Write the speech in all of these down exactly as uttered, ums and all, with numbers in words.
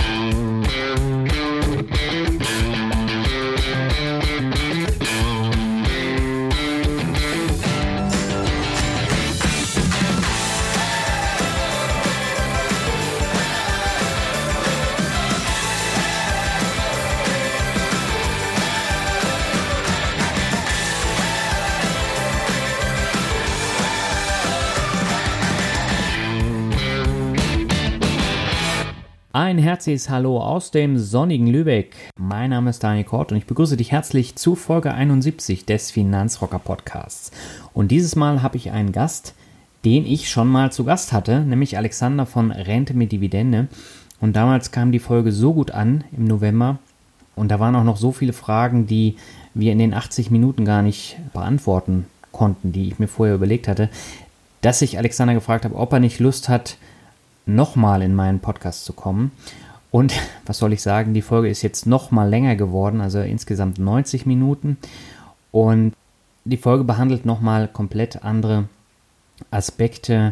Ein herzliches Hallo aus dem sonnigen Lübeck. Mein Name ist Daniel Kort und ich begrüße dich herzlich zu Folge einundsiebzig des Finanzrocker Podcasts. Und dieses Mal habe ich einen Gast, den ich schon mal zu Gast hatte, nämlich Alexander von Rente mit Dividende. Und damals kam die Folge so gut an im November und da waren auch noch so viele Fragen, die wir in den achtzig Minuten gar nicht beantworten konnten, die ich mir vorher überlegt hatte, dass ich Alexander gefragt habe, ob er nicht Lust hat, nochmal in meinen Podcast zu kommen. Und was soll ich sagen, die Folge ist jetzt nochmal länger geworden, also insgesamt neunzig Minuten. Und die Folge behandelt nochmal komplett andere Aspekte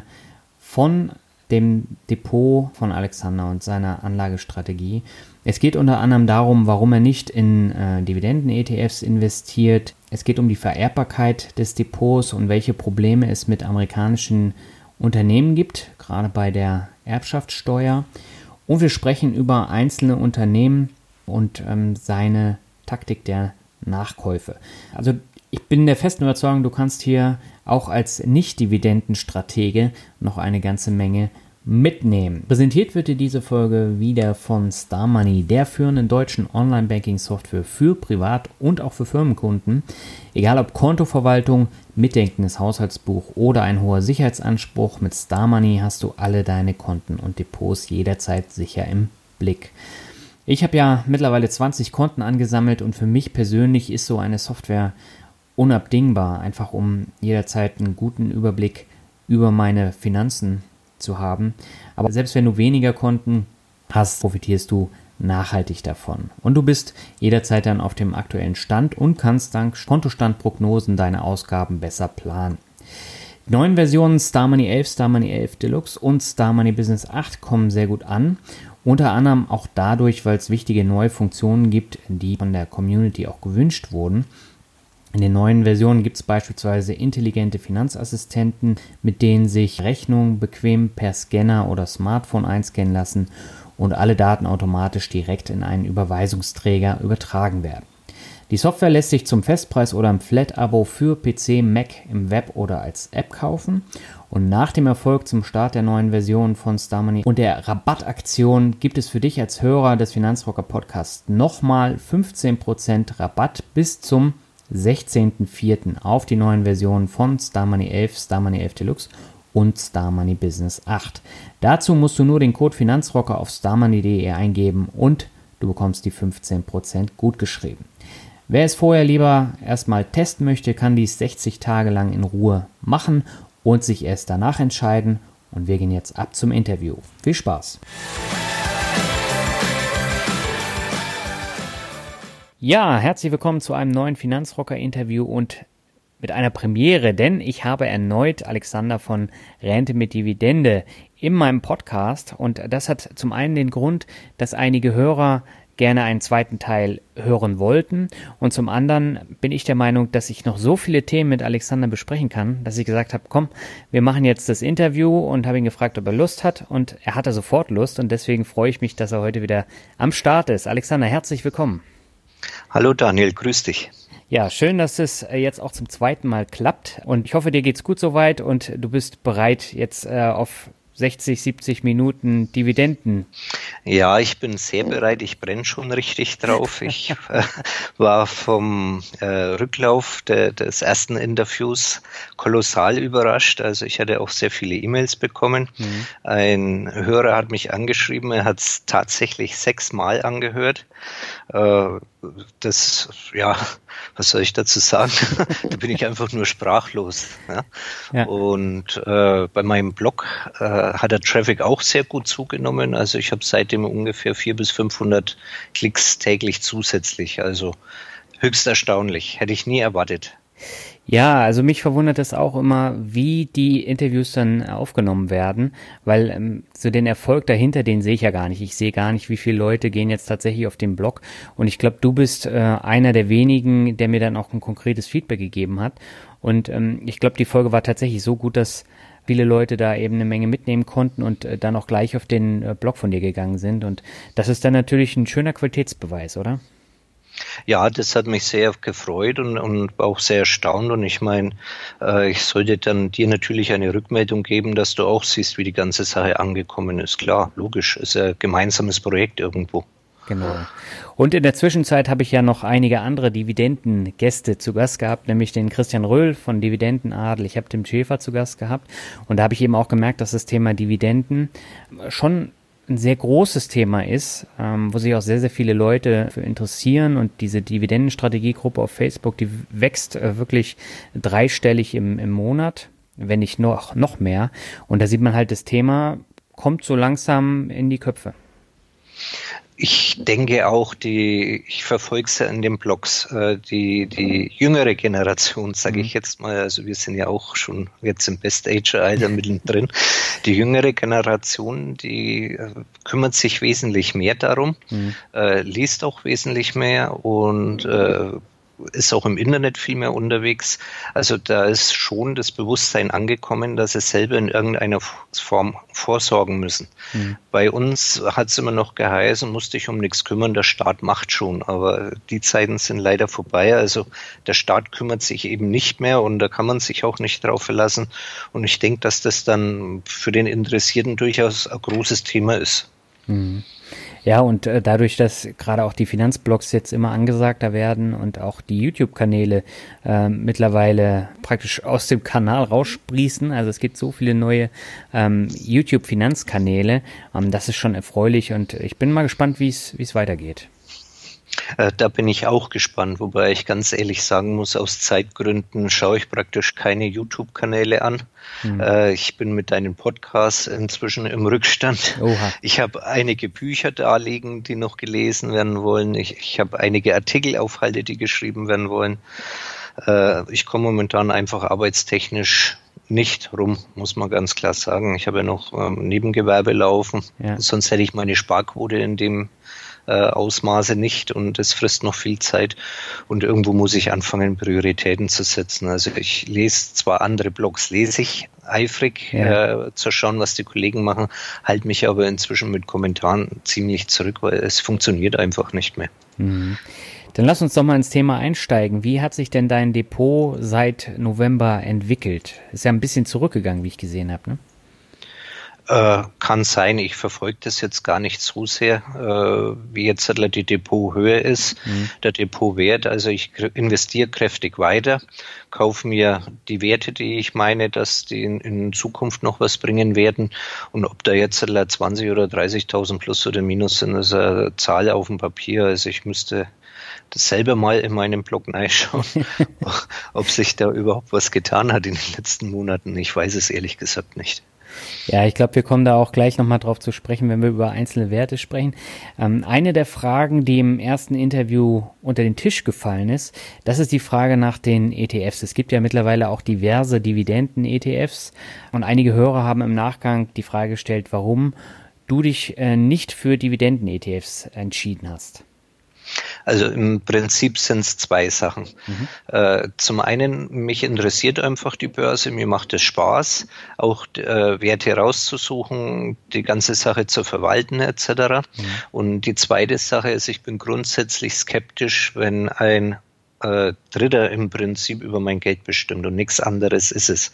von dem Depot von Alexander und seiner Anlagestrategie. Es geht unter anderem darum, warum er nicht in äh, Dividenden-E T Fs investiert. Es geht um die Vererbbarkeit des Depots und welche Probleme es mit amerikanischen Unternehmen gibt, gerade bei der Erbschaftssteuer. Und wir sprechen über einzelne Unternehmen und ähm, seine Taktik der Nachkäufe. Also ich bin der festen Überzeugung, du kannst hier auch als Nicht-Dividendenstratege noch eine ganze Menge mitnehmen. Präsentiert wird dir diese Folge wieder von Star Money, der führenden deutschen Online-Banking-Software für Privat- und auch für Firmenkunden. Egal ob Kontoverwaltung, mitdenkendes Haushaltsbuch oder ein hoher Sicherheitsanspruch, mit Star Money hast du alle deine Konten und Depots jederzeit sicher im Blick. Ich habe ja mittlerweile zwanzig Konten angesammelt und für mich persönlich ist so eine Software unabdingbar, einfach um jederzeit einen guten Überblick über meine Finanzen zu haben. Aber selbst wenn du weniger Konten hast, profitierst du nachhaltig davon. Und du bist jederzeit dann auf dem aktuellen Stand und kannst dank Kontostandprognosen deine Ausgaben besser planen. Die neuen Versionen Star Money elf, Star Money elf Deluxe und Star Money Business acht kommen sehr gut an. Unter anderem auch dadurch, weil es wichtige neue Funktionen gibt, die von der Community auch gewünscht wurden. In den neuen Versionen gibt es beispielsweise intelligente Finanzassistenten, mit denen sich Rechnungen bequem per Scanner oder Smartphone einscannen lassen und alle Daten automatisch direkt in einen Überweisungsträger übertragen werden. Die Software lässt sich zum Festpreis oder im Flat-Abo für P C, Mac, im Web oder als App kaufen. Und nach dem Erfolg zum Start der neuen Version von Star Money und der Rabattaktion gibt es für dich als Hörer des Finanzrocker Podcasts nochmal fünfzehn Prozent Rabatt bis zum sechzehnten vierten auf die neuen Versionen von Star Money elf, Star Money elf Deluxe und Star Money Business acht. Dazu musst du nur den Code Finanzrocker auf starmoney punkt de eingeben und du bekommst die fünfzehn Prozent gutgeschrieben. Wer es vorher lieber erstmal testen möchte, kann dies sechzig Tage lang in Ruhe machen und sich erst danach entscheiden. Und wir gehen jetzt ab zum Interview. Viel Spaß! Ja, herzlich willkommen zu einem neuen Finanzrocker-Interview und mit einer Premiere, denn ich habe erneut Alexander von Rente mit Dividende in meinem Podcast und das hat zum einen den Grund, dass einige Hörer gerne einen zweiten Teil hören wollten und zum anderen bin ich der Meinung, dass ich noch so viele Themen mit Alexander besprechen kann, dass ich gesagt habe, komm, wir machen jetzt das Interview und habe ihn gefragt, ob er Lust hat und er hatte sofort Lust und deswegen freue ich mich, dass er heute wieder am Start ist. Alexander, herzlich willkommen. Hallo Daniel, grüß dich. Ja, schön, dass es jetzt auch zum zweiten Mal klappt und ich hoffe, dir geht's gut soweit und du bist bereit jetzt äh, auf sechzig, siebzig Minuten Dividenden. Ja, ich bin sehr bereit, ich brenne schon richtig drauf. Ich äh, war vom äh, Rücklauf de, des ersten Interviews kolossal überrascht. Also ich hatte auch sehr viele E-Mails bekommen. Mhm. Ein Hörer hat mich angeschrieben, er hat es tatsächlich sechsmal angehört. Äh, das, ja, was soll ich dazu sagen? Da bin ich einfach nur sprachlos. Ja? Ja. Und äh, bei meinem Blog äh, hat der Traffic auch sehr gut zugenommen. Also ich habe seitdem ungefähr vierhundert bis fünfhundert Klicks täglich zusätzlich. Also höchst erstaunlich. Hätte ich nie erwartet. Ja, also mich verwundert es auch immer, wie die Interviews dann aufgenommen werden, weil ähm, so den Erfolg dahinter, den sehe ich ja gar nicht. Ich sehe gar nicht, wie viele Leute gehen jetzt tatsächlich auf den Blog, und ich glaube, du bist äh, einer der wenigen, der mir dann auch ein konkretes Feedback gegeben hat, und ähm, ich glaube, die Folge war tatsächlich so gut, dass viele Leute da eben eine Menge mitnehmen konnten und äh, dann auch gleich auf den äh, Blog von dir gegangen sind, und das ist dann natürlich ein schöner Qualitätsbeweis, oder? Ja, das hat mich sehr gefreut und, und auch sehr erstaunt. Und ich meine, äh, ich sollte dann dir natürlich eine Rückmeldung geben, dass du auch siehst, wie die ganze Sache angekommen ist. Klar, logisch, ist ein gemeinsames Projekt irgendwo. Genau. Und in der Zwischenzeit habe ich ja noch einige andere Dividendengäste zu Gast gehabt, nämlich den Christian Röhl von Dividendenadel. Ich habe Tim Schäfer zu Gast gehabt, und da habe ich eben auch gemerkt, dass das Thema Dividenden schon ein sehr großes Thema ist, ähm, wo sich auch sehr, sehr viele Leute für interessieren, und diese Dividendenstrategiegruppe auf Facebook, die wächst äh, wirklich dreistellig im, im Monat, wenn nicht noch, noch mehr, und da sieht man halt, das Thema kommt so langsam in die Köpfe. Ich denke auch, die, ich verfolge es ja in den Blogs, äh, die, die jüngere Generation, sage ich jetzt mal, also wir sind ja auch schon jetzt im Best-Age-Alter mittendrin, die jüngere Generation, die äh, kümmert sich wesentlich mehr darum, mhm. äh, liest auch wesentlich mehr und äh, ist auch im Internet viel mehr unterwegs. Also da ist schon das Bewusstsein angekommen, dass sie selber in irgendeiner Form vorsorgen müssen. Mhm. Bei uns hat es immer noch geheißen, musst dich um nichts kümmern, der Staat macht schon. Aber die Zeiten sind leider vorbei. Also der Staat kümmert sich eben nicht mehr, und da kann man sich auch nicht drauf verlassen. Und ich denke, dass das dann für den Interessierten durchaus ein großes Thema ist. Mhm. Ja, und äh, dadurch, dass gerade auch die Finanzblogs jetzt immer angesagter werden und auch die YouTube-Kanäle äh, mittlerweile praktisch aus dem Kanal raussprießen, also es gibt so viele neue ähm, YouTube-Finanzkanäle, ähm, das ist schon erfreulich, und ich bin mal gespannt, wie es wie es weitergeht. Da bin ich auch gespannt, wobei ich ganz ehrlich sagen muss, aus Zeitgründen schaue ich praktisch keine YouTube-Kanäle an. Mhm. Ich bin mit deinen Podcasts inzwischen im Rückstand. Oha. Ich habe einige Bücher da liegen, die noch gelesen werden wollen. Ich, ich habe einige Artikel auf Halde, die geschrieben werden wollen. Ich komme momentan einfach arbeitstechnisch nicht rum, muss man ganz klar sagen. Ich habe ja noch ähm, Nebengewerbe laufen, ja. Sonst hätte ich meine Sparquote in dem äh, Ausmaße nicht, und es frisst noch viel Zeit, und irgendwo muss ich anfangen, Prioritäten zu setzen. Also ich lese zwar andere Blogs, lese ich eifrig, ja. äh, zu schauen, was die Kollegen machen, halte mich aber inzwischen mit Kommentaren ziemlich zurück, weil es funktioniert einfach nicht mehr. Mhm. Dann lass uns doch mal ins Thema einsteigen. Wie hat sich denn dein Depot seit November entwickelt? Ist ja ein bisschen zurückgegangen, wie ich gesehen habe, ne? Äh, kann sein, ich verfolge das jetzt gar nicht so sehr, äh, wie jetzt die Depothöhe ist, mhm. der Depotwert. Also ich investiere kräftig weiter, kaufe mir die Werte, die ich meine, dass die in, in Zukunft noch was bringen werden. Und ob da jetzt zwanzig oder dreißigtausend plus oder minus sind, ist eine Zahl auf dem Papier. Also ich müsste das selber mal in meinem Blog reinschauen, ob sich da überhaupt was getan hat in den letzten Monaten. Ich weiß es ehrlich gesagt nicht. Ja, ich glaube, wir kommen da auch gleich nochmal drauf zu sprechen, wenn wir über einzelne Werte sprechen. Ähm, eine der Fragen, die im ersten Interview unter den Tisch gefallen ist, das ist die Frage nach den E T Fs. Es gibt ja mittlerweile auch diverse Dividenden-E T Fs, und einige Hörer haben im Nachgang die Frage gestellt, warum du dich äh, nicht für Dividenden-E T Fs entschieden hast. Also im Prinzip sind es zwei Sachen. Mhm. Äh, zum einen, mich interessiert einfach die Börse, mir macht es Spaß, auch äh, Werte rauszusuchen, die ganze Sache zu verwalten et cetera. Mhm. Und die zweite Sache ist, ich bin grundsätzlich skeptisch, wenn ein äh, Dritter im Prinzip über mein Geld bestimmt, und nichts anderes ist es.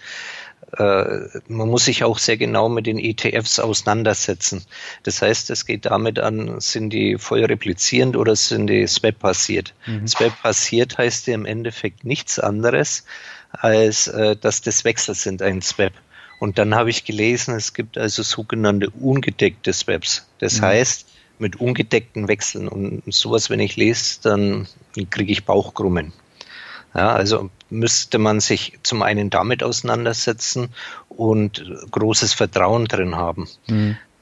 Man muss sich auch sehr genau mit den E T Fs auseinandersetzen. Das heißt, es geht damit an, sind die voll replizierend oder sind die Swap-basiert? Mhm. Swap-basiert heißt ja im Endeffekt nichts anderes, als dass das Wechsel sind, ein Swap. Und dann habe ich gelesen, es gibt also sogenannte ungedeckte Swaps. Das mhm. heißt, mit ungedeckten Wechseln. Und sowas, wenn ich lese, dann kriege ich Bauchkrummen. Ja, also müsste man sich zum einen damit auseinandersetzen und großes Vertrauen drin haben. Mhm.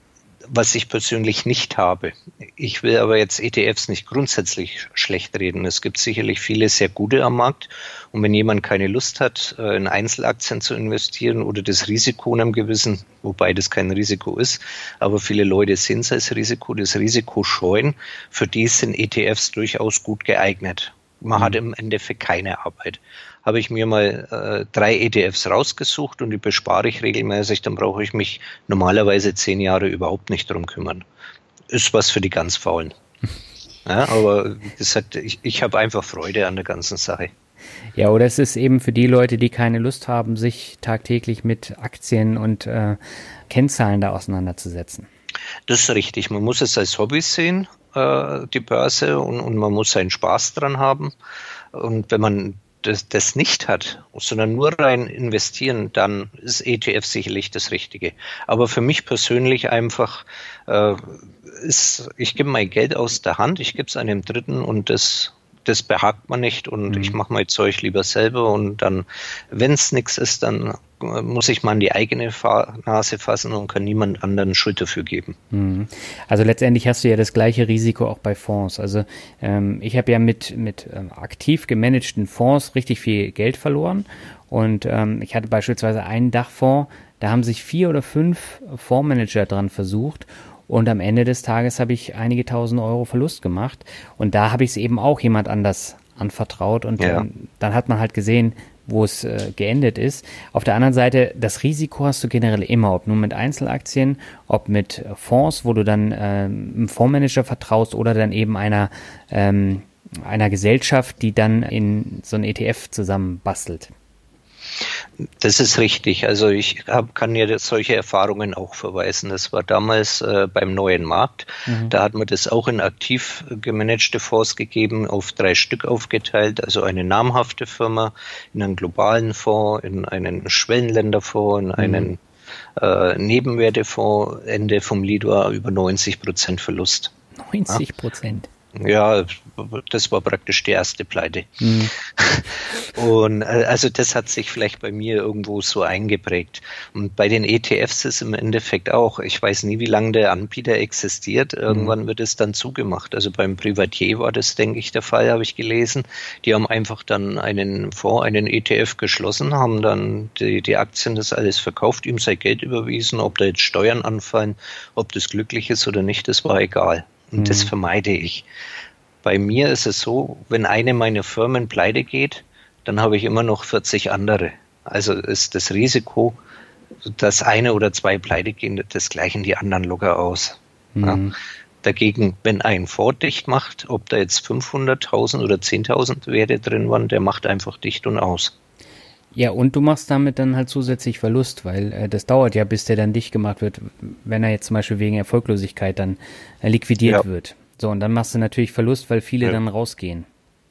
was ich persönlich nicht habe. Ich will aber jetzt E T Fs nicht grundsätzlich schlecht reden. Es gibt sicherlich viele sehr gute am Markt. Und wenn jemand keine Lust hat, in Einzelaktien zu investieren oder das Risiko in einem gewissen, wobei das kein Risiko ist, aber viele Leute sehen es als Risiko, das Risiko scheuen, für die sind E T Fs durchaus gut geeignet. Man mhm. hat im Endeffekt keine Arbeit. Habe ich mir mal äh, drei E T Fs rausgesucht und die bespare ich regelmäßig, dann brauche ich mich normalerweise zehn Jahre überhaupt nicht drum kümmern. Ist was für die ganz Faulen. Ja, aber wie gesagt, ich, ich habe einfach Freude an der ganzen Sache. Ja, oder es ist eben für die Leute, die keine Lust haben, sich tagtäglich mit Aktien und äh, Kennzahlen da auseinanderzusetzen. Das ist richtig. Man muss es als Hobby sehen, äh, die Börse, und, und man muss seinen Spaß dran haben. Und wenn man das, das nicht hat, sondern nur rein investieren, dann ist E T F sicherlich das Richtige. Aber für mich persönlich einfach äh, ist, ich gebe mein Geld aus der Hand, ich gebe es einem Dritten und das Das behagt man nicht und mhm. ich mache mein Zeug lieber selber und dann, wenn es nichts ist, dann muss ich mal an die eigene Nase fassen und kann niemand anderen Schuld dafür geben. Mhm. Also letztendlich hast du ja das gleiche Risiko auch bei Fonds. Also ähm, ich habe ja mit, mit ähm, aktiv gemanagten Fonds richtig viel Geld verloren und ähm, ich hatte beispielsweise einen Dachfonds, da haben sich vier oder fünf Fondsmanager dran versucht. Und am Ende des Tages habe ich einige tausend Euro Verlust gemacht. Und da habe ich es eben auch jemand anders anvertraut. Und ja. ähm, dann hat man halt gesehen, wo es äh, geendet ist. Auf der anderen Seite, das Risiko hast du generell immer, ob nun mit Einzelaktien, ob mit Fonds, wo du dann ähm, einem Fondsmanager vertraust oder dann eben einer, ähm, einer Gesellschaft, die dann in so ein E T F zusammenbastelt. Das ist richtig. Also ich hab, kann ja solche Erfahrungen auch verweisen. Das war damals äh, beim neuen Markt. Mhm. Da hat man das auch in aktiv gemanagte Fonds gegeben, auf drei Stück aufgeteilt. Also eine namhafte Firma, in einen globalen Fonds, in einen Schwellenländerfonds, in einen mhm. äh, Nebenwertefonds. Ende vom Lied war über neunzig Prozent Verlust. neunzig Prozent? Ja, das war praktisch die erste Pleite. Mhm. Und also das hat sich vielleicht bei mir irgendwo so eingeprägt. Und bei den E T Fs ist im Endeffekt auch, ich weiß nie, wie lange der Anbieter existiert, irgendwann mhm. wird es dann zugemacht. Also beim Privatier war das, denke ich, der Fall, habe ich gelesen. Die haben einfach dann einen Fonds, einen E T F geschlossen, haben dann die, die Aktien, das alles verkauft, ihm sein Geld überwiesen, ob da jetzt Steuern anfallen, ob das glücklich ist oder nicht, das war egal. Und mhm. das vermeide ich. Bei mir ist es so, wenn eine meiner Firmen pleite geht, dann habe ich immer noch vierzig andere. Also ist das Risiko, dass eine oder zwei pleite gehen, das gleichen die anderen locker aus. Mhm. Ja. Dagegen, wenn ein Fonds dicht macht, ob da jetzt fünfhunderttausend oder zehntausend Werte drin waren, der macht einfach dicht und aus. Ja, und du machst damit dann halt zusätzlich Verlust, weil äh, das dauert ja, bis der dann dicht gemacht wird, wenn er jetzt zum Beispiel wegen Erfolglosigkeit dann äh, liquidiert ja. wird. So, und dann machst du natürlich Verlust, weil viele ja. dann rausgehen.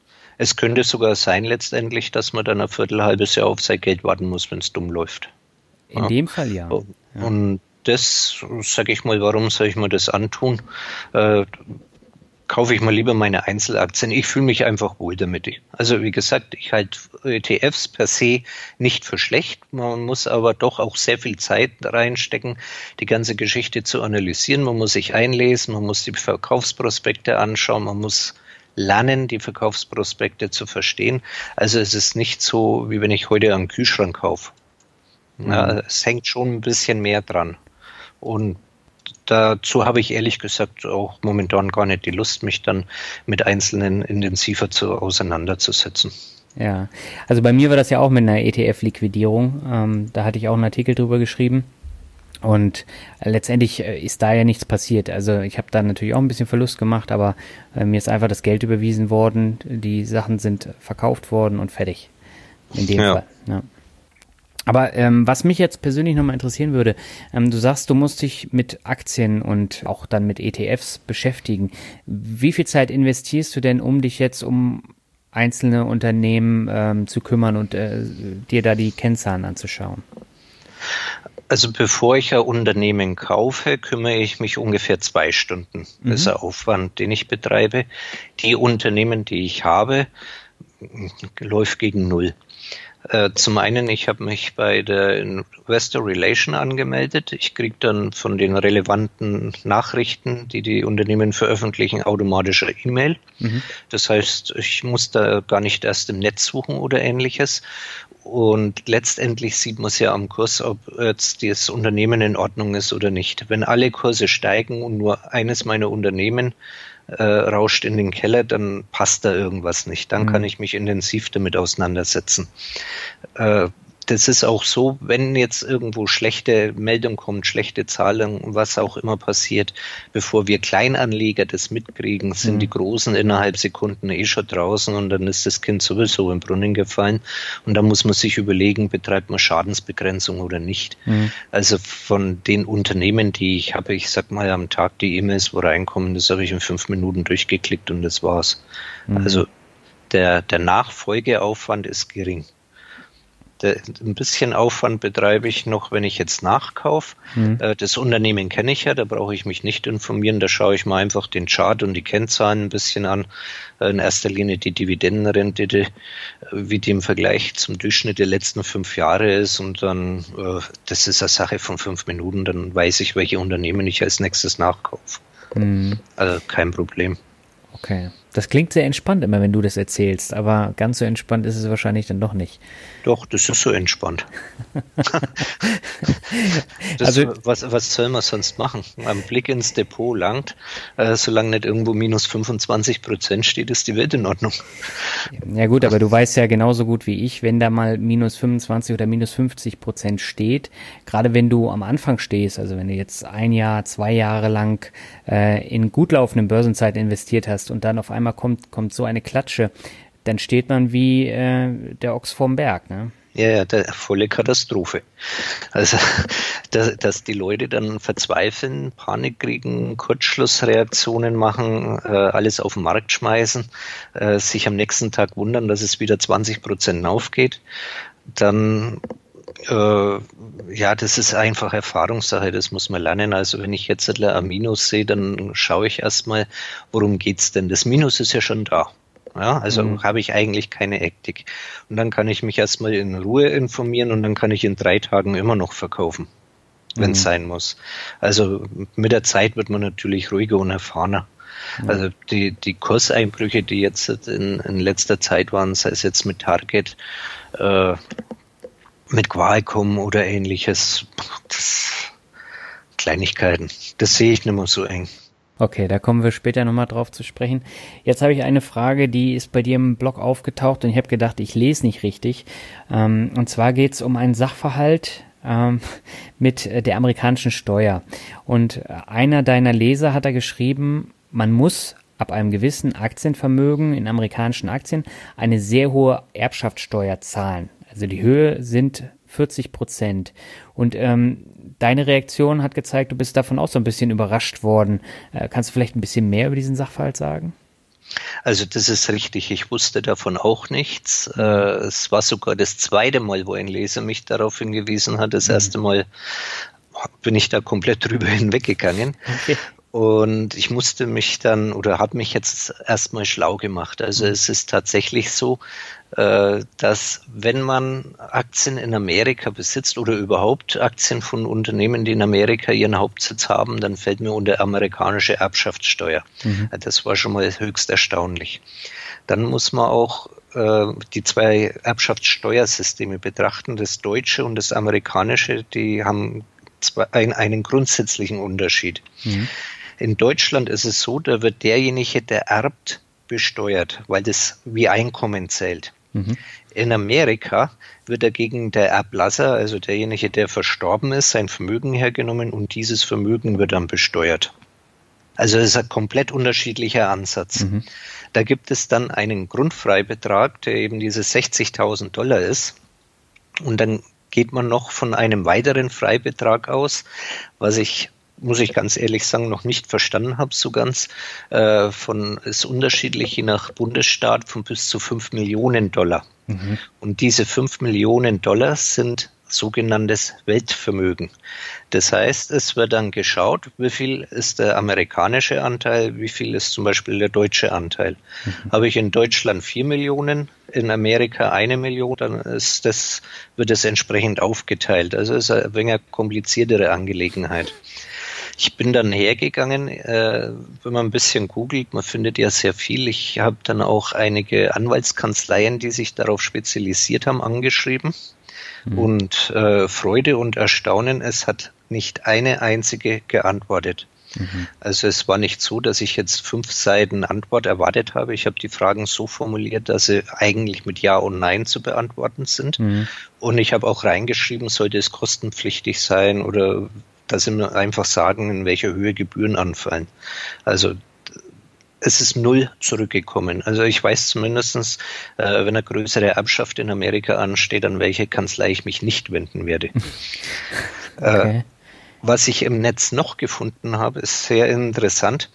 Es könnte sogar sein letztendlich, dass man dann ein Viertel, halbes Jahr auf sein Geld warten muss, wenn es dumm läuft. In ja. dem Fall ja. ja. Und das, sage ich mal, warum soll ich mir das antun? Äh, kaufe ich mal lieber meine Einzelaktien. Ich fühle mich einfach wohl damit. Also wie gesagt, ich halte E T Fs per se nicht für schlecht. Man muss aber doch auch sehr viel Zeit reinstecken, die ganze Geschichte zu analysieren. Man muss sich einlesen, man muss die Verkaufsprospekte anschauen, man muss lernen, die Verkaufsprospekte zu verstehen. Also es ist nicht so, wie wenn ich heute einen Kühlschrank kaufe. Mhm. Ja, es hängt schon ein bisschen mehr dran. Und dazu habe ich ehrlich gesagt auch momentan gar nicht die Lust, mich dann mit Einzelnen intensiver zu, auseinanderzusetzen. Ja, also bei mir war das ja auch mit einer E T F-Liquidierung. Ähm, da hatte ich auch einen Artikel drüber geschrieben. Und äh, letztendlich äh, ist da ja nichts passiert. Also ich habe da natürlich auch ein bisschen Verlust gemacht, aber äh, mir ist einfach das Geld überwiesen worden. Die Sachen sind verkauft worden und fertig. In dem ja. Fall. Ja. Aber ähm, was mich jetzt persönlich nochmal interessieren würde, ähm, du sagst, du musst dich mit Aktien und auch dann mit E T Fs beschäftigen. Wie viel Zeit investierst du denn, um dich jetzt um einzelne Unternehmen ähm, zu kümmern und äh, dir da die Kennzahlen anzuschauen? Also bevor ich ein Unternehmen kaufe, kümmere ich mich ungefähr zwei Stunden. Mhm. Das ist der Aufwand, den ich betreibe. Die Unternehmen, die ich habe, läuft gegen null. Äh, zum einen, ich habe mich bei der Investor Relation angemeldet. Ich kriege dann von den relevanten Nachrichten, die die Unternehmen veröffentlichen, automatische E-Mail. Mhm. Das heißt, ich muss da gar nicht erst im Netz suchen oder Ähnliches. Und letztendlich sieht man es ja am Kurs, ob jetzt das Unternehmen in Ordnung ist oder nicht. Wenn alle Kurse steigen und nur eines meiner Unternehmen äh, rauscht in den Keller, dann passt da irgendwas nicht. Dann mhm. kann ich mich intensiv damit auseinandersetzen. Äh, Das ist auch so, wenn jetzt irgendwo schlechte Meldung kommt, schlechte Zahlen, was auch immer passiert, bevor wir Kleinanleger das mitkriegen, sind mhm. die Großen innerhalb Sekunden eh schon draußen und dann ist das Kind sowieso im Brunnen gefallen. Und da muss man sich überlegen, betreibt man Schadensbegrenzung oder nicht. Mhm. Also von den Unternehmen, die ich habe, ich sag mal am Tag die E-Mails, wo reinkommen, das habe ich in fünf Minuten durchgeklickt und das war's. Mhm. Also der, der Nachfolgeaufwand ist gering. Ein bisschen Aufwand betreibe ich noch, wenn ich jetzt nachkaufe. Mhm. Das Unternehmen kenne ich ja, da brauche ich mich nicht informieren. Da schaue ich mal einfach den Chart und die Kennzahlen ein bisschen an. In erster Linie die Dividendenrendite, wie die im Vergleich zum Durchschnitt der letzten fünf Jahre ist. Und dann, das ist eine Sache von fünf Minuten, dann weiß ich, welche Unternehmen ich als nächstes nachkaufe. Mhm. Also kein Problem. Okay. Das klingt sehr entspannt immer, wenn du das erzählst, aber ganz so entspannt ist es wahrscheinlich dann doch nicht. Doch, das ist so entspannt. das, also, was, was soll man sonst machen? Ein Blick ins Depot langt, äh, solange nicht irgendwo minus fünfundzwanzig Prozent steht, ist die Welt in Ordnung. Ja gut, aber du weißt ja genauso gut wie ich, wenn da mal minus fünfundzwanzig oder minus fünfzig Prozent steht, gerade wenn du am Anfang stehst, also wenn du jetzt ein Jahr, zwei Jahre lang äh, in gut laufenden Börsenzeiten investiert hast und dann auf einmal kommt, kommt so eine Klatsche, dann steht man wie äh, der Ochs vorm Berg, ne? Ja, ja, der volle Katastrophe. Also, dass, dass die Leute dann verzweifeln, Panik kriegen, Kurzschlussreaktionen machen, äh, alles auf den Markt schmeißen, äh, sich am nächsten Tag wundern, dass es wieder zwanzig Prozent aufgeht, dann Äh, ja, das ist einfach Erfahrungssache, das muss man lernen. Also wenn ich jetzt ein Minus sehe, dann schaue ich erstmal, worum geht's denn? Das Minus ist ja schon da. Ja, also mhm. habe ich eigentlich keine Hektik. Und dann kann ich mich erstmal in Ruhe informieren und dann kann ich in drei Tagen immer noch verkaufen, wenn es mhm. sein muss. Also mit der Zeit wird man natürlich ruhiger und erfahrener. Mhm. Also die, die Kurseinbrüche, die jetzt in, in letzter Zeit waren, sei es jetzt mit Target, äh, mit Qualcomm oder ähnliches, das Kleinigkeiten. Das sehe ich nicht mehr so eng. Okay, da kommen wir später nochmal drauf zu sprechen. Jetzt habe ich eine Frage, die ist bei dir im Blog aufgetaucht und ich habe gedacht, ich lese nicht richtig. Ähm, und zwar geht es um einen Sachverhalt ähm, mit der amerikanischen Steuer. Und einer deiner Leser hat da geschrieben, man muss ab einem gewissen Aktienvermögen in amerikanischen Aktien eine sehr hohe Erbschaftssteuer zahlen. Also die Höhe sind vierzig Prozent. Und ähm, deine Reaktion hat gezeigt, du bist davon auch so ein bisschen überrascht worden. Äh, kannst du vielleicht ein bisschen mehr über diesen Sachverhalt sagen? Also das ist richtig. Ich wusste davon auch nichts. Äh, es war sogar das zweite Mal, wo ein Leser mich darauf hingewiesen hat. Das erste Mal bin ich da komplett drüber hinweggegangen. Okay. Und ich musste mich dann oder habe mich jetzt erstmal schlau gemacht. Also es ist tatsächlich so, dass wenn man Aktien in Amerika besitzt oder überhaupt Aktien von Unternehmen, die in Amerika ihren Hauptsitz haben, dann fällt mir unter amerikanische Erbschaftssteuer. Mhm. Das war schon mal höchst erstaunlich. Dann muss man auch äh, die zwei Erbschaftssteuersysteme betrachten, das deutsche und das amerikanische, die haben zwei, ein, einen grundsätzlichen Unterschied. Mhm. In Deutschland ist es so, da wird derjenige, der erbt, besteuert, weil das wie Einkommen zählt. Mhm. In Amerika wird dagegen der Erblasser, also derjenige, der verstorben ist, sein Vermögen hergenommen und dieses Vermögen wird dann besteuert. Also es ist ein komplett unterschiedlicher Ansatz. Mhm. Da gibt es dann einen Grundfreibetrag, der eben diese sechzigtausend Dollar ist. Und dann geht man noch von einem weiteren Freibetrag aus, was ich muss ich ganz ehrlich sagen, noch nicht verstanden habe, so ganz, äh, von, ist unterschiedlich je nach Bundesstaat von bis zu fünf Millionen Dollar. Mhm. Und diese fünf Millionen Dollar sind sogenanntes Weltvermögen. Das heißt, es wird dann geschaut, wie viel ist der amerikanische Anteil, wie viel ist zum Beispiel der deutsche Anteil. Mhm. Habe ich in Deutschland vier Millionen, in Amerika eine Million, dann ist das, wird es entsprechend aufgeteilt. Also es ist eine wenig kompliziertere Angelegenheit. Ich bin dann hergegangen, äh, wenn man ein bisschen googelt, man findet ja sehr viel. Ich habe dann auch einige Anwaltskanzleien, die sich darauf spezialisiert haben, angeschrieben. Mhm. Und äh, Freude und Erstaunen, es hat nicht eine einzige geantwortet. Mhm. Also es war nicht so, dass ich jetzt fünf Seiten Antwort erwartet habe. Ich habe die Fragen so formuliert, dass sie eigentlich mit Ja und Nein zu beantworten sind. Mhm. Und ich habe auch reingeschrieben, sollte es kostenpflichtig sein oder dass sie mir einfach sagen, in welcher Höhe Gebühren anfallen. Also es ist null zurückgekommen. Also ich weiß zumindest, äh, wenn eine größere Erbschaft in Amerika ansteht, an welche Kanzlei ich mich nicht wenden werde. Okay. Äh, was ich im Netz noch gefunden habe, ist sehr interessant.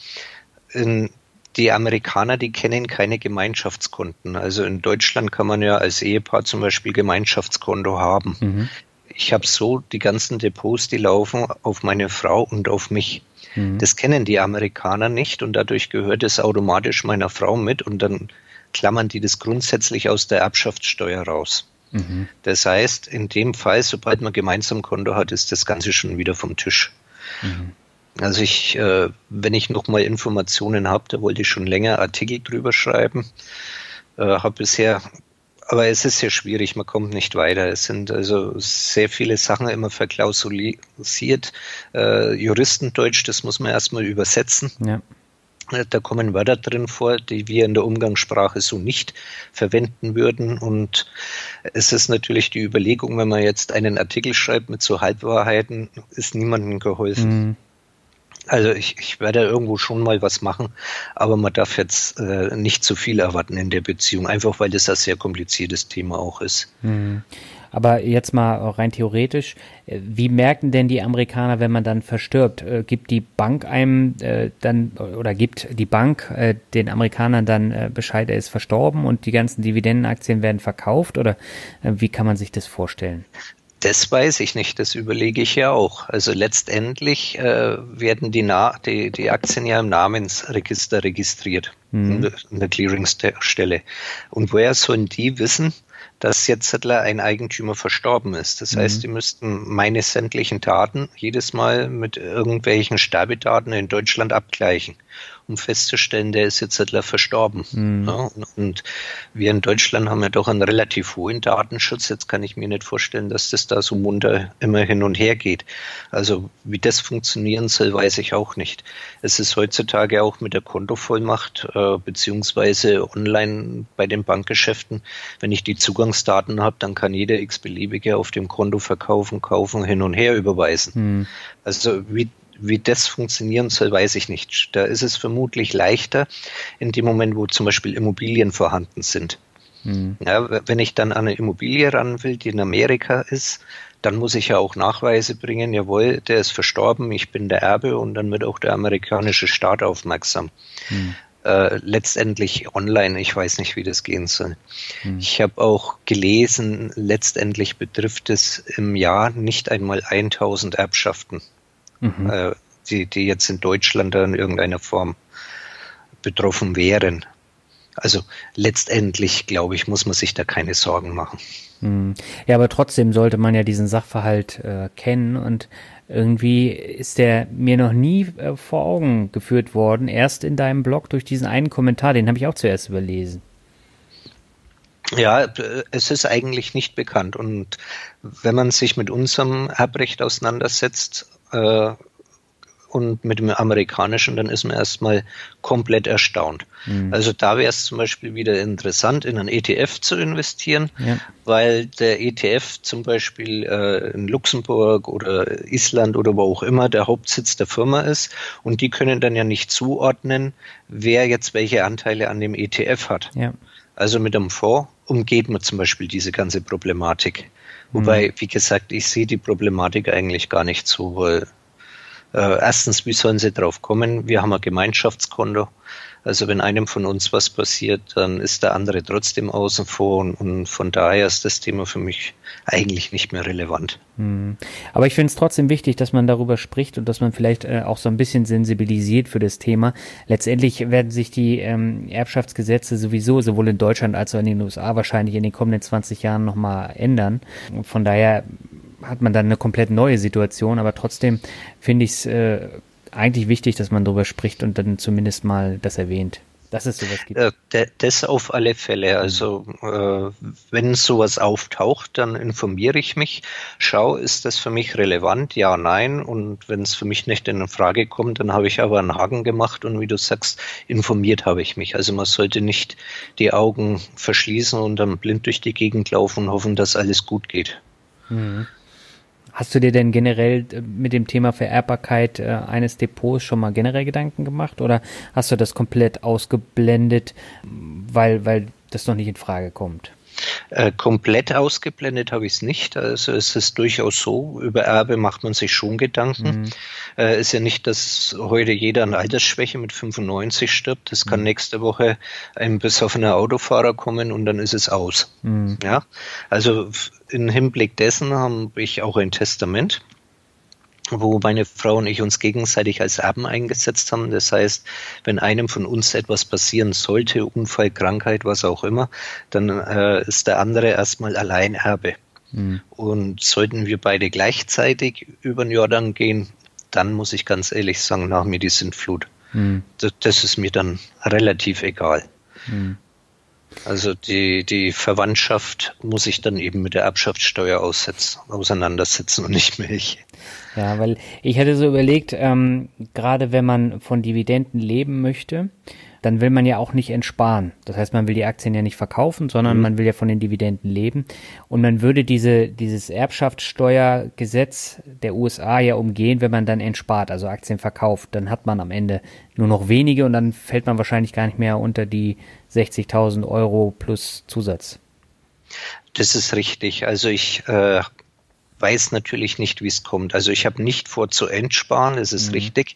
In, die Amerikaner, die kennen keine Gemeinschaftskonten. Also in Deutschland kann man ja als Ehepaar zum Beispiel Gemeinschaftskonto haben. Mhm. Ich habe so die ganzen Depots, die laufen auf meine Frau und auf mich. Mhm. Das kennen die Amerikaner nicht und dadurch gehört es automatisch meiner Frau mit und dann klammern die das grundsätzlich aus der Erbschaftssteuer raus. Mhm. Das heißt, in dem Fall, sobald man gemeinsam Konto hat, ist das Ganze schon wieder vom Tisch. Mhm. Also ich, äh, wenn ich noch mal Informationen habe, da wollte ich schon länger Artikel drüber schreiben, äh, habe bisher Aber es ist sehr schwierig, man kommt nicht weiter. Es sind also sehr viele Sachen immer verklausulisiert. Äh, Juristendeutsch, das muss man erstmal übersetzen. Ja. Da kommen Wörter drin vor, die wir in der Umgangssprache so nicht verwenden würden. Und es ist natürlich die Überlegung, wenn man jetzt einen Artikel schreibt mit so Halbwahrheiten, ist niemandem geholfen. Mhm. Also ich, ich werde irgendwo schon mal was machen, aber man darf jetzt äh, nicht zu viel erwarten in der Beziehung, einfach weil das ein sehr kompliziertes Thema auch ist. Hm. Aber jetzt mal rein theoretisch, wie merken denn die Amerikaner, wenn man dann verstirbt? Äh, gibt die Bank einem äh, dann oder gibt die Bank äh, den Amerikanern dann äh, Bescheid, er ist verstorben und die ganzen Dividendenaktien werden verkauft oder äh, wie kann man sich das vorstellen? Das weiß ich nicht, das überlege ich ja auch. Also letztendlich äh, werden die, Na- die, die Aktien ja im Namensregister registriert, mhm. in der Clearingstelle. Und woher sollen die wissen, dass jetzt ein Eigentümer verstorben ist? Das mhm. heißt, die müssten meine sämtlichen Daten jedes Mal mit irgendwelchen Sterbedaten in Deutschland abgleichen, um festzustellen, der ist jetzt verstorben. Mhm. Ja, und wir in Deutschland haben ja doch einen relativ hohen Datenschutz. Jetzt kann ich mir nicht vorstellen, dass das da so munter immer hin und her geht. Also wie das funktionieren soll, weiß ich auch nicht. Es ist heutzutage auch mit der Kontovollmacht äh, beziehungsweise online bei den Bankgeschäften, wenn ich die Zugangsdaten habe, dann kann jeder x-beliebige auf dem Konto verkaufen, kaufen, hin und her überweisen. Mhm. Also wie Wie das funktionieren soll, weiß ich nicht. Da ist es vermutlich leichter in dem Moment, wo zum Beispiel Immobilien vorhanden sind. Mhm. Ja, wenn ich dann an eine Immobilie ran will, die in Amerika ist, dann muss ich ja auch Nachweise bringen, jawohl, der ist verstorben, ich bin der Erbe und dann wird auch der amerikanische Staat aufmerksam. Mhm. Äh, letztendlich online, ich weiß nicht, wie das gehen soll. Mhm. Ich habe auch gelesen, letztendlich betrifft es im Jahr nicht einmal tausend Erbschaften. Mhm. Äh, die, die jetzt in Deutschland in irgendeiner Form betroffen wären. Also letztendlich, glaube ich, muss man sich da keine Sorgen machen. Mhm. Ja, aber trotzdem sollte man ja diesen Sachverhalt äh, kennen und irgendwie ist der mir noch nie äh, vor Augen geführt worden, erst in deinem Blog durch diesen einen Kommentar, den habe ich auch zuerst überlesen. Ja, es ist eigentlich nicht bekannt und wenn man sich mit unserem Erbrecht auseinandersetzt, und mit dem amerikanischen, dann ist man erstmal komplett erstaunt. Mhm. Also da wäre es zum Beispiel wieder interessant, in einen E T F zu investieren, ja. weil der E T F zum Beispiel äh, in Luxemburg oder Island oder wo auch immer der Hauptsitz der Firma ist und die können dann ja nicht zuordnen, wer jetzt welche Anteile an dem E T F hat. Ja. Also mit einem Fonds umgeht man zum Beispiel diese ganze Problematik. Wobei, mhm. wie gesagt, ich sehe die Problematik eigentlich gar nicht so, weil Äh, erstens, wie sollen sie drauf kommen? Wir haben ein Gemeinschaftskonto. Also wenn einem von uns was passiert, dann ist der andere trotzdem außen vor und, und von daher ist das Thema für mich eigentlich nicht mehr relevant. Hm. Aber ich finde es trotzdem wichtig, dass man darüber spricht und dass man vielleicht äh, auch so ein bisschen sensibilisiert für das Thema. Letztendlich werden sich die ähm, Erbschaftsgesetze sowieso sowohl in Deutschland als auch in den U S A wahrscheinlich in den kommenden zwanzig Jahren nochmal ändern. Und von daher hat man dann eine komplett neue Situation, aber trotzdem finde ich es äh, eigentlich wichtig, dass man darüber spricht und dann zumindest mal das erwähnt, dass es sowas gibt. Äh, das auf alle Fälle. Also äh, wenn sowas auftaucht, dann informiere ich mich. Schau, ist das für mich relevant? Ja, nein. Und wenn es für mich nicht in Frage kommt, dann habe ich aber einen Haken gemacht und wie du sagst, informiert habe ich mich. Also man sollte nicht die Augen verschließen und dann blind durch die Gegend laufen und hoffen, dass alles gut geht. Mhm. Hast du dir denn generell mit dem Thema Vererbbarkeit äh, eines Depots schon mal generell Gedanken gemacht oder hast du das komplett ausgeblendet, weil, weil das noch nicht in Frage kommt? Äh, komplett ausgeblendet habe ich es nicht. Also es ist durchaus so, über Erbe macht man sich schon Gedanken. Mhm. Äh, ist ja nicht, dass heute jeder an Altersschwäche mit fünfundneunzig stirbt. Das kann mhm. nächste Woche ein besoffener Autofahrer kommen und dann ist es aus. Mhm. Ja, also im Hinblick dessen habe ich auch ein Testament, wo meine Frau und ich uns gegenseitig als Erben eingesetzt haben. Das heißt, wenn einem von uns etwas passieren sollte, Unfall, Krankheit, was auch immer, dann äh, ist der andere erstmal Alleinerbe. Mhm. Und sollten wir beide gleichzeitig über den Jordan gehen, dann muss ich ganz ehrlich sagen, nach mir die Sintflut. Mhm. Das, das ist mir dann relativ egal. Mhm. Also die, die Verwandtschaft muss ich dann eben mit der Erbschaftssteuer aussetzen, auseinandersetzen und nicht mehr ich. Ja, weil ich hätte so überlegt, ähm, gerade wenn man von Dividenden leben möchte, dann will man ja auch nicht entsparen. Das heißt, man will die Aktien ja nicht verkaufen, sondern mhm. man will ja von den Dividenden leben. Und man würde diese dieses Erbschaftssteuergesetz der U S A ja umgehen, wenn man dann entspart, also Aktien verkauft. Dann hat man am Ende nur noch wenige und dann fällt man wahrscheinlich gar nicht mehr unter die sechzigtausend Euro plus Zusatz. Das ist richtig. Also ich äh, weiß natürlich nicht, wie es kommt. Also ich habe nicht vor zu entsparen, das ist mhm. richtig,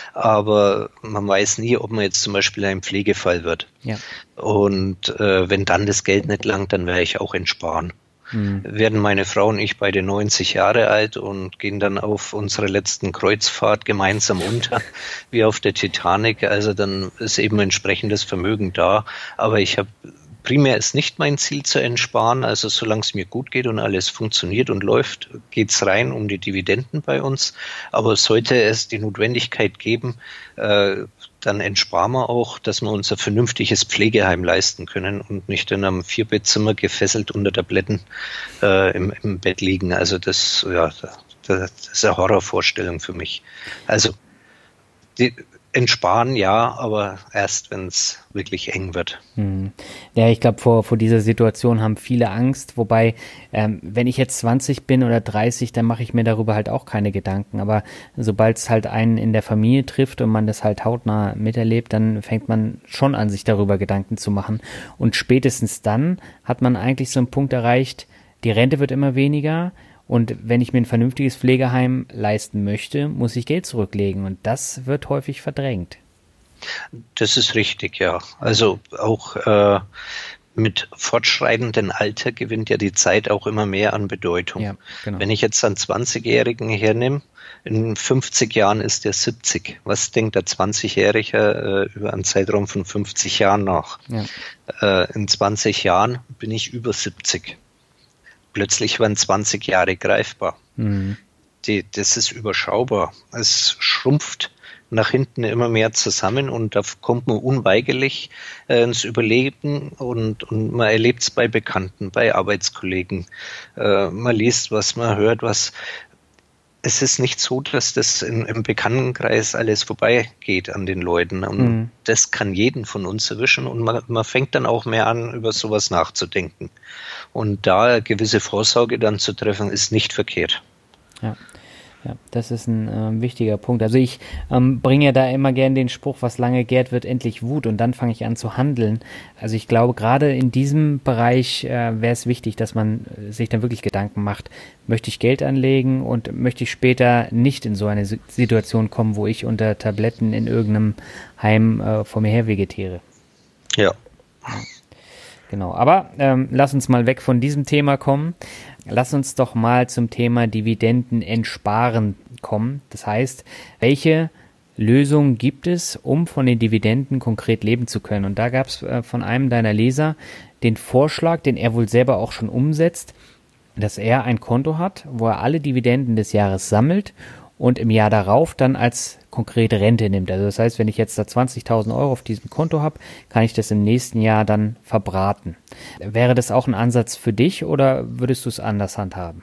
aber man weiß nie, ob man jetzt zum Beispiel ein Pflegefall wird. Ja. Und äh, wenn dann das Geld nicht langt, dann werde ich auch entsparen. Mhm. Werden meine Frau und ich beide neunzig Jahre alt und gehen dann auf unsere letzten Kreuzfahrt gemeinsam unter, wie auf der Titanic. Also dann ist eben entsprechendes Vermögen da. Aber ich habe primär ist nicht mein Ziel zu entsparen, also solange es mir gut geht und alles funktioniert und läuft, geht's rein um die Dividenden bei uns. Aber sollte es die Notwendigkeit geben, äh, dann entsparen wir auch, dass wir uns ein vernünftiges Pflegeheim leisten können und nicht in einem Vierbettzimmer gefesselt unter Tabletten äh, im, im Bett liegen. Also das, ja, das ist eine Horrorvorstellung für mich. Also die Entsparen, ja, aber erst, wenn es wirklich eng wird. Hm. Ja, ich glaube, vor, vor dieser Situation haben viele Angst, wobei, ähm, wenn ich jetzt zwanzig bin oder dreißig, dann mache ich mir darüber halt auch keine Gedanken, aber sobald es halt einen in der Familie trifft und man das halt hautnah miterlebt, dann fängt man schon an, sich darüber Gedanken zu machen und spätestens dann hat man eigentlich so einen Punkt erreicht, die Rente wird immer weniger. Und wenn ich mir ein vernünftiges Pflegeheim leisten möchte, muss ich Geld zurücklegen. Und das wird häufig verdrängt. Das ist richtig, ja. Also auch äh, mit fortschreitendem Alter gewinnt ja die Zeit auch immer mehr an Bedeutung. Ja, genau. Wenn ich jetzt einen zwanzigjährigen hernehme, in fünfzig Jahren ist der siebzig. Was denkt der zwanzigjährige äh, über einen Zeitraum von fünfzig Jahren nach? Ja. Äh, in zwanzig Jahren bin ich über siebzig. Plötzlich waren zwanzig Jahre greifbar. Mhm. Die, das ist überschaubar. Es schrumpft nach hinten immer mehr zusammen und da kommt man unweigerlich äh, ins Überleben und, und man erlebt es bei Bekannten, bei Arbeitskollegen. Äh, man liest was, man hört was. Es ist nicht so, dass das in, im Bekanntenkreis alles vorbeigeht an den Leuten. Und mhm. das kann jeden von uns erwischen und man, man fängt dann auch mehr an, über sowas nachzudenken. Und da eine gewisse Vorsorge dann zu treffen, ist nicht verkehrt. Ja. Ja, das ist ein äh, wichtiger Punkt. Also ich ähm, bringe ja da immer gern den Spruch, was lange gärt, wird endlich Wut, und dann fange ich an zu handeln. Also ich glaube, gerade in diesem Bereich äh, wäre es wichtig, dass man äh, sich dann wirklich Gedanken macht, möchte ich Geld anlegen und möchte ich später nicht in so eine S- Situation kommen, wo ich unter Tabletten in irgendeinem Heim äh, vor mir her vegetiere. Ja. Genau, aber ähm, lass uns mal weg von diesem Thema kommen. Lass uns doch mal zum Thema Dividenden entsparen kommen. Das heißt, welche Lösungen gibt es, um von den Dividenden konkret leben zu können? Und da gab es äh, von einem deiner Leser den Vorschlag, den er wohl selber auch schon umsetzt, dass er ein Konto hat, wo er alle Dividenden des Jahres sammelt und im Jahr darauf dann als konkrete Rente nimmt. Also das heißt, wenn ich jetzt da zwanzigtausend Euro auf diesem Konto habe, kann ich das im nächsten Jahr dann verbraten. Wäre das auch ein Ansatz für dich oder würdest du es anders handhaben?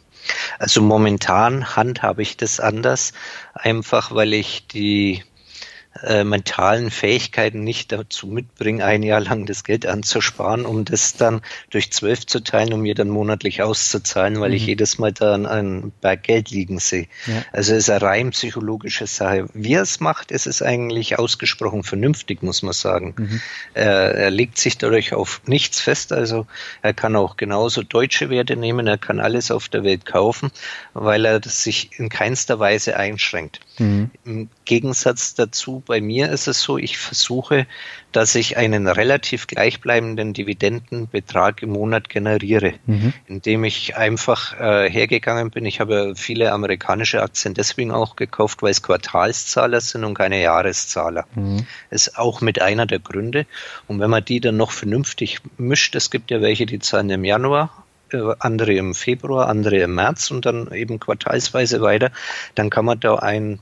Also momentan handhabe ich das anders, einfach weil ich die äh, mentalen Fähigkeiten nicht dazu mitbringe, ein Jahr lang das Geld anzusparen, um das dann durch zwölf zu teilen, um mir dann monatlich auszuzahlen, weil mhm. ich jedes Mal dann einen Berg Geld liegen sehe. Ja. Also es ist eine rein psychologische Sache. Wie er es macht, ist es eigentlich ausgesprochen vernünftig, muss man sagen. Mhm. Er, er legt sich dadurch auf nichts fest, also er kann auch genauso deutsche Werte nehmen, er kann alles auf der Welt kaufen, weil er das sich in keinster Weise einschränkt. Mhm. Im Gegensatz dazu, bei mir ist es so, ich versuche, dass ich einen relativ gleichbleibenden Dividendenbetrag im Monat generiere, mhm. indem ich einfach äh, hergegangen bin. Ich habe viele amerikanische Aktien deswegen auch gekauft, weil es Quartalszahler sind und keine Jahreszahler. Mhm. Ist auch mit einer der Gründe. Und wenn man die dann noch vernünftig mischt, es gibt ja welche, die zahlen im Januar, andere im Februar, andere im März und dann eben quartalsweise weiter, dann kann man da ein,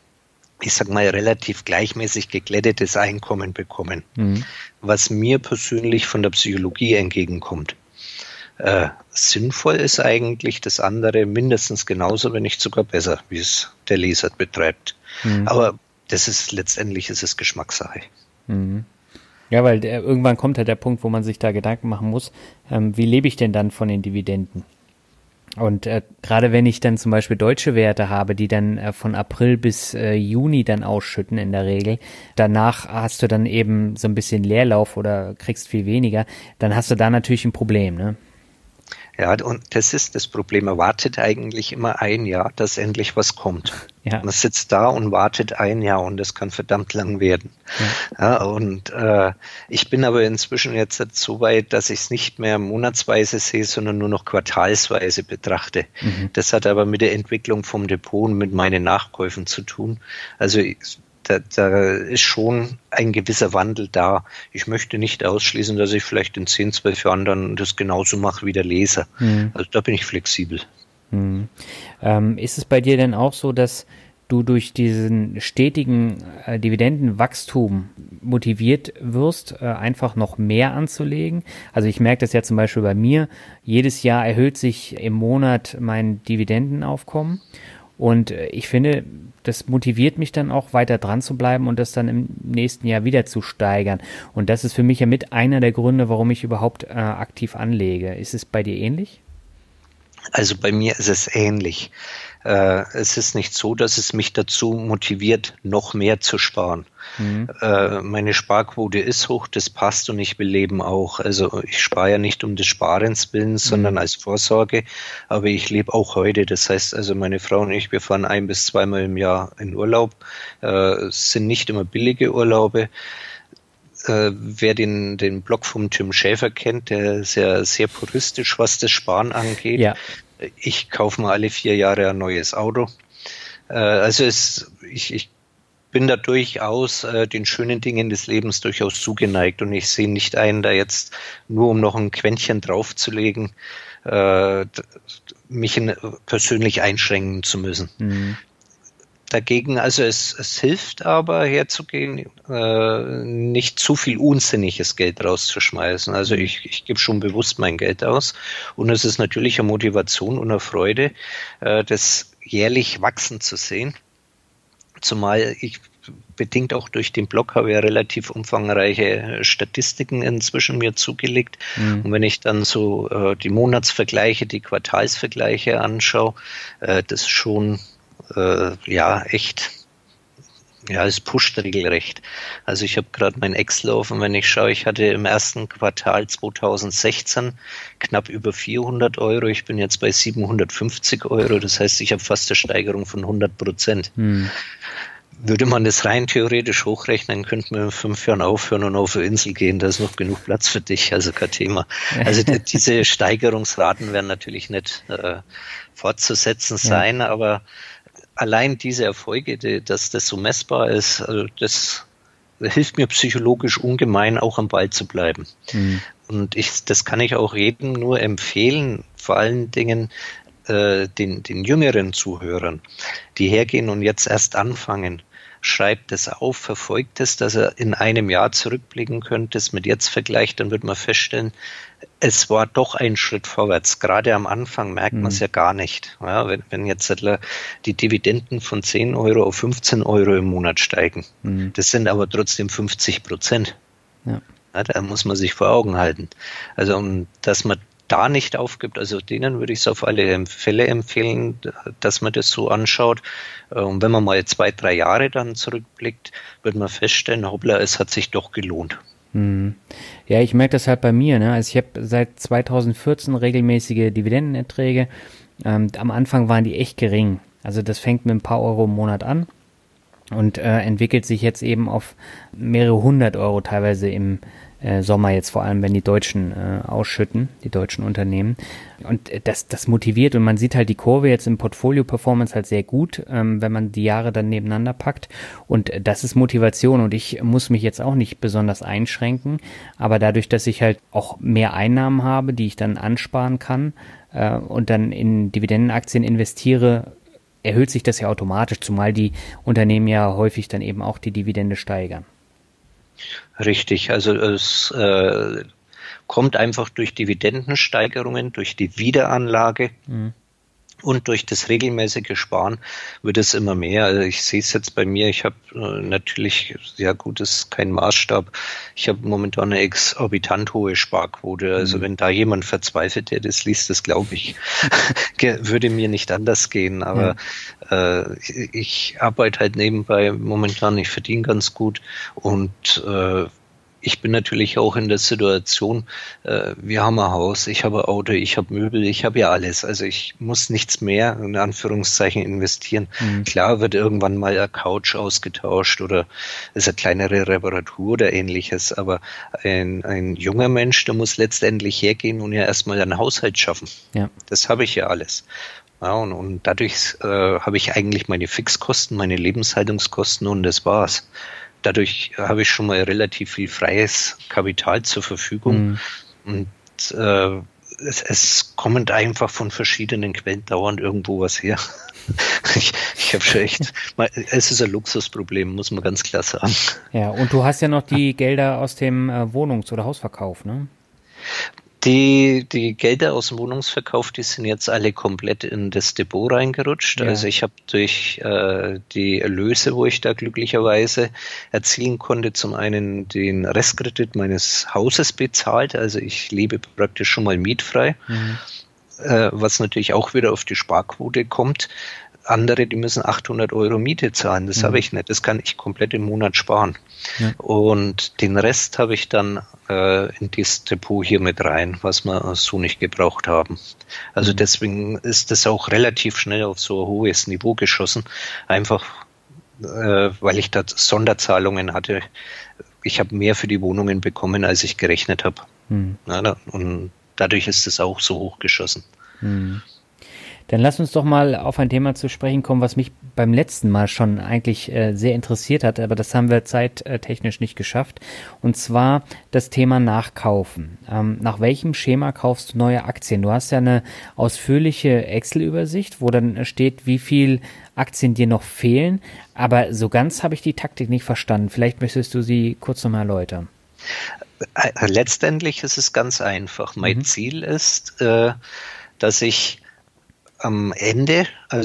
ich sag mal, relativ gleichmäßig geglättetes Einkommen bekommen, mhm. was mir persönlich von der Psychologie entgegenkommt. Äh, sinnvoll ist eigentlich das andere mindestens genauso, wenn nicht sogar besser, wie es der Leser betreibt. Mhm. Aber das ist letztendlich ist es Geschmackssache. Mhm. Ja, weil der, irgendwann kommt halt der Punkt, wo man sich da Gedanken machen muss, ähm, wie lebe ich denn dann von den Dividenden? Und äh, gerade wenn ich dann zum Beispiel deutsche Werte habe, die dann äh, von April bis äh, Juni dann ausschütten in der Regel, danach hast du dann eben so ein bisschen Leerlauf oder kriegst viel weniger, dann hast du da natürlich ein Problem, ne? Ja, und das ist das Problem. Man wartet eigentlich immer ein Jahr, dass endlich was kommt. Ja. Man sitzt da und wartet ein Jahr und das kann verdammt lang werden. Ja. Ja, und äh, ich bin aber inzwischen jetzt so weit, dass ich es nicht mehr monatsweise sehe, sondern nur noch quartalsweise betrachte. Mhm. Das hat aber mit der Entwicklung vom Depot und mit meinen Nachkäufen zu tun. Also ich, Da, da ist schon ein gewisser Wandel da. Ich möchte nicht ausschließen, dass ich vielleicht in zehn, zwölf Jahren dann das genauso mache wie der Leser. Mhm. Also da bin ich flexibel. Mhm. Ähm, ist es bei dir denn auch so, dass du durch diesen stetigen äh, Dividendenwachstum motiviert wirst, äh, einfach noch mehr anzulegen? Also ich merke das ja zum Beispiel bei mir. Jedes Jahr erhöht sich im Monat mein Dividendenaufkommen. Und ich finde, das motiviert mich dann auch weiter dran zu bleiben und das dann im nächsten Jahr wieder zu steigern. Und das ist für mich ja mit einer der Gründe, warum ich überhaupt äh, aktiv anlege. Ist es bei dir ähnlich? Also bei mir ist es ähnlich. Äh, es ist nicht so, dass es mich dazu motiviert, noch mehr zu sparen. Mhm. Äh, meine Sparquote ist hoch, das passt und ich will leben auch. Also ich spare ja nicht um des Sparens willen, sondern mhm. als Vorsorge. Aber ich lebe auch heute. Das heißt also, meine Frau und ich, wir fahren ein bis zweimal im Jahr in Urlaub. Äh, es sind nicht immer billige Urlaube. Äh, wer den, den Blog vom Tim Schäfer kennt, der ist ja sehr puristisch, was das Sparen angeht. Ja. Ich kaufe mir alle vier Jahre ein neues Auto. Äh, also es, ich, ich bin da durchaus äh, den schönen Dingen des Lebens durchaus zugeneigt und ich sehe nicht ein, da jetzt nur um noch ein Quäntchen draufzulegen, äh, mich in, persönlich einschränken zu müssen. Mhm. Dagegen, also es, es hilft aber herzugehen, äh, nicht zu viel unsinniges Geld rauszuschmeißen. Also ich, ich gebe schon bewusst mein Geld aus und es ist natürlich eine Motivation und eine Freude, äh, das jährlich wachsen zu sehen. Zumal ich bedingt auch durch den Blog habe ja relativ umfangreiche Statistiken inzwischen mir zugelegt. Mhm. Und wenn ich dann so äh, die Monatsvergleiche, die Quartalsvergleiche anschaue, äh, das ist schon äh, ja echt, ja, es pusht regelrecht. Also ich habe gerade mein Excel offen, wenn ich schaue, ich hatte im ersten Quartal zweitausendsechzehn knapp über vierhundert Euro, ich bin jetzt bei siebenhundertfünfzig Euro, das heißt, ich habe fast eine Steigerung von hundert Prozent. Hm. Würde man das rein theoretisch hochrechnen, könnten wir in fünf Jahren aufhören und auf eine Insel gehen, da ist noch genug Platz für dich, also kein Thema. Also diese Steigerungsraten werden natürlich nicht äh, fortzusetzen sein, ja. aber allein diese Erfolge, die, dass das so messbar ist, also das hilft mir psychologisch ungemein, auch am Ball zu bleiben. Mhm. Und ich, das kann ich auch jedem nur empfehlen, vor allen Dingen äh, den, den jüngeren Zuhörern, die hergehen und jetzt erst anfangen. Schreibt es auf, verfolgt es, dass er in einem Jahr zurückblicken könnte, es mit jetzt vergleicht, dann wird man feststellen, es war doch ein Schritt vorwärts. Gerade am Anfang merkt man es mhm. ja gar nicht. Ja, wenn, wenn jetzt die Dividenden von zehn Euro auf fünfzehn Euro im Monat steigen, mhm. das sind aber trotzdem fünfzig Prozent. Ja. Ja, da muss man sich vor Augen halten. Also, um, dass man da nicht aufgibt, also denen würde ich es auf alle Fälle empfehlen, dass man das so anschaut. Und wenn man mal zwei, drei Jahre dann zurückblickt, wird man feststellen, hoppla, es hat sich doch gelohnt. Ja, ich merke das halt bei mir, ne? Also ich habe seit zweitausendvierzehn regelmäßige Dividendenerträge. Ähm, am Anfang waren die echt gering. Also das fängt mit ein paar Euro im Monat an und äh, entwickelt sich jetzt eben auf mehrere hundert Euro teilweise im äh, Sommer jetzt, vor allem wenn die Deutschen äh, ausschütten, die deutschen Unternehmen. Und äh, das, das motiviert und man sieht halt die Kurve jetzt im Portfolio-Performance halt sehr gut, ähm, wenn man die Jahre dann nebeneinander packt. Und äh, das ist Motivation und ich muss mich jetzt auch nicht besonders einschränken, aber dadurch, dass ich halt auch mehr Einnahmen habe, die ich dann ansparen kann äh, und dann in Dividendenaktien investiere, erhöht sich das ja automatisch, zumal die Unternehmen ja häufig dann eben auch die Dividende steigern. Richtig, also es äh, kommt einfach durch Dividendensteigerungen, durch die Wiederanlage mhm. und durch das regelmäßige Sparen wird es immer mehr. Also ich sehe es jetzt bei mir, ich habe äh, natürlich, ja gut, das ist kein Maßstab, ich habe momentan eine exorbitant hohe Sparquote. Also mhm. wenn da jemand verzweifelt, der das liest, das glaube ich, würde mir nicht anders gehen. Aber ja. äh, ich, ich arbeite halt nebenbei momentan, ich verdiene ganz gut und äh, ich bin natürlich auch in der Situation, äh, wir haben ein Haus, ich habe ein Auto, ich habe Möbel, ich habe ja alles. Also ich muss nichts mehr, in Anführungszeichen, investieren. Mhm. Klar wird irgendwann mal eine Couch ausgetauscht oder ist eine kleinere Reparatur oder ähnliches. Aber ein, ein junger Mensch, der muss letztendlich hergehen und ja erstmal einen Haushalt schaffen. Ja. Das habe ich ja alles. Ja, und, und dadurch äh, habe ich eigentlich meine Fixkosten, meine Lebenshaltungskosten und das war's. Dadurch habe ich schon mal relativ viel freies Kapital zur Verfügung mhm. und äh, es, es kommt einfach von verschiedenen Quellen dauernd irgendwo was her. ich ich habe schon echt, es ist ein Luxusproblem, muss man ganz klar sagen. Ja, und du hast ja noch die Gelder aus dem äh, Wohnungs- oder Hausverkauf, ne? Die, die Gelder aus dem Wohnungsverkauf, die sind jetzt alle komplett in das Depot reingerutscht. Ja. Also ich habe durch äh, die Erlöse, wo ich da glücklicherweise erzielen konnte, zum einen den Restkredit meines Hauses bezahlt. Also ich lebe praktisch schon mal mietfrei, mhm. äh, was natürlich auch wieder auf die Sparquote kommt. Andere, die müssen achthundert Euro Miete zahlen. Das mhm. habe ich nicht. Das kann ich komplett im Monat sparen. Ja. Und den Rest habe ich dann äh, in das Depot hier mit rein, was wir so nicht gebraucht haben. Also mhm. deswegen ist das auch relativ schnell auf so ein hohes Niveau geschossen. Einfach, äh, weil ich da Sonderzahlungen hatte. Ich habe mehr für die Wohnungen bekommen, als ich gerechnet habe. Mhm. Ja, und dadurch ist es auch so hochgeschossen. Mhm. Dann lass uns doch mal auf ein Thema zu sprechen kommen, was mich beim letzten Mal schon eigentlich äh, sehr interessiert hat, aber das haben wir zeittechnisch nicht geschafft. Und zwar das Thema Nachkaufen. Ähm, nach welchem Schema kaufst du neue Aktien? Du hast ja eine ausführliche Excel-Übersicht, wo dann steht, wie viel Aktien dir noch fehlen, aber so ganz habe ich die Taktik nicht verstanden. Vielleicht möchtest du sie kurz nochmal erläutern. Letztendlich ist es ganz einfach. Mein mhm. Ziel ist, äh, dass ich am Ende, also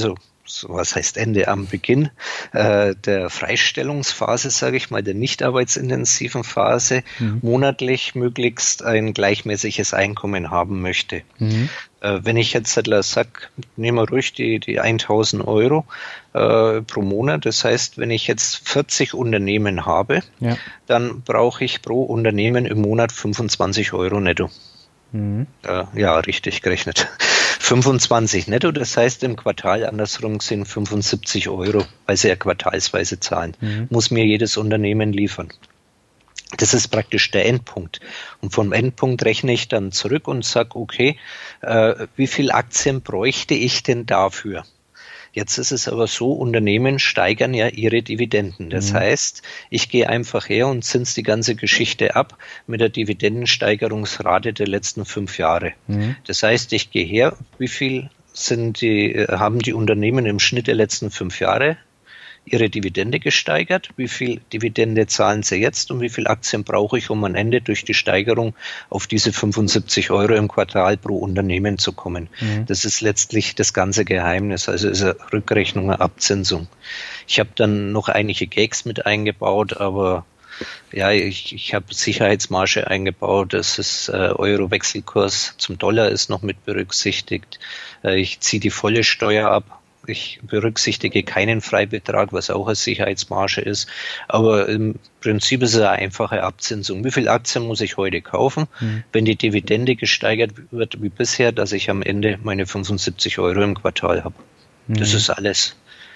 was heißt Ende, am Beginn äh, der Freistellungsphase, sage ich mal, der nicht arbeitsintensiven Phase, mhm. monatlich möglichst ein gleichmäßiges Einkommen haben möchte. Mhm. Äh, wenn ich jetzt sage, nehmen wir ruhig die, die tausend Euro äh, pro Monat, das heißt, wenn ich jetzt vierzig Unternehmen habe, ja. dann brauche ich pro Unternehmen im Monat fünfundzwanzig Euro netto. Mhm. Äh, ja, richtig gerechnet. fünfundzwanzig netto, das heißt im Quartal andersrum sind fünfundsiebzig Euro, weil sie ja quartalsweise zahlen. Mhm. Muss mir jedes Unternehmen liefern. Das ist praktisch der Endpunkt. Und vom Endpunkt rechne ich dann zurück und sage, okay, äh, wie viel Aktien bräuchte ich denn dafür? Jetzt ist es aber so, Unternehmen steigern ja ihre Dividenden. Das mhm. heißt, ich gehe einfach her und zins die ganze Geschichte ab mit der Dividendensteigerungsrate der letzten fünf Jahre. Mhm. Das heißt, ich gehe her, wie viel sind die, haben die Unternehmen im Schnitt der letzten fünf Jahre ihre Dividende gesteigert, wie viel Dividende zahlen sie jetzt und wie viel Aktien brauche ich, um am Ende durch die Steigerung auf diese fünfundsiebzig Euro im Quartal pro Unternehmen zu kommen. Mhm. Das ist letztlich das ganze Geheimnis, also ist eine Rückrechnung, eine Abzinsung. Ich habe dann noch einige Gags mit eingebaut, aber ja, ich, ich habe Sicherheitsmarge eingebaut, das ist äh, Euro-Wechselkurs zum Dollar ist noch mit berücksichtigt. Äh, ich ziehe die volle Steuer ab. Ich berücksichtige keinen Freibetrag, was auch eine Sicherheitsmarge ist. Aber im Prinzip ist es eine einfache Abzinsung. Wie viel Aktien muss ich heute kaufen, mhm. wenn die Dividende gesteigert wird wie bisher, dass ich am Ende meine fünfundsiebzig Euro im Quartal habe. Mhm. Das ist alles.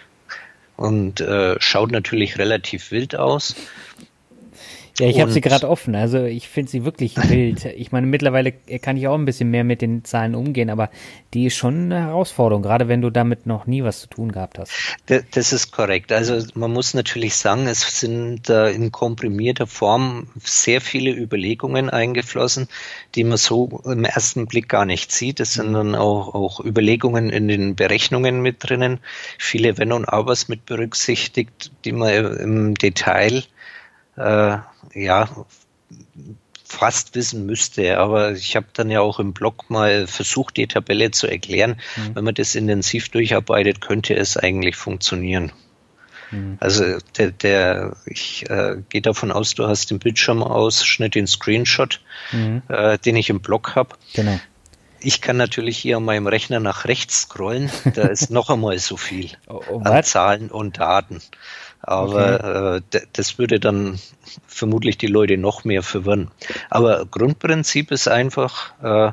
Und äh, schaut natürlich relativ wild aus. Ja, ich habe sie gerade offen, also ich finde sie wirklich wild. Ich meine, mittlerweile kann ich auch ein bisschen mehr mit den Zahlen umgehen, aber die ist schon eine Herausforderung, gerade wenn du damit noch nie was zu tun gehabt hast. Das ist korrekt. Also man muss natürlich sagen, es sind äh, in komprimierter Form sehr viele Überlegungen eingeflossen, die man so im ersten Blick gar nicht sieht. Es sind dann auch, auch Überlegungen in den Berechnungen mit drinnen, viele Wenn und Abers mit berücksichtigt, die man im Detail Äh, ja, fast wissen müsste, aber ich habe dann ja auch im Blog mal versucht, die Tabelle zu erklären. Mhm. Wenn man das intensiv durcharbeitet, könnte es eigentlich funktionieren. Mhm. Also der, der ich äh, gehe davon aus, du hast den Bildschirmausschnitt, den Screenshot, mhm. äh, den ich im Blog habe. Genau. Ich kann natürlich hier an meinem Rechner nach rechts scrollen, da ist noch einmal so viel oh, oh, an Zahlen und Daten. Aber okay. äh, d- das würde dann vermutlich die Leute noch mehr verwirren. Aber Grundprinzip ist einfach, äh,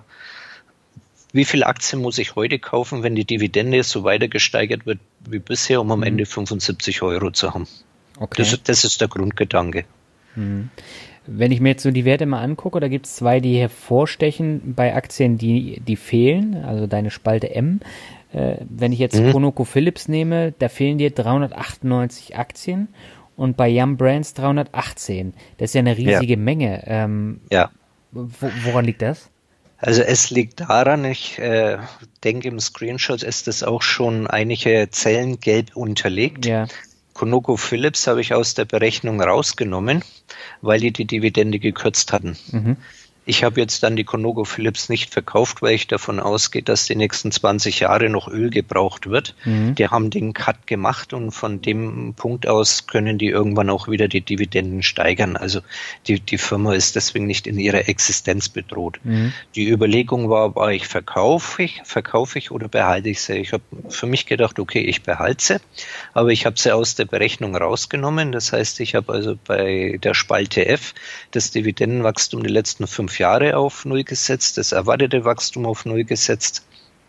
wie viel Aktien muss ich heute kaufen, wenn die Dividende so weiter gesteigert wird wie bisher, um am mhm. Ende fünfundsiebzig Euro zu haben. Okay. Das, das ist der Grundgedanke. Mhm. Wenn ich mir jetzt so die Werte mal angucke, da gibt es zwei, die hervorstechen bei Aktien, die, die fehlen, also deine Spalte M. Äh, wenn ich jetzt mhm. ConocoPhillips nehme, da fehlen dir dreihundertachtundneunzig Aktien und bei Yum Brands dreihundertachtzehn. Das ist ja eine riesige ja. Menge. Ähm, ja. Wo, woran liegt das? Also es liegt daran, ich äh, denke im Screenshot ist das auch schon einige Zellen gelb unterlegt. Ja. ConocoPhillips habe ich aus der Berechnung rausgenommen, weil die die Dividende gekürzt hatten. Mhm. Ich habe jetzt dann die ConocoPhillips nicht verkauft, weil ich davon ausgehe, dass die nächsten zwanzig Jahre noch Öl gebraucht wird. Mhm. Die haben den Cut gemacht und von dem Punkt aus können die irgendwann auch wieder die Dividenden steigern. Also die, die Firma ist deswegen nicht in ihrer Existenz bedroht. Mhm. Die Überlegung war, war ich verkaufe ich, verkaufe ich oder behalte ich sie? Ich habe für mich gedacht, okay, ich behalte sie, aber ich habe sie aus der Berechnung rausgenommen. Das heißt, ich habe also bei der Spalte F das Dividendenwachstum die letzten fünf Jahre auf Null gesetzt, das erwartete Wachstum auf Null gesetzt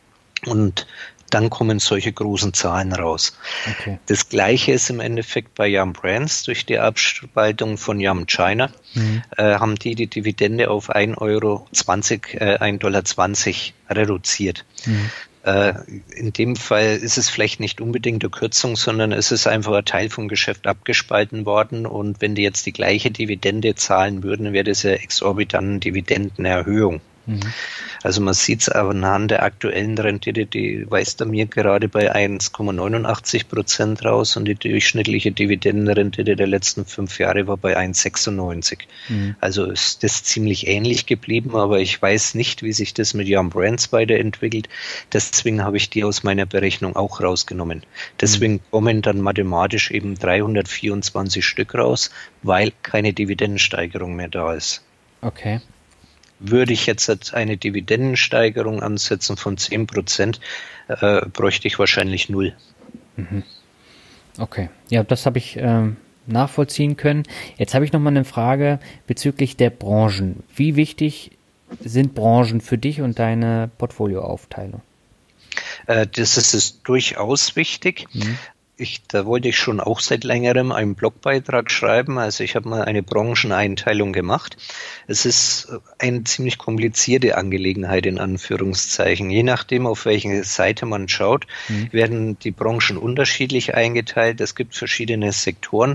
und dann kommen solche großen Zahlen raus. Okay. Das Gleiche ist im Endeffekt bei Yum Brands. Durch die Abspaltung von Yum China mhm. äh, haben die die Dividende auf ein Euro zwanzig, äh, ein Dollar zwanzig reduziert. Mhm. Äh, in dem Fall ist es vielleicht nicht unbedingt eine Kürzung, sondern es ist einfach ein Teil vom Geschäft abgespalten worden und wenn die jetzt die gleiche Dividende zahlen würden, wäre das ja exorbitant Dividendenerhöhung. Mhm. Also man sieht es anhand der aktuellen Rendite, die weist er mir gerade bei eins Komma neunundachtzig Prozent raus und die durchschnittliche Dividendenrendite der letzten fünf Jahre war bei eins Komma sechsundneunzig. Mhm. Also ist das ziemlich ähnlich geblieben, aber ich weiß nicht, wie sich das mit Yum Brands weiterentwickelt. Deswegen habe ich die aus meiner Berechnung auch rausgenommen. Deswegen mhm. kommen dann mathematisch eben dreihundertvierundzwanzig Stück raus, weil keine Dividendensteigerung mehr da ist. Okay. Würde ich jetzt eine Dividendensteigerung ansetzen von zehn Prozent, äh, bräuchte ich wahrscheinlich null. Mhm. Okay, ja, das habe ich ähm, nachvollziehen können. Jetzt habe ich noch mal eine Frage bezüglich der Branchen. Wie wichtig sind Branchen für dich und deine Portfolioaufteilung? Äh, das ist es durchaus wichtig. Mhm. Ich, da wollte ich schon auch seit längerem einen Blogbeitrag schreiben. Also ich habe mal eine Brancheneinteilung gemacht. Es ist eine ziemlich komplizierte Angelegenheit in Anführungszeichen. Je nachdem, auf welche Seite man schaut, mhm. werden die Branchen unterschiedlich eingeteilt. Es gibt verschiedene Sektoren.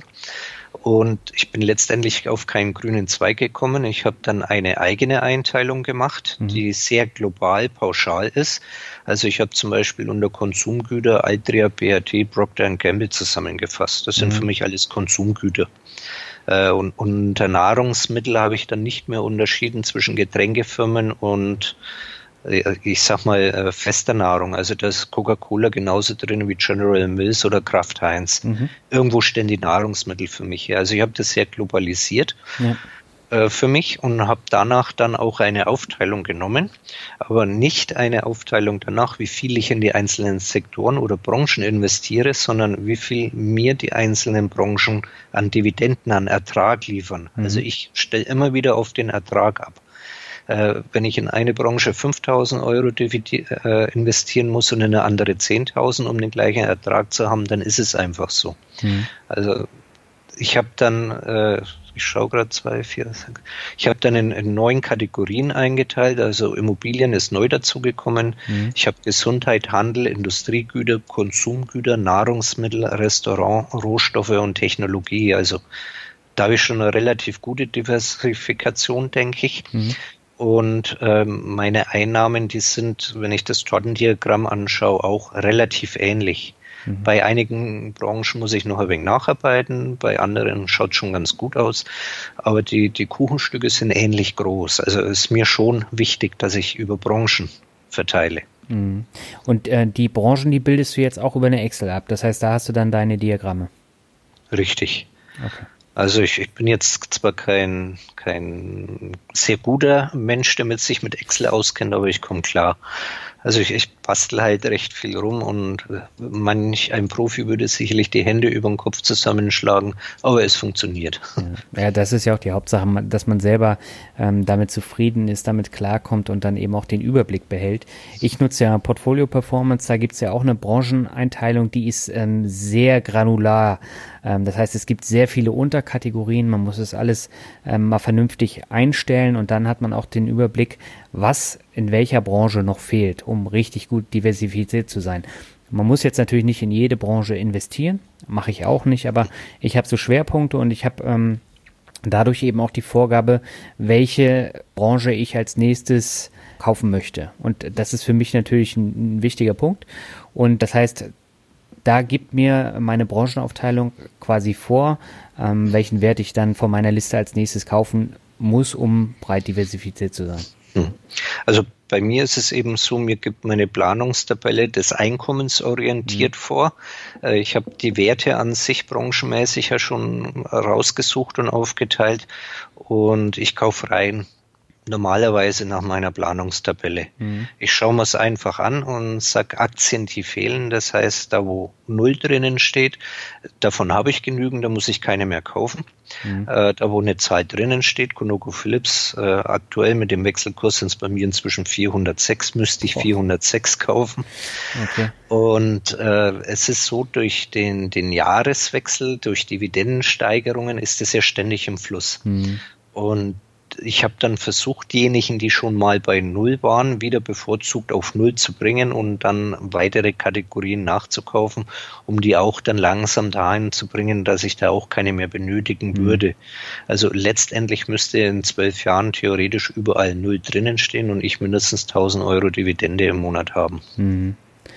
Und ich bin letztendlich auf keinen grünen Zweig gekommen. Ich habe dann eine eigene Einteilung gemacht, mhm. die sehr global, pauschal ist. Also ich habe zum Beispiel unter Konsumgüter Altria, B A T, Procter and Gamble zusammengefasst. Das sind mhm. für mich alles Konsumgüter. Äh, und, und unter Nahrungsmittel habe ich dann nicht mehr unterschieden zwischen Getränkefirmen und ich sag mal, fester Nahrung. Also da ist Coca-Cola genauso drin wie General Mills oder Kraft Heinz. Mhm. Irgendwo stehen die Nahrungsmittel für mich her. Also ich habe das sehr globalisiert ja. äh, für mich und habe danach dann auch eine Aufteilung genommen, aber nicht eine Aufteilung danach, wie viel ich in die einzelnen Sektoren oder Branchen investiere, sondern wie viel mir die einzelnen Branchen an Dividenden, an Ertrag liefern. Mhm. Also ich stelle immer wieder auf den Ertrag ab. Wenn ich in eine Branche fünftausend Euro investieren muss und in eine andere zehntausend, um den gleichen Ertrag zu haben, dann ist es einfach so. Mhm. Also ich habe dann, ich schaue gerade zwei, vier, ich habe dann in, in neun Kategorien eingeteilt. Also Immobilien ist neu dazugekommen. Mhm. Ich habe Gesundheit, Handel, Industriegüter, Konsumgüter, Nahrungsmittel, Restaurant, Rohstoffe und Technologie. Also da habe ich schon eine relativ gute Diversifikation, denke ich. Mhm. Und ähm, meine Einnahmen, die sind, wenn ich das Tortendiagramm anschaue, auch relativ ähnlich. Mhm. Bei einigen Branchen muss ich noch ein wenig nacharbeiten, bei anderen schaut es schon ganz gut aus. Aber die, die Kuchenstücke sind ähnlich groß. Also es ist mir schon wichtig, dass ich über Branchen verteile. Mhm. Und äh, die Branchen, die bildest du jetzt auch über eine Excel ab. Das heißt, da hast du dann deine Diagramme. Richtig. Okay. Also ich, ich bin jetzt zwar kein, kein sehr guter Mensch, der mit sich mit Excel auskennt, aber ich komme klar. Also ich, ich bastel halt recht viel rum und manch ein Profi würde sicherlich die Hände über den Kopf zusammenschlagen, aber es funktioniert. Ja, ja, das ist ja auch die Hauptsache, dass man selber ähm, damit zufrieden ist, damit klarkommt und dann eben auch den Überblick behält. Ich nutze ja Portfolio Performance, da gibt es ja auch eine Brancheneinteilung, die ist ähm, sehr granular. Ähm, das heißt, es gibt sehr viele Unterkategorien, man muss es alles ähm, mal vernünftig einstellen und dann hat man auch den Überblick, was in welcher Branche noch fehlt, um richtig gut diversifiziert zu sein. Man muss jetzt natürlich nicht in jede Branche investieren, mache ich auch nicht, aber ich habe so Schwerpunkte und ich habe ähm, dadurch eben auch die Vorgabe, welche Branche ich als nächstes kaufen möchte. Und das ist für mich natürlich ein, ein wichtiger Punkt. Und das heißt, da gibt mir meine Branchenaufteilung quasi vor, ähm, welchen Wert ich dann von meiner Liste als nächstes kaufen muss, um breit diversifiziert zu sein. Also bei mir ist es eben so, mir gibt meine Planungstabelle des Einkommens orientiert mhm. vor. Ich habe die Werte an sich branchenmäßig ja schon rausgesucht und aufgeteilt und ich kaufe rein. Normalerweise nach meiner Planungstabelle. Mhm. Ich schaue mir es einfach an und sage Aktien, die fehlen. Das heißt, da wo null drinnen steht, davon habe ich genügend, da muss ich keine mehr kaufen. Mhm. Äh, da wo eine Zahl drinnen steht, ConocoPhillips, äh, aktuell mit dem Wechselkurs sind es bei mir inzwischen vierhundertsechs, müsste ich oh. vierhundertsechs kaufen. Okay. Und äh, es ist so, durch den, den Jahreswechsel, durch Dividendensteigerungen ist es ja ständig im Fluss. Mhm. Und ich habe dann versucht, diejenigen, die schon mal bei Null waren, wieder bevorzugt auf Null zu bringen und dann weitere Kategorien nachzukaufen, um die auch dann langsam dahin zu bringen, dass ich da auch keine mehr benötigen mhm. würde. Also letztendlich müsste in zwölf Jahren theoretisch überall Null drinnen stehen und ich mindestens tausend Euro Dividende im Monat haben. Mhm.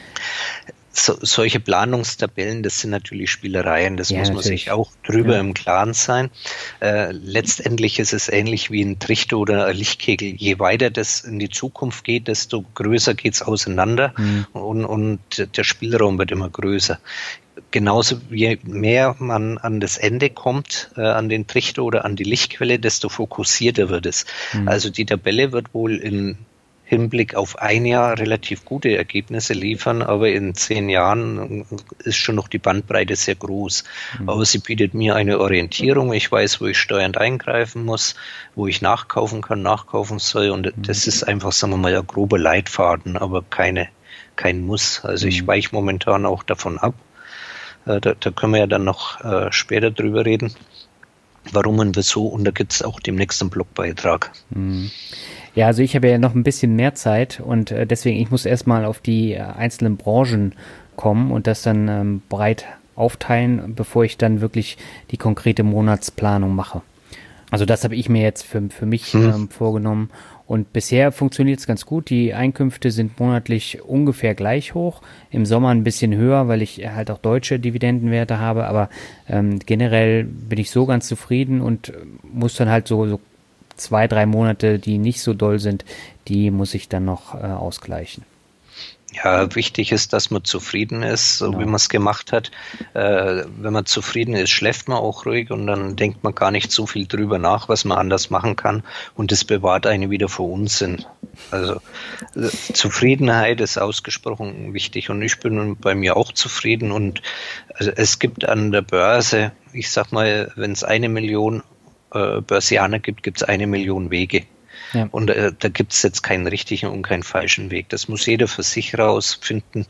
So, solche Planungstabellen, das sind natürlich Spielereien, das ja, muss man natürlich. sich auch drüber ja. im Klaren sein. Äh, letztendlich ist es ähnlich wie ein Trichter oder ein Lichtkegel. Je weiter das in die Zukunft geht, desto größer geht's auseinander mhm. und, und der Spielraum wird immer größer. Genauso je mehr man an das Ende kommt, äh, an den Trichter oder an die Lichtquelle, desto fokussierter wird es. Mhm. Also die Tabelle wird wohl in Hinblick auf ein Jahr relativ gute Ergebnisse liefern, aber in zehn Jahren ist schon noch die Bandbreite sehr groß. Mhm. Aber sie bietet mir eine Orientierung. Ich weiß, wo ich steuernd eingreifen muss, wo ich nachkaufen kann, nachkaufen soll. Und mhm. das ist einfach, sagen wir mal, ein grober Leitfaden, aber keine, kein Muss. Also mhm. ich weiche momentan auch davon ab. Da, da können wir ja dann noch äh, später drüber reden, warum und wieso. Und da gibt es auch demnächst einen Blogbeitrag. Mhm. Ja, also ich habe ja noch ein bisschen mehr Zeit und äh, deswegen, ich muss erstmal auf die äh, einzelnen Branchen kommen und das dann ähm, breit aufteilen, bevor ich dann wirklich die konkrete Monatsplanung mache. Also das habe ich mir jetzt für, für mich mhm. ähm, vorgenommen und bisher funktioniert es ganz gut. Die Einkünfte sind monatlich ungefähr gleich hoch, im Sommer ein bisschen höher, weil ich halt auch deutsche Dividendenwerte habe, aber ähm, generell bin ich so ganz zufrieden und muss dann halt so, so zwei, drei Monate, die nicht so doll sind, die muss ich dann noch äh, ausgleichen. Ja, wichtig ist, dass man zufrieden ist, so genau. wie man es gemacht hat. Äh, wenn man zufrieden ist, schläft man auch ruhig und dann denkt man gar nicht so viel drüber nach, was man anders machen kann und das bewahrt einen wieder vor Unsinn. Also äh, Zufriedenheit ist ausgesprochen wichtig und ich bin bei mir auch zufrieden und also, es gibt an der Börse, ich sag mal, wenn es eine Million äh, Börsianer gibt, gibt es eine Million Wege. Ja. Und äh, da gibt es jetzt keinen richtigen und keinen falschen Weg. Das muss jeder für sich rausfinden.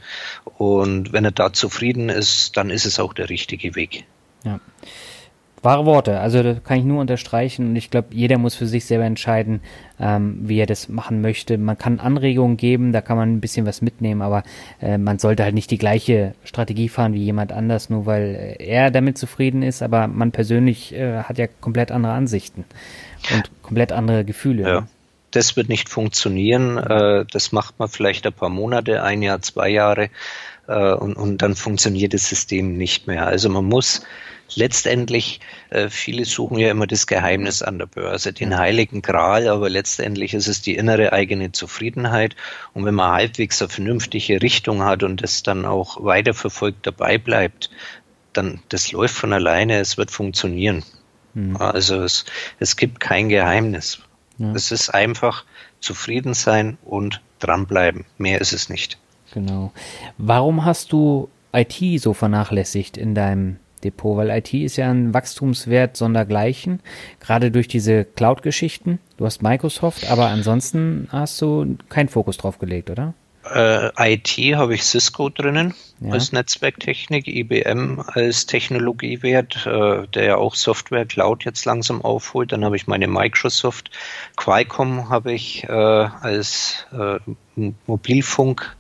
Und wenn er da zufrieden ist, dann ist es auch der richtige Weg. Ja. Wahre Worte, also das kann ich nur unterstreichen und ich glaube, jeder muss für sich selber entscheiden, ähm, wie er das machen möchte. Man kann Anregungen geben, da kann man ein bisschen was mitnehmen, aber äh, man sollte halt nicht die gleiche Strategie fahren wie jemand anders, nur weil er damit zufrieden ist, aber man persönlich äh, hat ja komplett andere Ansichten und komplett andere Gefühle. Ja. Das wird nicht funktionieren, äh, das macht man vielleicht ein paar Monate, ein Jahr, zwei Jahre äh, und, und dann funktioniert das System nicht mehr. Also man muss letztendlich, äh, viele suchen ja immer das Geheimnis an der Börse, den heiligen Gral, aber letztendlich ist es die innere eigene Zufriedenheit. Und wenn man halbwegs eine vernünftige Richtung hat und das dann auch weiterverfolgt dabei bleibt, dann das läuft von alleine, es wird funktionieren. Mhm. Also es, es gibt kein Geheimnis. Ja. Es ist einfach zufrieden sein und dranbleiben. Mehr ist es nicht. Genau. Warum hast du I T so vernachlässigt in deinem Depot, weil I T ist ja ein Wachstumswert sondergleichen, gerade durch diese Cloud-Geschichten. Du hast Microsoft, aber ansonsten hast du keinen Fokus drauf gelegt, oder? Äh, I T habe ich Cisco drinnen ja. als Netzwerktechnik, I B M als Technologiewert, äh, der ja auch Software Cloud jetzt langsam aufholt. Dann habe ich meine Microsoft, Qualcomm habe ich äh, als äh, Mobilfunk.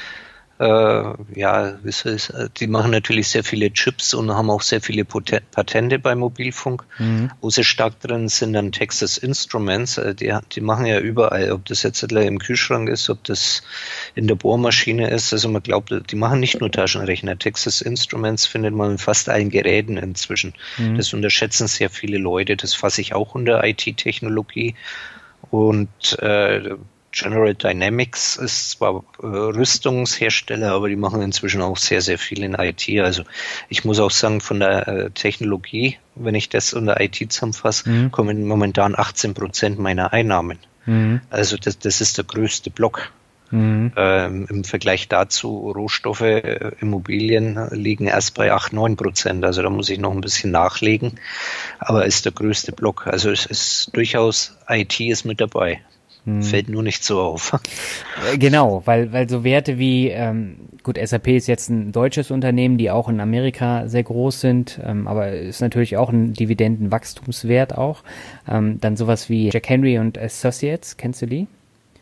Äh, ja, die machen natürlich sehr viele Chips und haben auch sehr viele Patente bei Mobilfunk. Mhm. Wo sie stark drin sind, dann Texas Instruments, die, die machen ja überall, ob das jetzt im Kühlschrank ist, ob das in der Bohrmaschine ist. Also man glaubt, die machen nicht nur Taschenrechner. Texas Instruments findet man in fast allen Geräten inzwischen. Mhm. Das unterschätzen sehr viele Leute. Das fasse ich auch unter I T-Technologie. Und äh, General Dynamics ist zwar äh, Rüstungshersteller, aber die machen inzwischen auch sehr, sehr viel in I T. Also ich muss auch sagen, von der äh, Technologie, wenn ich das unter I T zusammenfasse, mhm. kommen momentan achtzehn Prozent meiner Einnahmen. Mhm. Also das, das ist der größte Block. Mhm. Ähm, im Vergleich dazu Rohstoffe, äh, Immobilien liegen erst bei acht, neun Prozent. Also da muss ich noch ein bisschen nachlegen. Aber ist der größte Block. Also es ist durchaus I T ist mit dabei. Hm. Fällt nur nicht so auf. Genau, weil, weil so Werte wie, ähm, gut, S A P ist jetzt ein deutsches Unternehmen, die auch in Amerika sehr groß sind, ähm, aber ist natürlich auch ein Dividendenwachstumswert auch. Ähm, dann sowas wie Jack Henry und Associates, kennst du die?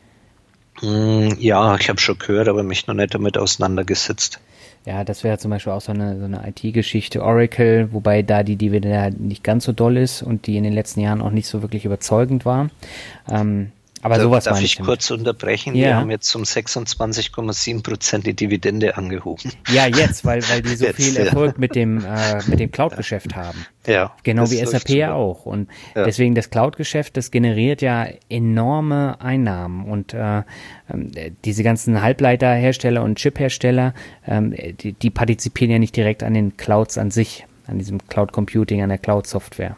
Ja, ich habe schon gehört, aber mich noch nicht damit auseinandergesetzt. Ja, das wäre zum Beispiel auch so eine, so eine I T-Geschichte. Oracle, wobei da die Dividende nicht ganz so doll ist und die in den letzten Jahren auch nicht so wirklich überzeugend war. Ähm, Aber da, sowas darf meine ich damit. kurz unterbrechen? Ja. Wir haben jetzt um sechsundzwanzig Komma sieben Prozent die Dividende angehoben. Ja, jetzt, weil, weil die so Jetzt, viel ja. Erfolg mit dem, äh, mit dem Cloud-Geschäft haben. Ja, Genau das wie S A läuft P ja super. auch. Und Ja. deswegen das Cloud-Geschäft, das generiert ja enorme Einnahmen. Und äh, ähm, diese ganzen Halbleiterhersteller und Chiphersteller, ähm, die, die partizipieren ja nicht direkt an den Clouds an sich, an diesem Cloud-Computing, an der Cloud-Software.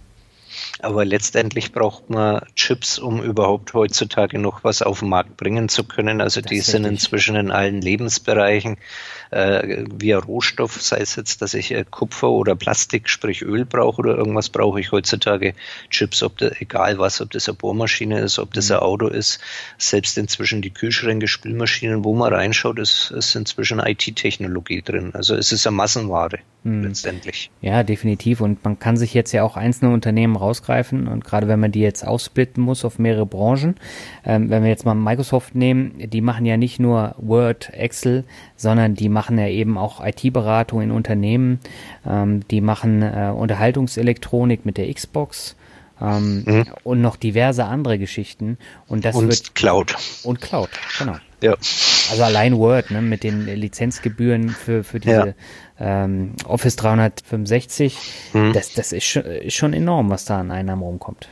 Aber letztendlich braucht man Chips, um überhaupt heutzutage noch was auf den Markt bringen zu können. Also Das die ist sind richtig. inzwischen in allen Lebensbereichen äh, via Rohstoff, sei es jetzt, dass ich äh, Kupfer oder Plastik, sprich Öl brauche oder irgendwas, brauche ich heutzutage Chips, ob da, egal was, ob das eine Bohrmaschine ist, ob das ein Auto ist, selbst inzwischen die Kühlschränke, Spülmaschinen, wo man reinschaut, ist, ist inzwischen I T-Technologie drin. Also es ist eine Massenware Hm. letztendlich. Ja, definitiv. Und man kann sich jetzt ja auch einzelne Unternehmen rausgreifen. Und gerade wenn man die jetzt aufsplitten muss auf mehrere Branchen, ähm, wenn wir jetzt mal Microsoft nehmen, die machen ja nicht nur Word, Excel, sondern die machen ja eben auch I T-Beratung in Unternehmen. Ähm, die machen äh, Unterhaltungselektronik mit der Xbox. Ähm, Mhm. Und noch diverse andere Geschichten. Und das Und wird Cloud. und Cloud, genau. Ja. Also allein Word, ne, mit den Lizenzgebühren für, für diese ähm, Office dreihundertfünfundsechzig, Mhm. das, das ist schon, ist schon enorm, was da an Einnahmen rumkommt.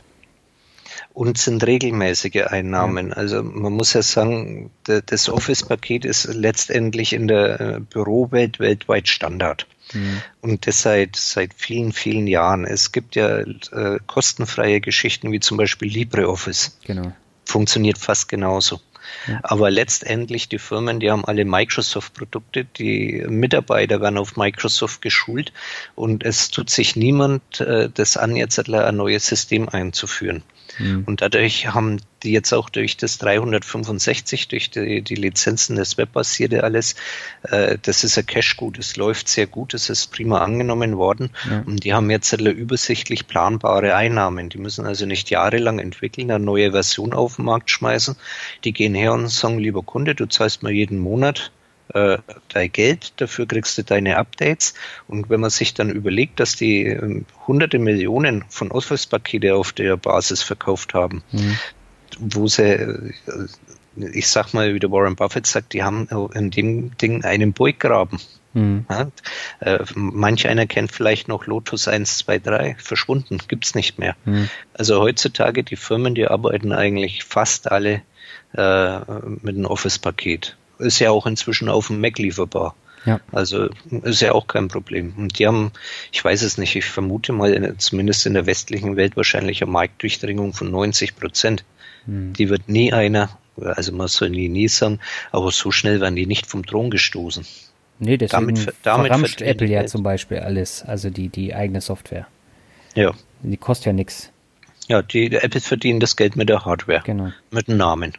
Und sind regelmäßige Einnahmen. Ja. Also man muss ja sagen, de- das Office-Paket ist letztendlich in der äh, Bürowelt weltweit Standard. Mhm. Und das seit, seit vielen, vielen Jahren. Es gibt ja äh, kostenfreie Geschichten wie zum Beispiel LibreOffice. Genau. Funktioniert fast genauso. Ja. Aber letztendlich die Firmen, die haben alle Microsoft-Produkte, die Mitarbeiter werden auf Microsoft geschult und es tut sich niemand äh, das an, jetzt ein neues System einzuführen. Mhm. Und dadurch haben die jetzt auch durch das dreihundertfünfundsechzig, durch die, die Lizenzen, das Webbasierte alles, äh, das ist ein Cash-Gut, es läuft sehr gut, es ist prima angenommen worden Ja. und die haben jetzt eine übersichtlich planbare Einnahmen. Die müssen also nicht jahrelang entwickeln, eine neue Version auf den Markt schmeißen. Die gehen her und sagen, lieber Kunde, du zahlst mir jeden Monat äh, dein Geld, dafür kriegst du deine Updates. Und wenn man sich dann überlegt, dass die ähm, hunderte Millionen von Office-Pakete auf der Basis verkauft haben, Mhm. wo sie, äh, ich sag mal, wie der Warren Buffett sagt, die haben in dem Ding einen Burggraben. Mhm. Ja, äh, manch einer kennt vielleicht noch Lotus eins, zwei, drei, verschwunden, gibt's nicht mehr. Mhm. Also heutzutage, die Firmen, die arbeiten eigentlich fast alle äh, mit einem Office-Paket. Ist ja auch inzwischen auf dem Mac lieferbar. Ja. Also ist ja auch kein Problem. Und die haben, ich weiß es nicht, ich vermute mal, in, zumindest in der westlichen Welt wahrscheinlich eine Marktdurchdringung von neunzig Prozent. Mhm. Die wird nie einer, also man soll nie, nie sagen, aber so schnell werden die nicht vom Thron gestoßen. Nee, deswegen Damit- damit verramscht verdienen die Apple ja Geld. zum Beispiel alles, also die, die eigene Software. Ja, Die kostet ja nichts. ja, die, die Apple verdienen das Geld mit der Hardware, Genau. mit dem Namen.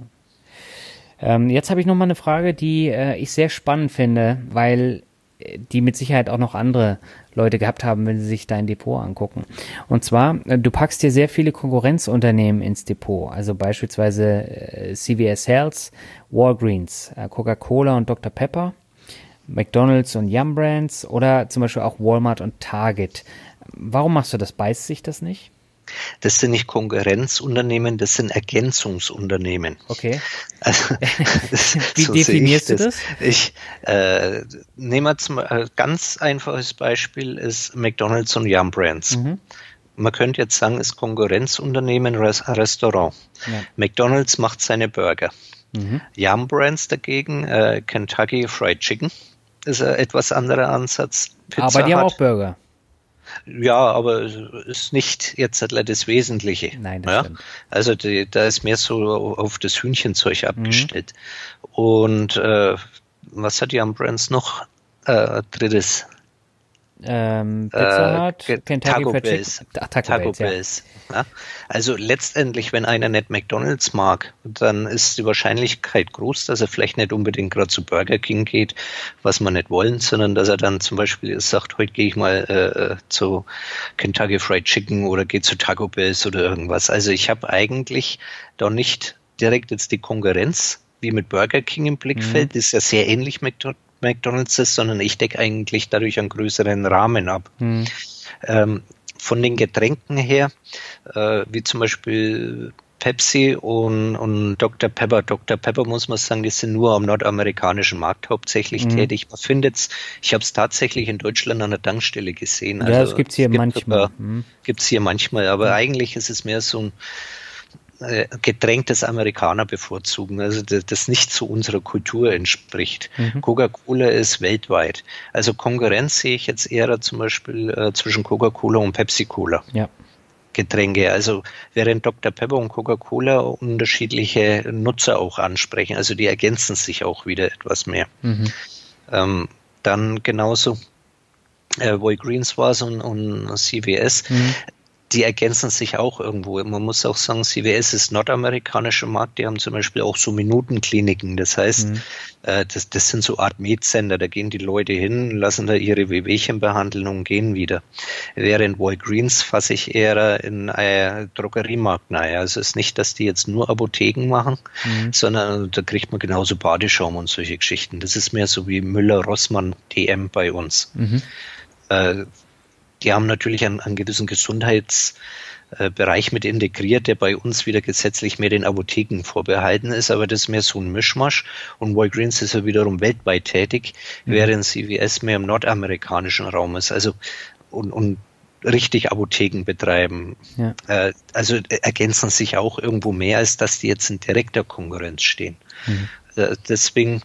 Ähm, jetzt habe ich noch mal eine Frage, die äh, ich sehr spannend finde, weil äh, die mit Sicherheit auch noch andere Leute gehabt haben, wenn sie sich dein Depot angucken. Und zwar, äh, du packst dir sehr viele Konkurrenzunternehmen ins Depot, also beispielsweise äh, C V S Health, Walgreens, äh, Coca-Cola und Doktor Pepper, McDonald's und Yum Brands oder zum Beispiel auch Walmart und Target. Warum machst du das? Beißt sich das nicht? Das sind nicht Konkurrenzunternehmen, das sind Ergänzungsunternehmen. Okay. Also, das, Wie so sehe definierst ich du das? Ich äh, nehme jetzt mal ein ganz einfaches Beispiel, ist McDonald's und Yum Brands. Mhm. Man könnte jetzt sagen, ist Konkurrenzunternehmen Res Restaurant. Ja. McDonald's macht seine Burger. Mhm. Yum Brands dagegen, äh, Kentucky Fried Chicken, ist ein etwas anderer Ansatz. Pizza Aber die haben Hut, auch Burger. ja, aber ist nicht jetzt das Wesentliche. Nein, das ja? stimmt. Also die, da ist mehr so auf das Hühnchenzeug abgestellt. Und äh, was hat Yum Brands noch? Äh, drittes. Ähm, Pizza Hut, äh, Kentucky Taco Fried Bells. Chicken. Ach, Taco, Taco Bells, ja. Bells. Ja. Also letztendlich, wenn einer nicht McDonald's mag, dann ist die Wahrscheinlichkeit groß, dass er vielleicht nicht unbedingt gerade zu Burger King geht, was wir nicht wollen, sondern dass er dann zum Beispiel sagt, heute gehe ich mal äh, zu Kentucky Fried Chicken oder gehe zu Taco Bells oder irgendwas. Also ich habe eigentlich da nicht direkt jetzt die Konkurrenz wie mit Burger King im Blickfeld, mhm. ist ja sehr ähnlich mit McDonald's ist, sondern ich decke eigentlich dadurch einen größeren Rahmen ab. Mhm. Ähm, von den Getränken her, äh, wie zum Beispiel Pepsi und, und Doktor Pepper. Doktor Pepper muss man sagen, die sind nur am nordamerikanischen Markt hauptsächlich mhm. tätig. Man findet es, ich habe es tatsächlich in Deutschland an der Tankstelle gesehen. Ja, also, das gibt's hier es gibt es manchmal. Mhm. Gibt es hier manchmal, aber mhm. eigentlich ist es mehr so ein Getränk, das Amerikaner bevorzugen, also das, das nicht zu unserer Kultur entspricht. Mhm. Coca-Cola ist weltweit. Also Konkurrenz sehe ich jetzt eher zum Beispiel äh, zwischen Coca-Cola und Pepsi-Cola. Ja. Getränke. Also während Doktor Pepper und Coca-Cola unterschiedliche Nutzer auch ansprechen. Also die ergänzen sich auch wieder etwas mehr. Mhm. Ähm, dann genauso äh, Walgreens war es und, und C V S. Mhm. Die ergänzen sich auch irgendwo. Man muss auch sagen, C V S ist nordamerikanischer Markt. Die haben zum Beispiel auch so Minutenkliniken. Das heißt, mhm. äh, das, das sind so Art Med-Center. Da gehen die Leute hin, lassen da ihre Wehwehchen behandeln und gehen wieder. Während Walgreens fasse ich eher in einen Drogeriemarkt nahe. Also es ist nicht, dass die jetzt nur Apotheken machen, mhm. sondern da kriegt man genauso Badeschaum und solche Geschichten. Das ist mehr so wie Müller, Rossmann, D M bei uns. Mhm. Äh, Die haben natürlich einen, einen gewissen Gesundheitsbereich mit integriert, der bei uns wieder gesetzlich mehr den Apotheken vorbehalten ist, aber das ist mehr so ein Mischmasch. Und Walgreens ist ja wiederum weltweit tätig, mhm. während C V S mehr im nordamerikanischen Raum ist. Also und, und richtig Apotheken betreiben. Ja. Äh, also ergänzen sich auch irgendwo mehr, als dass die jetzt in direkter Konkurrenz stehen. Mhm. Äh, deswegen,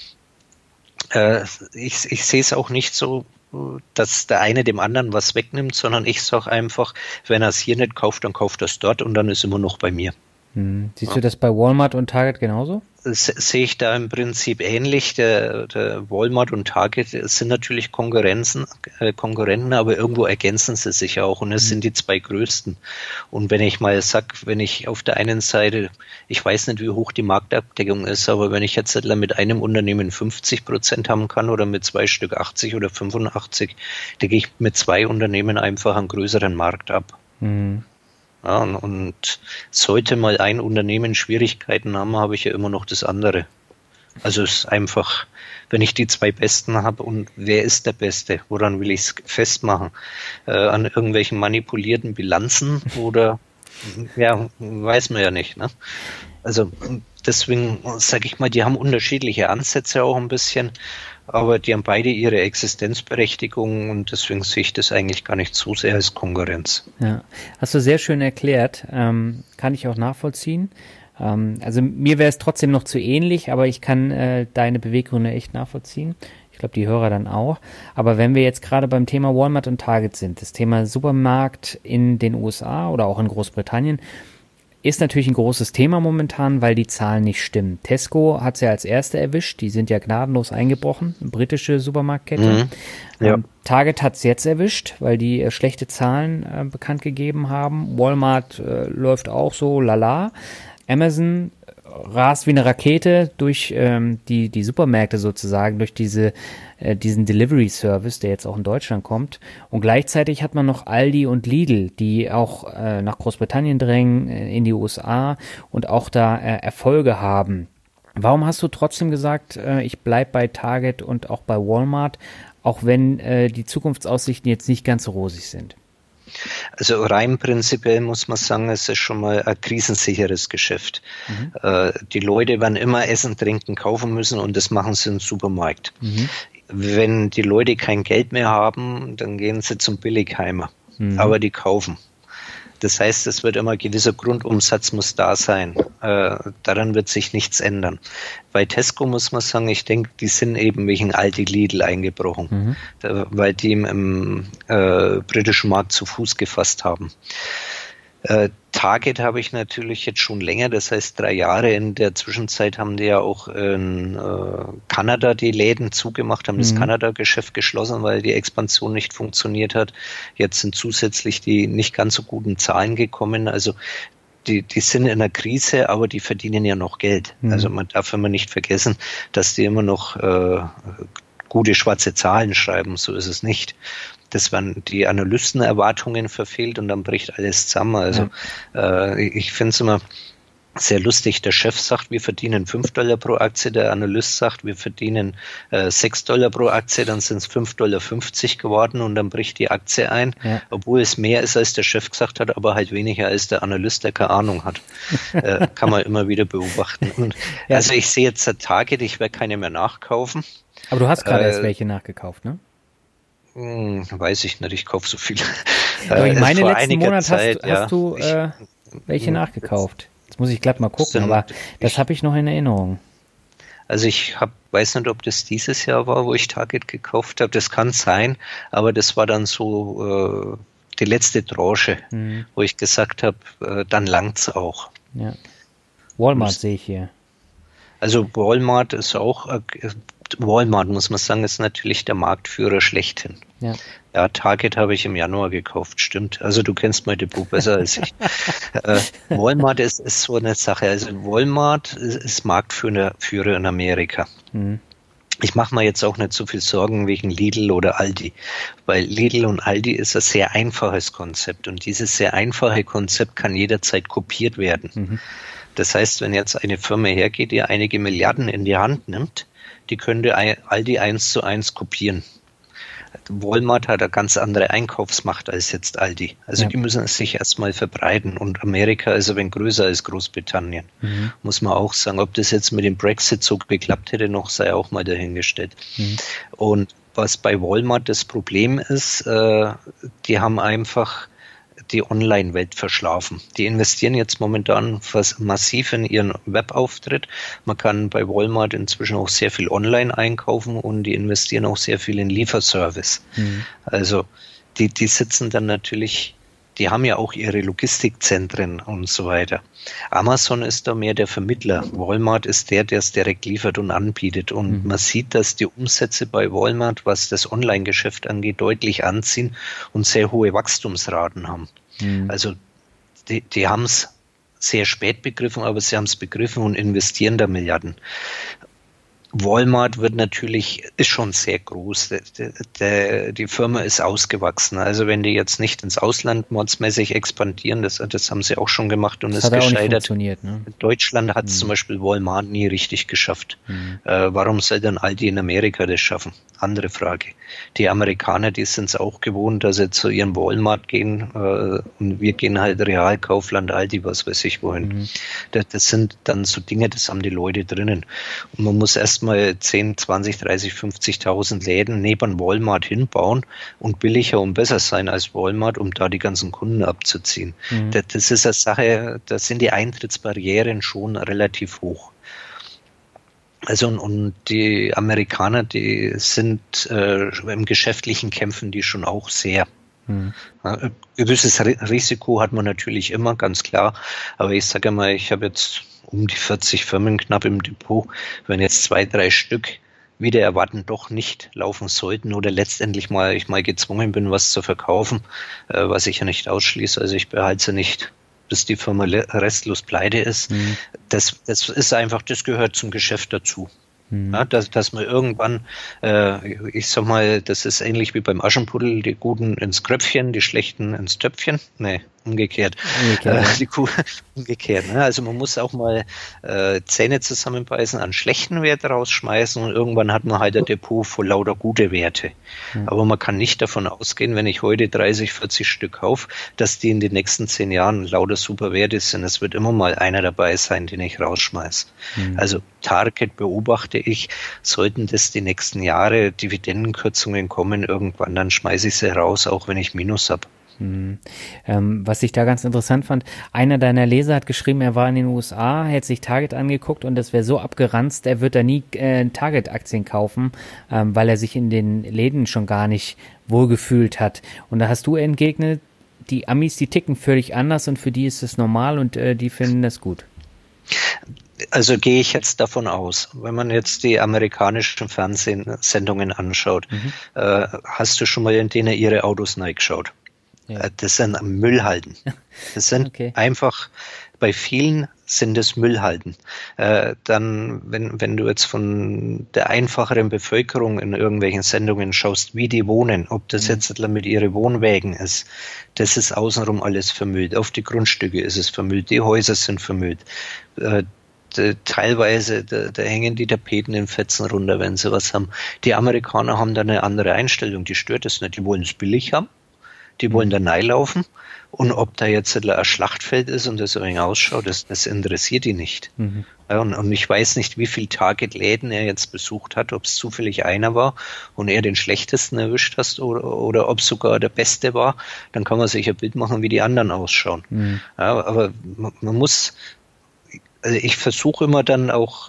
äh, ich, ich sehe es auch nicht so, dass der eine dem anderen was wegnimmt, sondern ich sage einfach, wenn er es hier nicht kauft, dann kauft er es dort und dann ist immer noch bei mir. Hm. Siehst ja. du das bei Walmart und Target genauso? Das sehe ich da im Prinzip ähnlich. Der, der Walmart und Target sind natürlich Konkurrenzen, äh, Konkurrenten, aber irgendwo ergänzen sie sich auch und es mhm. sind die zwei größten. Und wenn ich mal sage, wenn ich auf der einen Seite, ich weiß nicht, wie hoch die Marktabdeckung ist, aber wenn ich jetzt mit einem Unternehmen fünfzig Prozent haben kann oder mit zwei Stück achtzig oder fünfundachtzig, decke ich mit zwei Unternehmen einfach einen größeren Markt ab. Mhm. Ja, und, und sollte mal ein Unternehmen Schwierigkeiten haben, habe ich ja immer noch das andere. Also es ist einfach, wenn ich die zwei Besten habe und wer ist der Beste, woran will ich es festmachen? Äh, an irgendwelchen manipulierten Bilanzen oder, ja, weiß man ja nicht. Ne? Also deswegen sage ich mal, die haben unterschiedliche Ansätze auch ein bisschen, aber die haben beide ihre Existenzberechtigung und deswegen sehe ich das eigentlich gar nicht so sehr als Konkurrenz. Ja, hast du sehr schön erklärt, ähm, kann ich auch nachvollziehen. Ähm, also mir wäre es trotzdem noch zu ähnlich, aber ich kann äh, deine Beweggründe echt nachvollziehen. Ich glaube, die Hörer dann auch. Aber wenn wir jetzt gerade beim Thema Walmart und Target sind, das Thema Supermarkt in den U S A oder auch in Großbritannien, ist natürlich ein großes Thema momentan, weil die Zahlen nicht stimmen. Tesco hat es ja als erste erwischt, die sind ja gnadenlos eingebrochen, eine britische Supermarktkette. Mhm. Ja. Ähm, Target hat es jetzt erwischt, weil die äh, schlechte Zahlen äh, bekannt gegeben haben. Walmart äh, läuft auch so lala. Amazon rast wie eine Rakete durch ähm, die, die Supermärkte sozusagen, durch diese, äh, diesen Delivery-Service, der jetzt auch in Deutschland kommt. Und gleichzeitig hat man noch Aldi und Lidl, die auch äh, nach Großbritannien drängen, äh, in die U S A und auch da äh, Erfolge haben. Warum hast du trotzdem gesagt, äh, ich bleib bei Target und auch bei Walmart, auch wenn äh, die Zukunftsaussichten jetzt nicht ganz so rosig sind? Also rein prinzipiell muss man sagen, es ist schon mal ein krisensicheres Geschäft. Mhm. Äh, die Leute werden immer Essen, Trinken kaufen müssen und das machen sie im Supermarkt. Mhm. Wenn die Leute kein Geld mehr haben, dann gehen sie zum Billigheimer. Mhm. Aber die kaufen. Das heißt, es wird immer ein gewisser Grundumsatz muss da sein. Äh, daran wird sich nichts ändern. Bei Tesco muss man sagen, ich denke, die sind eben wegen Aldi Lidl eingebrochen, mhm. da, weil die im, im äh, britischen Markt zu Fuß gefasst haben. Äh, Target habe ich natürlich jetzt schon länger, das heißt drei Jahre. In der Zwischenzeit haben die ja auch in äh, Kanada die Läden zugemacht, haben mhm. das Kanada-Geschäft geschlossen, weil die Expansion nicht funktioniert hat. Jetzt sind zusätzlich die nicht ganz so guten Zahlen gekommen. Also die, die sind in einer Krise, aber die verdienen ja noch Geld. Mhm. Also man darf immer nicht vergessen, dass die immer noch äh, gute schwarze Zahlen schreiben. So ist es nicht. Das waren die Analystenerwartungen verfehlt und dann bricht alles zusammen. Also ja. äh, ich finde es immer sehr lustig. Der Chef sagt, wir verdienen fünf Dollar pro Aktie. Der Analyst sagt, wir verdienen äh, sechs Dollar pro Aktie. Dann sind es fünf Dollar fünfzig geworden und dann bricht die Aktie ein, ja. obwohl es mehr ist, als der Chef gesagt hat, aber halt weniger als der Analyst, der keine Ahnung hat. äh, kann man immer wieder beobachten. Und ja. Also ich sehe jetzt ein Target, ich werde keine mehr nachkaufen. Aber du hast gerade äh, erst welche nachgekauft, ne? Hm, weiß ich nicht, ich kaufe so viel. Aber ich meine, letzten Monat Zeit, hast, ja, hast du äh, welche ich, nachgekauft. Jetzt muss ich glatt mal gucken, sind, aber das habe ich noch in Erinnerung. Also ich hab, weiß nicht, ob das dieses Jahr war, wo ich Target gekauft habe. Das kann sein, aber das war dann so äh, die letzte Tranche, mhm. wo ich gesagt habe, äh, dann langt's auch. Ja. Walmart sehe ich hier. Also Walmart ist auch... Äh, Walmart, muss man sagen, ist natürlich der Marktführer schlechthin. Ja, ja Target habe ich im Januar gekauft, stimmt. Also du kennst mein Depot besser als ich. äh, Walmart ist, ist so eine Sache. Also Walmart ist, ist Marktführer Führer in Amerika. Mhm. Ich mache mir jetzt auch nicht so viel Sorgen wegen Lidl oder Aldi, weil Lidl und Aldi ist ein sehr einfaches Konzept und dieses sehr einfache Konzept kann jederzeit kopiert werden. Mhm. Das heißt, wenn jetzt eine Firma hergeht, die einige Milliarden in die Hand nimmt, die könnte Aldi eins zu eins kopieren. Walmart hat eine ganz andere Einkaufsmacht als jetzt Aldi. Also ja. die müssen es sich erstmal verbreiten. Und Amerika ist ein wenig größer als Großbritannien. Mhm. Muss man auch sagen. Ob das jetzt mit dem Brexit so geklappt hätte, noch sei auch mal dahingestellt. Mhm. Und was bei Walmart das Problem ist, äh, die haben einfach die Online-Welt verschlafen. Die investieren jetzt momentan fast massiv in ihren Webauftritt. Man kann bei Walmart inzwischen auch sehr viel online einkaufen und die investieren auch sehr viel in Lieferservice. Mhm. Also die, die sitzen dann natürlich, die haben ja auch ihre Logistikzentren und so weiter. Amazon ist da mehr der Vermittler. Walmart ist der, der es direkt liefert und anbietet. Und mhm. man sieht, dass die Umsätze bei Walmart, was das Online-Geschäft angeht, deutlich anziehen und sehr hohe Wachstumsraten haben. Mhm. Also die, die haben es sehr spät begriffen, aber sie haben es begriffen und investieren da Milliarden. Walmart wird natürlich, ist schon sehr groß. Der, der, die Firma ist ausgewachsen. Also wenn die jetzt nicht ins Ausland mordsmäßig expandieren, das, das haben sie auch schon gemacht und das ist hat gescheitert. Auch nicht funktioniert, ne? Deutschland hat es mhm. zum Beispiel Walmart nie richtig geschafft. Mhm. Äh, warum soll dann Aldi in Amerika das schaffen? Andere Frage. Die Amerikaner, die sind es auch gewohnt, dass sie zu ihrem Walmart gehen äh, und wir gehen halt Real, Kaufland, Aldi, was weiß ich wohin. Mhm. Das, das sind dann so Dinge, das haben die Leute drinnen. Und man muss erst mal zehn, zwanzig, dreißig, fünfzigtausend Läden neben Walmart hinbauen und billiger und besser sein als Walmart, um da die ganzen Kunden abzuziehen. Mhm. Das, das ist eine Sache, da sind die Eintrittsbarrieren schon relativ hoch. Also und, und die Amerikaner, die sind äh, im geschäftlichen Kämpfen die schon auch sehr. Mhm. Ja, gewisses Risiko hat man natürlich immer, ganz klar. Aber ich sage mal, ich habe jetzt um die vierzig Firmen knapp im Depot. Wenn jetzt zwei, drei Stück wieder erwarten doch nicht laufen sollten oder letztendlich mal ich mal gezwungen bin, was zu verkaufen, äh, was ich ja nicht ausschließe. Also ich behalte sie nicht, bis die Firma restlos pleite ist. Mhm. Das, das ist einfach, das gehört zum Geschäft dazu. Ja, dass, dass man irgendwann, äh, ich sag mal, das ist ähnlich wie beim Aschenputtel, die Guten ins Kröpfchen, die Schlechten ins Töpfchen. Nee, umgekehrt. Umgekehrt, äh, die Kuh, umgekehrt ne? Also man muss auch mal äh, Zähne zusammenbeißen, an schlechten Wert rausschmeißen und irgendwann hat man halt ein Depot voll lauter gute Werte. Mhm. Aber man kann nicht davon ausgehen, wenn ich heute dreißig, vierzig Stück kaufe, dass die in den nächsten zehn Jahren lauter super Werte sind. Es wird immer mal einer dabei sein, den ich rausschmeiße. Mhm. Also Target beobachte ich, sollten das die nächsten Jahre Dividendenkürzungen kommen, irgendwann, dann schmeiße ich sie raus, auch wenn ich Minus habe. Hm. Ähm, was ich da ganz interessant fand, einer deiner Leser hat geschrieben, er war in den U S A, hätte sich Target angeguckt und das wäre so abgeranzt, er wird da nie äh, Target-Aktien kaufen, ähm, weil er sich in den Läden schon gar nicht wohlgefühlt hat. Und da hast du entgegnet, die Amis, die ticken völlig anders und für die ist es normal und äh, die finden das gut. Also gehe ich jetzt davon aus, wenn man jetzt die amerikanischen Fernsehsendungen anschaut, mhm. äh, hast du schon mal in denen ihre Autos neu geschaut? Ja. Das sind Müllhalden. Das sind okay. einfach, bei vielen sind es Müllhalden. Äh, dann, wenn, wenn du jetzt von der einfacheren Bevölkerung in irgendwelchen Sendungen schaust, wie die wohnen, ob das mhm. jetzt mit ihren Wohnwägen ist, das ist außenrum alles vermüllt. Auf die Grundstücke ist es vermüllt, die Häuser sind vermüllt. Äh, Teilweise, da, da hängen die Tapeten in Fetzen runter, wenn sie was haben. Die Amerikaner haben da eine andere Einstellung, die stört es nicht. Die wollen es billig haben, die wollen da reinlaufen und ob da jetzt ein Schlachtfeld ist und das so ein ausschaut, das, das interessiert die nicht. Mhm. Ja, und, und ich weiß nicht, wie viele Target-Läden er jetzt besucht hat, ob es zufällig einer war und er den schlechtesten erwischt hast oder, oder ob es sogar der Beste war. Dann kann man sich ein Bild machen, wie die anderen ausschauen. Mhm. Ja, aber man, man muss... Also ich versuche immer dann auch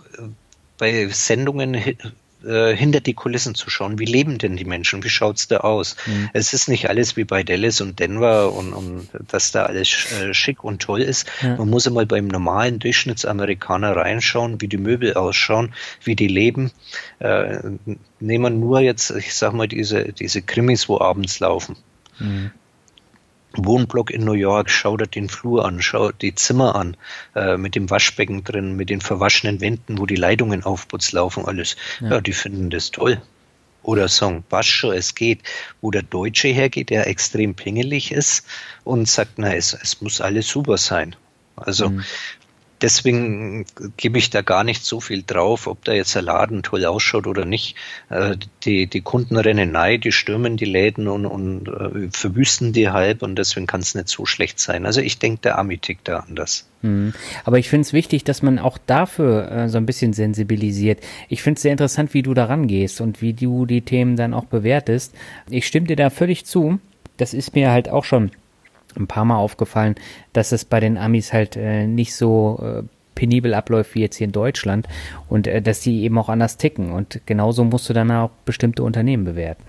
bei Sendungen äh, hinter die Kulissen zu schauen. Wie leben denn die Menschen? Wie schaut's da aus? Mhm. Es ist nicht alles wie bei Dallas und Denver und, und dass da alles äh, schick und toll ist. Ja. Man muss immer beim normalen Durchschnittsamerikaner reinschauen, wie die Möbel ausschauen, wie die leben. Äh, nehmen wir nur jetzt, ich sag mal, diese, diese Krimis, wo abends laufen. Mhm. Wohnblock in New York, schau dir den Flur an, schau die Zimmer an, äh, mit dem Waschbecken drin, mit den verwaschenen Wänden, wo die Leitungen aufputz laufen, alles. Ja. ja, die finden das toll. Oder sagen, was schon, es geht. Wo der Deutsche hergeht, der extrem pingelig ist und sagt, na, es, es muss alles super sein. Also, mhm. Deswegen gebe ich da gar nicht so viel drauf, ob da jetzt der Laden toll ausschaut oder nicht. Die, die Kunden rennen rein, die stürmen die Läden und, und äh, verwüsten die halb und deswegen kann es nicht so schlecht sein. Also ich denke, der Ami tickt da anders. Hm. Aber ich finde es wichtig, dass man auch dafür äh, so ein bisschen sensibilisiert. Ich finde es sehr interessant, wie du da rangehst und wie du die Themen dann auch bewertest. Ich stimme dir da völlig zu. Das ist mir halt auch schon ein paar Mal aufgefallen, dass es bei den Amis halt äh, nicht so äh, penibel abläuft wie jetzt hier in Deutschland und äh, dass die eben auch anders ticken und genauso musst du dann auch bestimmte Unternehmen bewerten.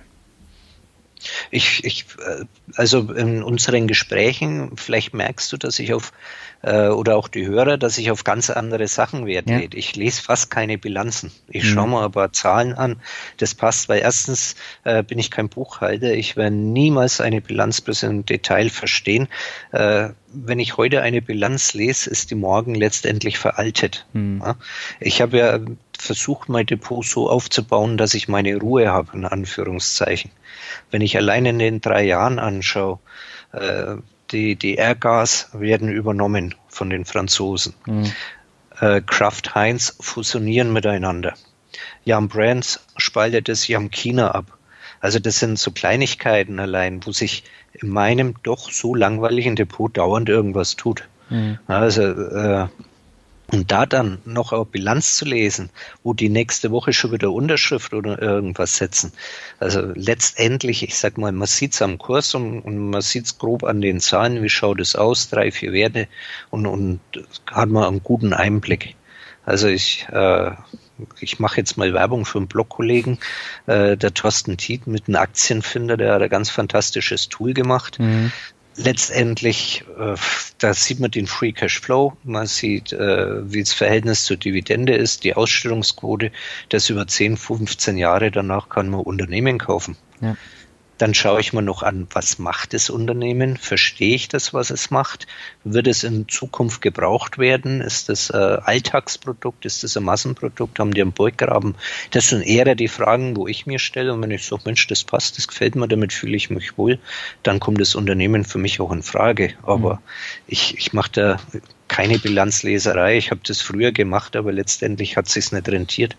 Ich, ich, also in unseren Gesprächen, vielleicht merkst du, dass ich auf, äh, oder auch die Hörer, dass ich auf ganz andere Sachen Wert ja. lege. Ich lese fast keine Bilanzen. Ich mhm. schaue mir aber Zahlen an. Das passt, weil erstens äh, bin ich kein Buchhalter. Ich werde niemals eine Bilanz bis im Detail verstehen. Äh, wenn ich heute eine Bilanz lese, ist die morgen letztendlich veraltet. Mhm. Ja? Ich habe ja versucht, mein Depot so aufzubauen, dass ich meine Ruhe habe, in Anführungszeichen. Wenn ich allein in den drei Jahren anschaue, äh, die, die Airgas werden übernommen von den Franzosen. Mhm. Äh, Kraft Heinz fusionieren miteinander. Yum Brands spaltet es Yum China ab. Also das sind so Kleinigkeiten allein, wo sich in meinem doch so langweiligen Depot dauernd irgendwas tut. Mhm. Also äh, und da dann noch eine Bilanz zu lesen, wo die nächste Woche schon wieder Unterschrift oder irgendwas setzen. Also letztendlich, ich sag mal, man sieht es am Kurs und, und man sieht es grob an den Zahlen, wie schaut es aus, drei, vier Werte und, und hat man einen guten Einblick. Also ich, äh, ich mache jetzt mal Werbung für einen Blogkollegen, äh, der Thorsten Tiet mit einem Aktienfinder, der hat ein ganz fantastisches Tool gemacht. Mhm. Letztendlich, äh, da sieht man den Free Cash Flow, man sieht, äh, wie das Verhältnis zur Dividende ist, die Ausstellungsquote, das über zehn, fünfzehn Jahre danach kann man Unternehmen kaufen. Ja. Dann schaue ich mir noch an, was macht das Unternehmen? Verstehe ich das, was es macht? Wird es in Zukunft gebraucht werden? Ist das ein Alltagsprodukt? Ist das ein Massenprodukt? Haben die einen Burggraben? Das sind eher die Fragen, wo ich mir stelle. Und wenn ich sage, Mensch, das passt, das gefällt mir, damit fühle ich mich wohl, dann kommt das Unternehmen für mich auch in Frage. Aber mhm. ich, ich mache da keine Bilanzleserei. Ich habe das früher gemacht, aber letztendlich hat es sich nicht rentiert.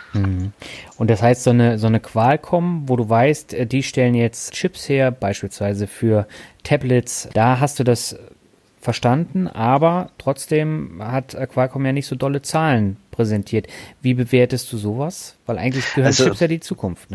Und das heißt, so eine, so eine Qualcomm, wo du weißt, die stellen jetzt Chips her, beispielsweise für Tablets, da hast du das verstanden, aber trotzdem hat Qualcomm ja nicht so dolle Zahlen präsentiert. Wie bewertest du sowas? Weil eigentlich gehören also, Chips ja die Zukunft, ne?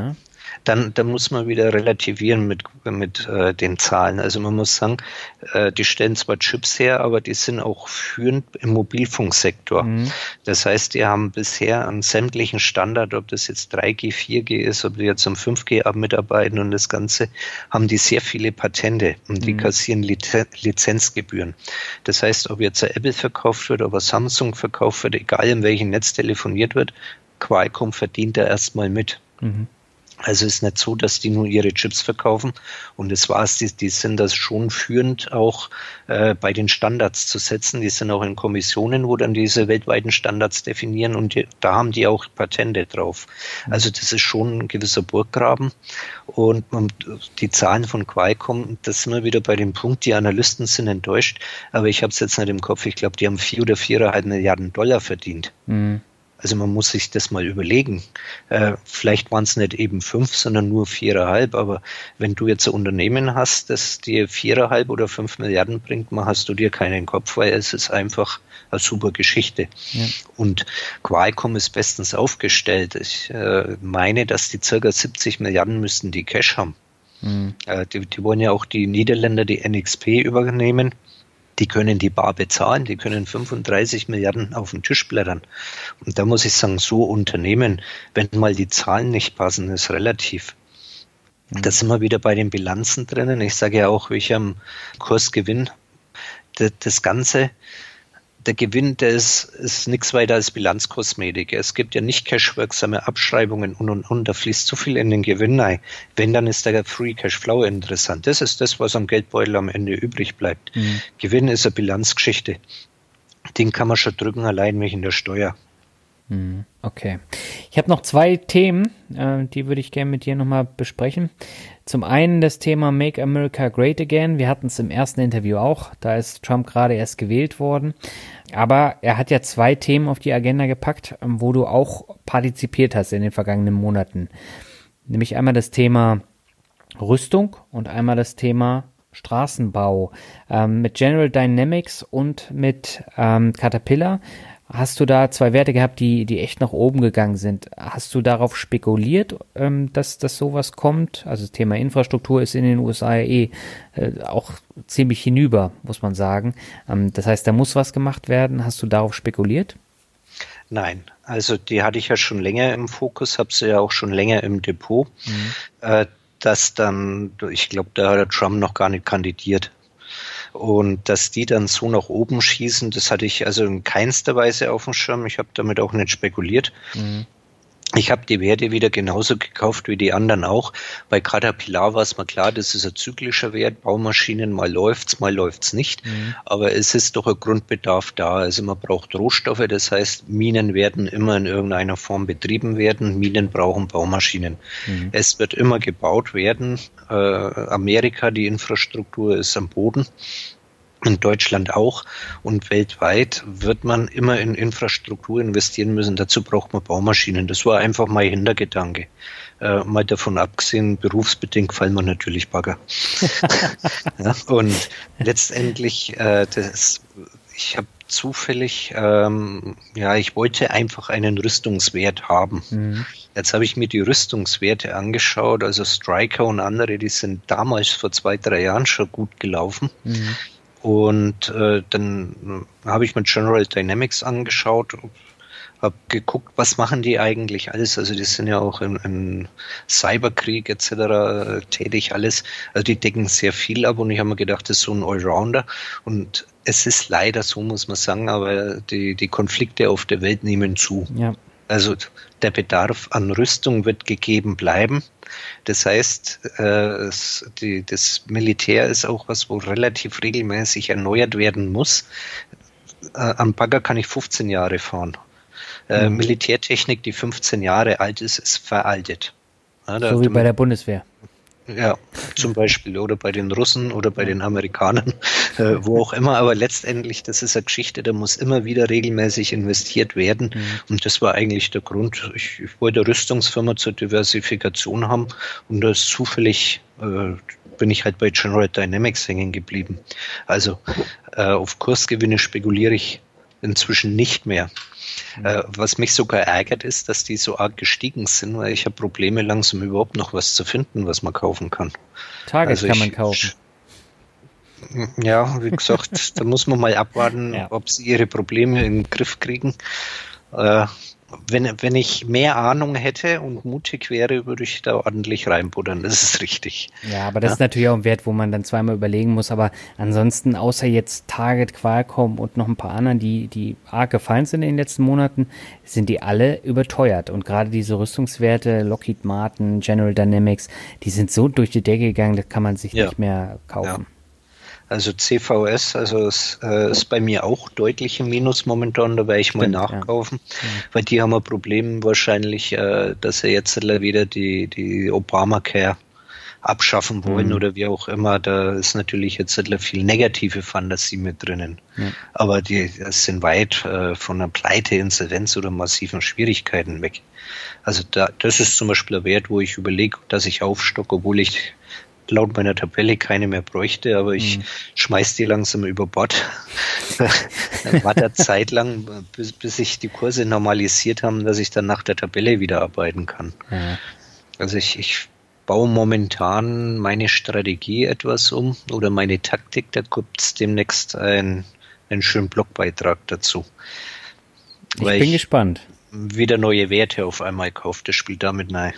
Dann, dann muss man wieder relativieren mit, mit äh, den Zahlen. Also man muss sagen, äh, die stellen zwar Chips her, aber die sind auch führend im Mobilfunksektor. Mhm. Das heißt, die haben bisher an sämtlichen Standard, ob das jetzt drei G, vier G ist, ob die jetzt um fünf G mitarbeiten und das Ganze, haben die sehr viele Patente und die mhm. kassieren Liz- Lizenzgebühren. Das heißt, ob jetzt ein Apple verkauft wird, ob ein Samsung verkauft wird, egal in welchem Netz telefoniert wird, Qualcomm verdient da erstmal mit. Mhm. Also ist nicht so, dass die nur ihre Chips verkaufen und das war's. Die, die sind das schon führend auch äh, bei den Standards zu setzen. Die sind auch in Kommissionen, wo dann diese weltweiten Standards definieren und die, da haben die auch Patente drauf. Also das ist schon ein gewisser Burggraben und, und die Zahlen von Qualcomm, das sind wir wieder bei dem Punkt, die Analysten sind enttäuscht, aber ich habe es jetzt nicht im Kopf. Ich glaube, die haben vier oder viereinhalb Milliarden Dollar verdient. Mhm. Also man muss sich das mal überlegen. Äh, vielleicht waren es nicht eben fünf, sondern nur viereinhalb. Aber wenn du jetzt ein Unternehmen hast, das dir viereinhalb oder fünf Milliarden bringt, mal hast du dir keinen Kopf, weil es ist einfach eine super Geschichte. Ja. Und Qualcomm ist bestens aufgestellt. Ich äh, meine, dass die circa siebzig Milliarden müssten die Cash haben. Mhm. Äh, die, die wollen ja auch die Niederländer, die N X P übernehmen. Die können die bar bezahlen, die können fünfunddreißig Milliarden auf den Tisch blättern. Und da muss ich sagen, so Unternehmen, wenn mal die Zahlen nicht passen, ist relativ. Mhm. Da sind wir wieder bei den Bilanzen drinnen. Ich sage ja auch, wie ich am Kursgewinn, das, das Ganze, der Gewinn, der ist, ist nichts weiter als Bilanzkosmetik. Es gibt ja nicht cashwirksame Abschreibungen und, und, und. Da fließt zu viel in den Gewinn ein. Wenn, dann ist der Free Cashflow interessant. Das ist das, was am Geldbeutel am Ende übrig bleibt. Mhm. Gewinn ist eine Bilanzgeschichte. Den kann man schon drücken, allein wegen der Steuer. Okay. Ich habe noch zwei Themen, äh, die würde ich gerne mit dir nochmal besprechen. Zum einen das Thema Make America Great Again. Wir hatten es im ersten Interview auch. Da ist Trump gerade erst gewählt worden. Aber er hat ja zwei Themen auf die Agenda gepackt, wo du auch partizipiert hast in den vergangenen Monaten. Nämlich einmal das Thema Rüstung und einmal das Thema Straßenbau. Ähm, mit General Dynamics und mit ähm, Caterpillar hast du da zwei Werte gehabt, die, die echt nach oben gegangen sind. Hast du darauf spekuliert, ähm, dass, dass sowas kommt? Also das Thema Infrastruktur ist in den U S A ja eh äh, auch ziemlich hinüber, muss man sagen. Ähm, das heißt, da muss was gemacht werden. Hast du darauf spekuliert? Nein, also die hatte ich ja schon länger im Fokus, habe sie ja auch schon länger im Depot. Mhm. Äh, dass dann, ich glaube, da hat der Trump noch gar nicht kandidiert. Und dass die dann so nach oben schießen, das hatte ich also in keinster Weise auf dem Schirm. Ich habe damit auch nicht spekuliert. Mhm. Ich habe die Werte wieder genauso gekauft wie die anderen auch. Bei Caterpillar war es mal klar, das ist ein zyklischer Wert. Baumaschinen, mal läuft's, mal läuft's nicht. Mhm. Aber es ist doch ein Grundbedarf da. Also man braucht Rohstoffe. Das heißt, Minen werden immer in irgendeiner Form betrieben werden. Minen brauchen Baumaschinen. Mhm. Es wird immer gebaut werden. Äh, Amerika, die Infrastruktur ist am Boden. In Deutschland auch und weltweit wird man immer in Infrastruktur investieren müssen. Dazu braucht man Baumaschinen. Das war einfach mein Hintergedanke. Äh, mal davon abgesehen, berufsbedingt fallen mir natürlich Bagger. Ja, und letztendlich, äh, das, ich habe zufällig, ähm, ja, ich wollte einfach einen Rüstungswert haben. Mhm. Jetzt habe ich mir die Rüstungswerte angeschaut, also Stryker und andere, die sind damals vor zwei, drei Jahren schon gut gelaufen. Mhm. Und äh, dann habe ich mir General Dynamics angeschaut, habe geguckt, was machen die eigentlich alles. Also die sind ja auch im, im Cyberkrieg et cetera tätig alles. Also die decken sehr viel ab und ich habe mir gedacht, das ist so ein Allrounder. Und es ist leider so, muss man sagen, aber die, die Konflikte auf der Welt nehmen zu. Ja. Also der Bedarf an Rüstung wird gegeben bleiben. Das heißt, äh, es, die, das Militär ist auch was, wo relativ regelmäßig erneuert werden muss. Äh, am Bagger kann ich fünfzehn Jahre fahren. Äh, mhm. Militärtechnik, die fünfzehn Jahre alt ist, ist veraltet. Ja, da, so wie bei der Bundeswehr. Ja, zum Beispiel, oder bei den Russen oder bei den Amerikanern, äh, wo auch immer, aber letztendlich, das ist eine Geschichte, da muss immer wieder regelmäßig investiert werden mhm. und das war eigentlich der Grund. Ich, ich wollte eine Rüstungsfirma zur Diversifikation haben und da ist zufällig, äh, bin ich halt bei General Dynamics hängen geblieben. Also äh, auf Kursgewinne spekuliere ich inzwischen nicht mehr. Mhm. Äh, was mich sogar ärgert, ist, dass die so arg gestiegen sind, weil ich habe Probleme, langsam überhaupt noch was zu finden, was man kaufen kann. Target Also kann ich, man kaufen. Ja, wie gesagt, da muss man mal abwarten, Ja. ob sie ihre Probleme in den Griff kriegen. Äh, wenn, wenn ich mehr Ahnung hätte und mutig wäre, würde ich da ordentlich reinbuddern. Das ist richtig. Ja, aber das Ja. ist natürlich auch ein Wert, wo man dann zweimal überlegen muss. Aber ansonsten, außer jetzt Target, Qualcomm und noch ein paar anderen, die, die arg gefallen sind in den letzten Monaten, sind die alle überteuert. Und gerade diese Rüstungswerte, Lockheed Martin, General Dynamics, die sind so durch die Decke gegangen, das kann man sich Ja. nicht mehr kaufen. Also C V S, also es äh, ist bei mir auch deutlich im Minus momentan, da werde ich mal Stimmt, nachkaufen, ja. weil die haben ein Problem wahrscheinlich, äh, dass sie jetzt wieder die, die Obamacare abschaffen wollen Mhm. oder wie auch immer. Da ist natürlich jetzt viel negative Fantasie mit drinnen. Ja. Aber die das sind weit äh, von einer Pleite, Insolvenz oder massiven Schwierigkeiten weg. Also da, das ist zum Beispiel ein Wert, wo ich überlege, dass ich aufstocke, obwohl ich laut meiner Tabelle keine mehr bräuchte, aber ich Mhm. schmeiß die langsam über Bord. Dann war da Zeit lang, bis, bis sich die Kurse normalisiert haben, dass ich dann nach der Tabelle wieder arbeiten kann. Ja. Also ich, ich baue momentan meine Strategie etwas um oder meine Taktik, da gibt es demnächst ein, einen schönen Blogbeitrag dazu. Ich Weil bin ich gespannt. wieder neue Werte auf einmal kaufe, das spielt damit rein.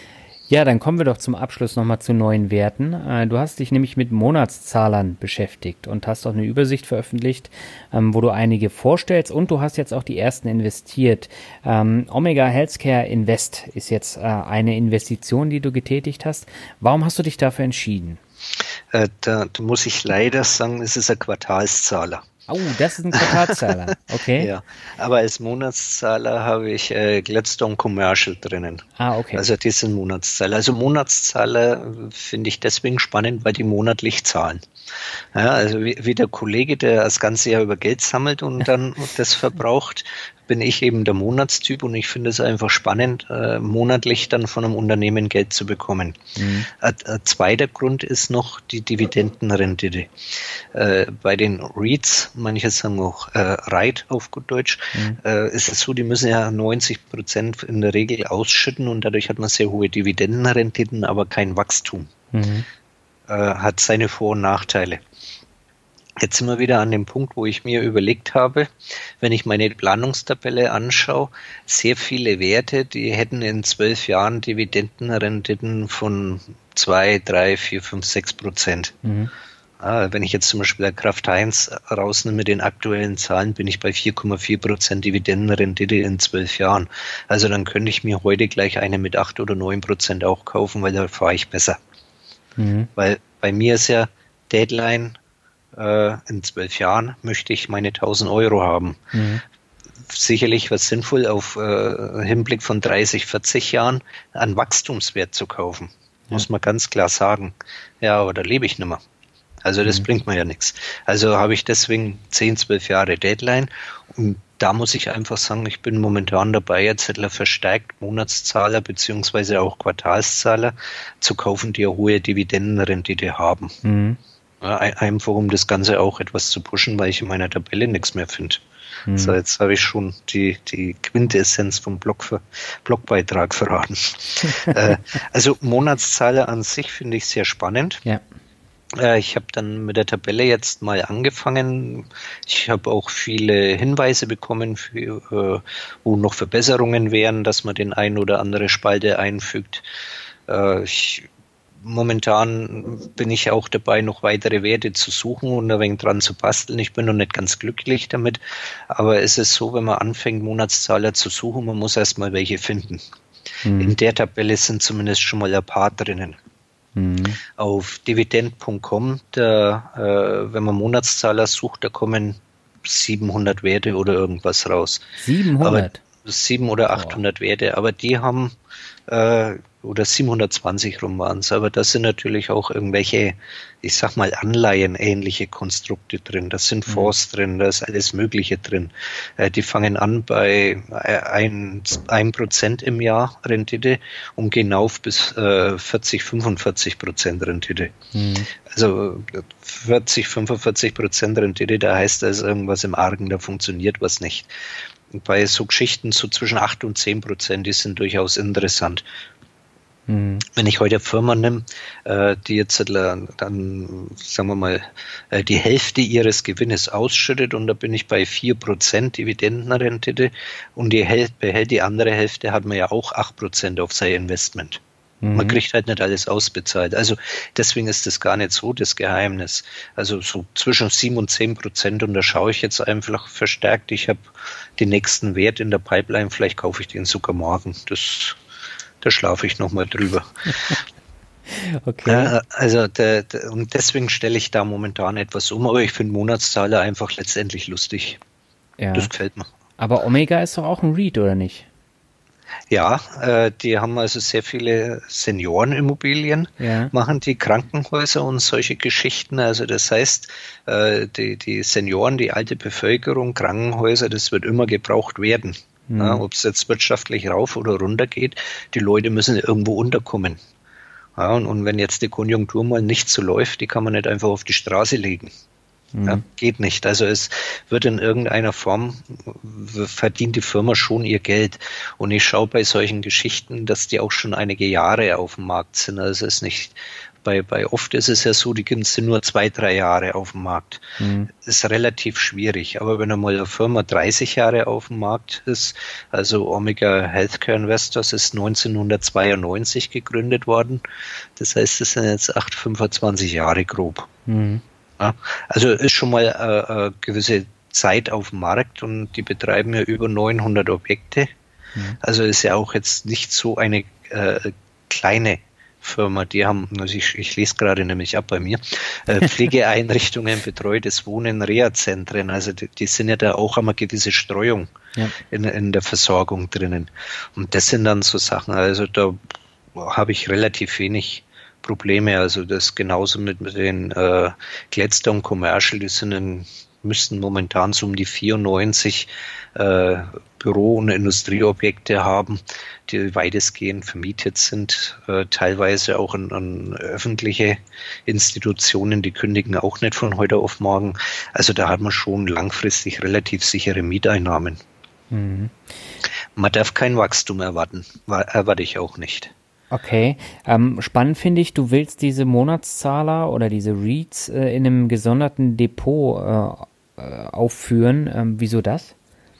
Ja, dann kommen wir doch zum Abschluss nochmal zu neuen Werten. Äh, Du hast dich nämlich mit Monatszahlern beschäftigt und hast auch eine Übersicht veröffentlicht, ähm, wo du einige vorstellst, und du hast jetzt auch die ersten investiert. Ähm, Omega Healthcare Invest ist jetzt äh, eine Investition, die du getätigt hast. Warum hast du dich dafür entschieden? Äh, da, da muss ich leider sagen, es ist ein Quartalszahler. Oh, das ist ein Quartalszahler. Okay. Ja, aber als Monatszahler habe ich äh, Gladstone Commercial drinnen. Ah, okay. Also die sind Monatszahler. Also Monatszahler äh, finde ich deswegen spannend, weil die monatlich zahlen. Ja, also wie, wie der Kollege, der das ganze Jahr über Geld sammelt und dann das verbraucht, bin ich eben der Monatstyp, und ich finde es einfach spannend, äh, monatlich dann von einem Unternehmen Geld zu bekommen. Mhm. Ein, ein zweiter Grund ist noch die Dividendenrendite. Äh, bei den REITs, manche sagen auch äh, REIT auf gut Deutsch, Mhm. äh, ist es so, die müssen ja neunzig Prozent in der Regel ausschütten, und dadurch hat man sehr hohe Dividendenrenditen, aber kein Wachstum. Mhm. Äh, hat seine Vor- und Nachteile. Jetzt sind wir wieder an dem Punkt, wo ich mir überlegt habe, wenn ich meine Planungstabelle anschaue, sehr viele Werte, die hätten in zwölf Jahren Dividendenrenditen von zwei, drei, vier, fünf, sechs Prozent. Mhm. Ah, wenn ich jetzt zum Beispiel der Kraft eins rausnehme mit den aktuellen Zahlen, bin ich bei vier Komma vier Prozent Dividendenrendite in zwölf Jahren. Also dann könnte ich mir heute gleich eine mit acht oder neun Prozent auch kaufen, weil da fahre ich besser. Mhm. Weil bei mir ist ja Deadline, äh, in zwölf Jahren möchte ich meine tausend Euro haben. Mhm. Sicherlich was sinnvoll, auf äh, Hinblick von dreißig, vierzig Jahren an Wachstumswert zu kaufen. Ja. Muss man ganz klar sagen. Ja, aber da lebe ich nicht mehr. Also das Mhm. bringt mir ja nichts. Also habe ich deswegen zehn, zwölf Jahre Deadline, und da muss ich einfach sagen, ich bin momentan dabei, jetzt verstärkt Monatszahler beziehungsweise auch Quartalszahler zu kaufen, die eine hohe Dividendenrendite haben. Mhm. Ja, ein- einfach um das Ganze auch etwas zu pushen, weil ich in meiner Tabelle nichts mehr finde. Mhm. So, jetzt habe ich schon die, die Quintessenz vom Blog für, Blogbeitrag verraten. äh, also Monatszahler an sich finde ich sehr spannend. Ja. Äh, ich habe dann mit der Tabelle jetzt mal angefangen. Ich habe auch viele Hinweise bekommen, für, äh, wo noch Verbesserungen wären, dass man den ein oder andere Spalte einfügt. Äh, ich Momentan bin ich auch dabei, noch weitere Werte zu suchen und ein wenig dran zu basteln. Ich bin noch nicht ganz glücklich damit, aber es ist so, wenn man anfängt, Monatszahler zu suchen, man muss erstmal welche finden. Mhm. In der Tabelle sind zumindest schon mal ein paar drinnen. Mhm. Auf dividend punkt com, da, äh, wenn man Monatszahler sucht, da kommen siebenhundert Werte oder irgendwas raus. siebenhundert? Aber sieben oder achthundert Werte, aber die haben äh, oder siebenhundertzwanzig rum waren es. Aber da sind natürlich auch irgendwelche, ich sag mal, Anleihen-ähnliche Konstrukte drin. Da sind Fonds mhm. drin, da ist alles Mögliche drin. Äh, die fangen an bei ein, ein Prozent im Jahr Rendite und gehen auf bis äh, vierzig, fünfundvierzig Prozent Rendite. Mhm. Also vierzig, fünfundvierzig Prozent Rendite, da heißt das irgendwas im Argen, da funktioniert was nicht. Bei so Geschichten so zwischen acht und zehn Prozent, die sind durchaus interessant. Mhm. Wenn ich heute eine Firma nehme, äh, die jetzt dann, sagen wir mal, äh, die Hälfte ihres Gewinnes ausschüttet und da bin ich bei vier Prozent Dividendenrendite und die Häl- behält die andere Hälfte, hat man ja auch acht Prozent auf sein Investment. Mhm. Man kriegt halt nicht alles ausbezahlt. Also deswegen ist das gar nicht so das Geheimnis. Also so zwischen sieben und zehn Prozent und da schaue ich jetzt einfach verstärkt. Ich habe den nächsten Wert in der Pipeline, vielleicht kaufe ich den sogar morgen. Das, da schlafe ich nochmal drüber. Okay. Äh, also der, der, und deswegen stelle ich da momentan etwas um, aber ich finde Monatszahler einfach letztendlich lustig. Ja. Das gefällt mir. Aber Omega ist doch auch ein REIT, oder nicht? Ja, äh, die haben also sehr viele Seniorenimmobilien, ja. machen die Krankenhäuser und solche Geschichten. Also das heißt, äh, die, die Senioren, die alte Bevölkerung, Krankenhäuser, das wird immer gebraucht werden. Mhm. Ja, ob es jetzt wirtschaftlich rauf oder runter geht, die Leute müssen irgendwo unterkommen. Ja, und, und wenn jetzt die Konjunktur mal nicht so läuft, die kann man nicht einfach auf die Straße legen. Ja, geht nicht. Also es wird in irgendeiner Form, verdient die Firma schon ihr Geld. Und ich schaue bei solchen Geschichten, dass die auch schon einige Jahre auf dem Markt sind. Also es ist nicht, bei, bei oft ist es ja so, die sind nur zwei, drei Jahre auf dem Markt. Mhm. Ist relativ schwierig. Aber wenn einmal eine Firma dreißig Jahre auf dem Markt ist, also Omega Healthcare Investors ist neunzehnhundertzweiundneunzig gegründet worden. Das heißt, es sind jetzt acht, fünfundzwanzig Jahre grob. Mhm. Ja, also ist schon mal äh, eine gewisse Zeit auf dem Markt und die betreiben ja über neunhundert Objekte. Mhm. Also ist ja auch jetzt nicht so eine äh, kleine Firma. Die haben, also ich, ich lese gerade nämlich ab bei mir, äh, Pflegeeinrichtungen, betreutes Wohnen, Reha-Zentren. Also die, die sind ja da auch einmal gewisse Streuung ja. in, in der Versorgung drinnen. Und das sind dann so Sachen, also da habe ich relativ wenig Probleme, also das genauso mit, mit den äh, Gladstone Commercial, die sind in, müssten momentan so um die vierundneunzig äh, Büro- und Industrieobjekte haben, die weitestgehend vermietet sind, äh, teilweise auch an, an öffentliche Institutionen, die kündigen auch nicht von heute auf morgen. Also da hat man schon langfristig relativ sichere Mieteinnahmen. Mhm. Man darf kein Wachstum erwarten, erwarte ich auch nicht. Okay, ähm, spannend finde ich, du willst diese Monatszahler oder diese REITs äh, in einem gesonderten Depot äh, äh, aufführen. Ähm, wieso das?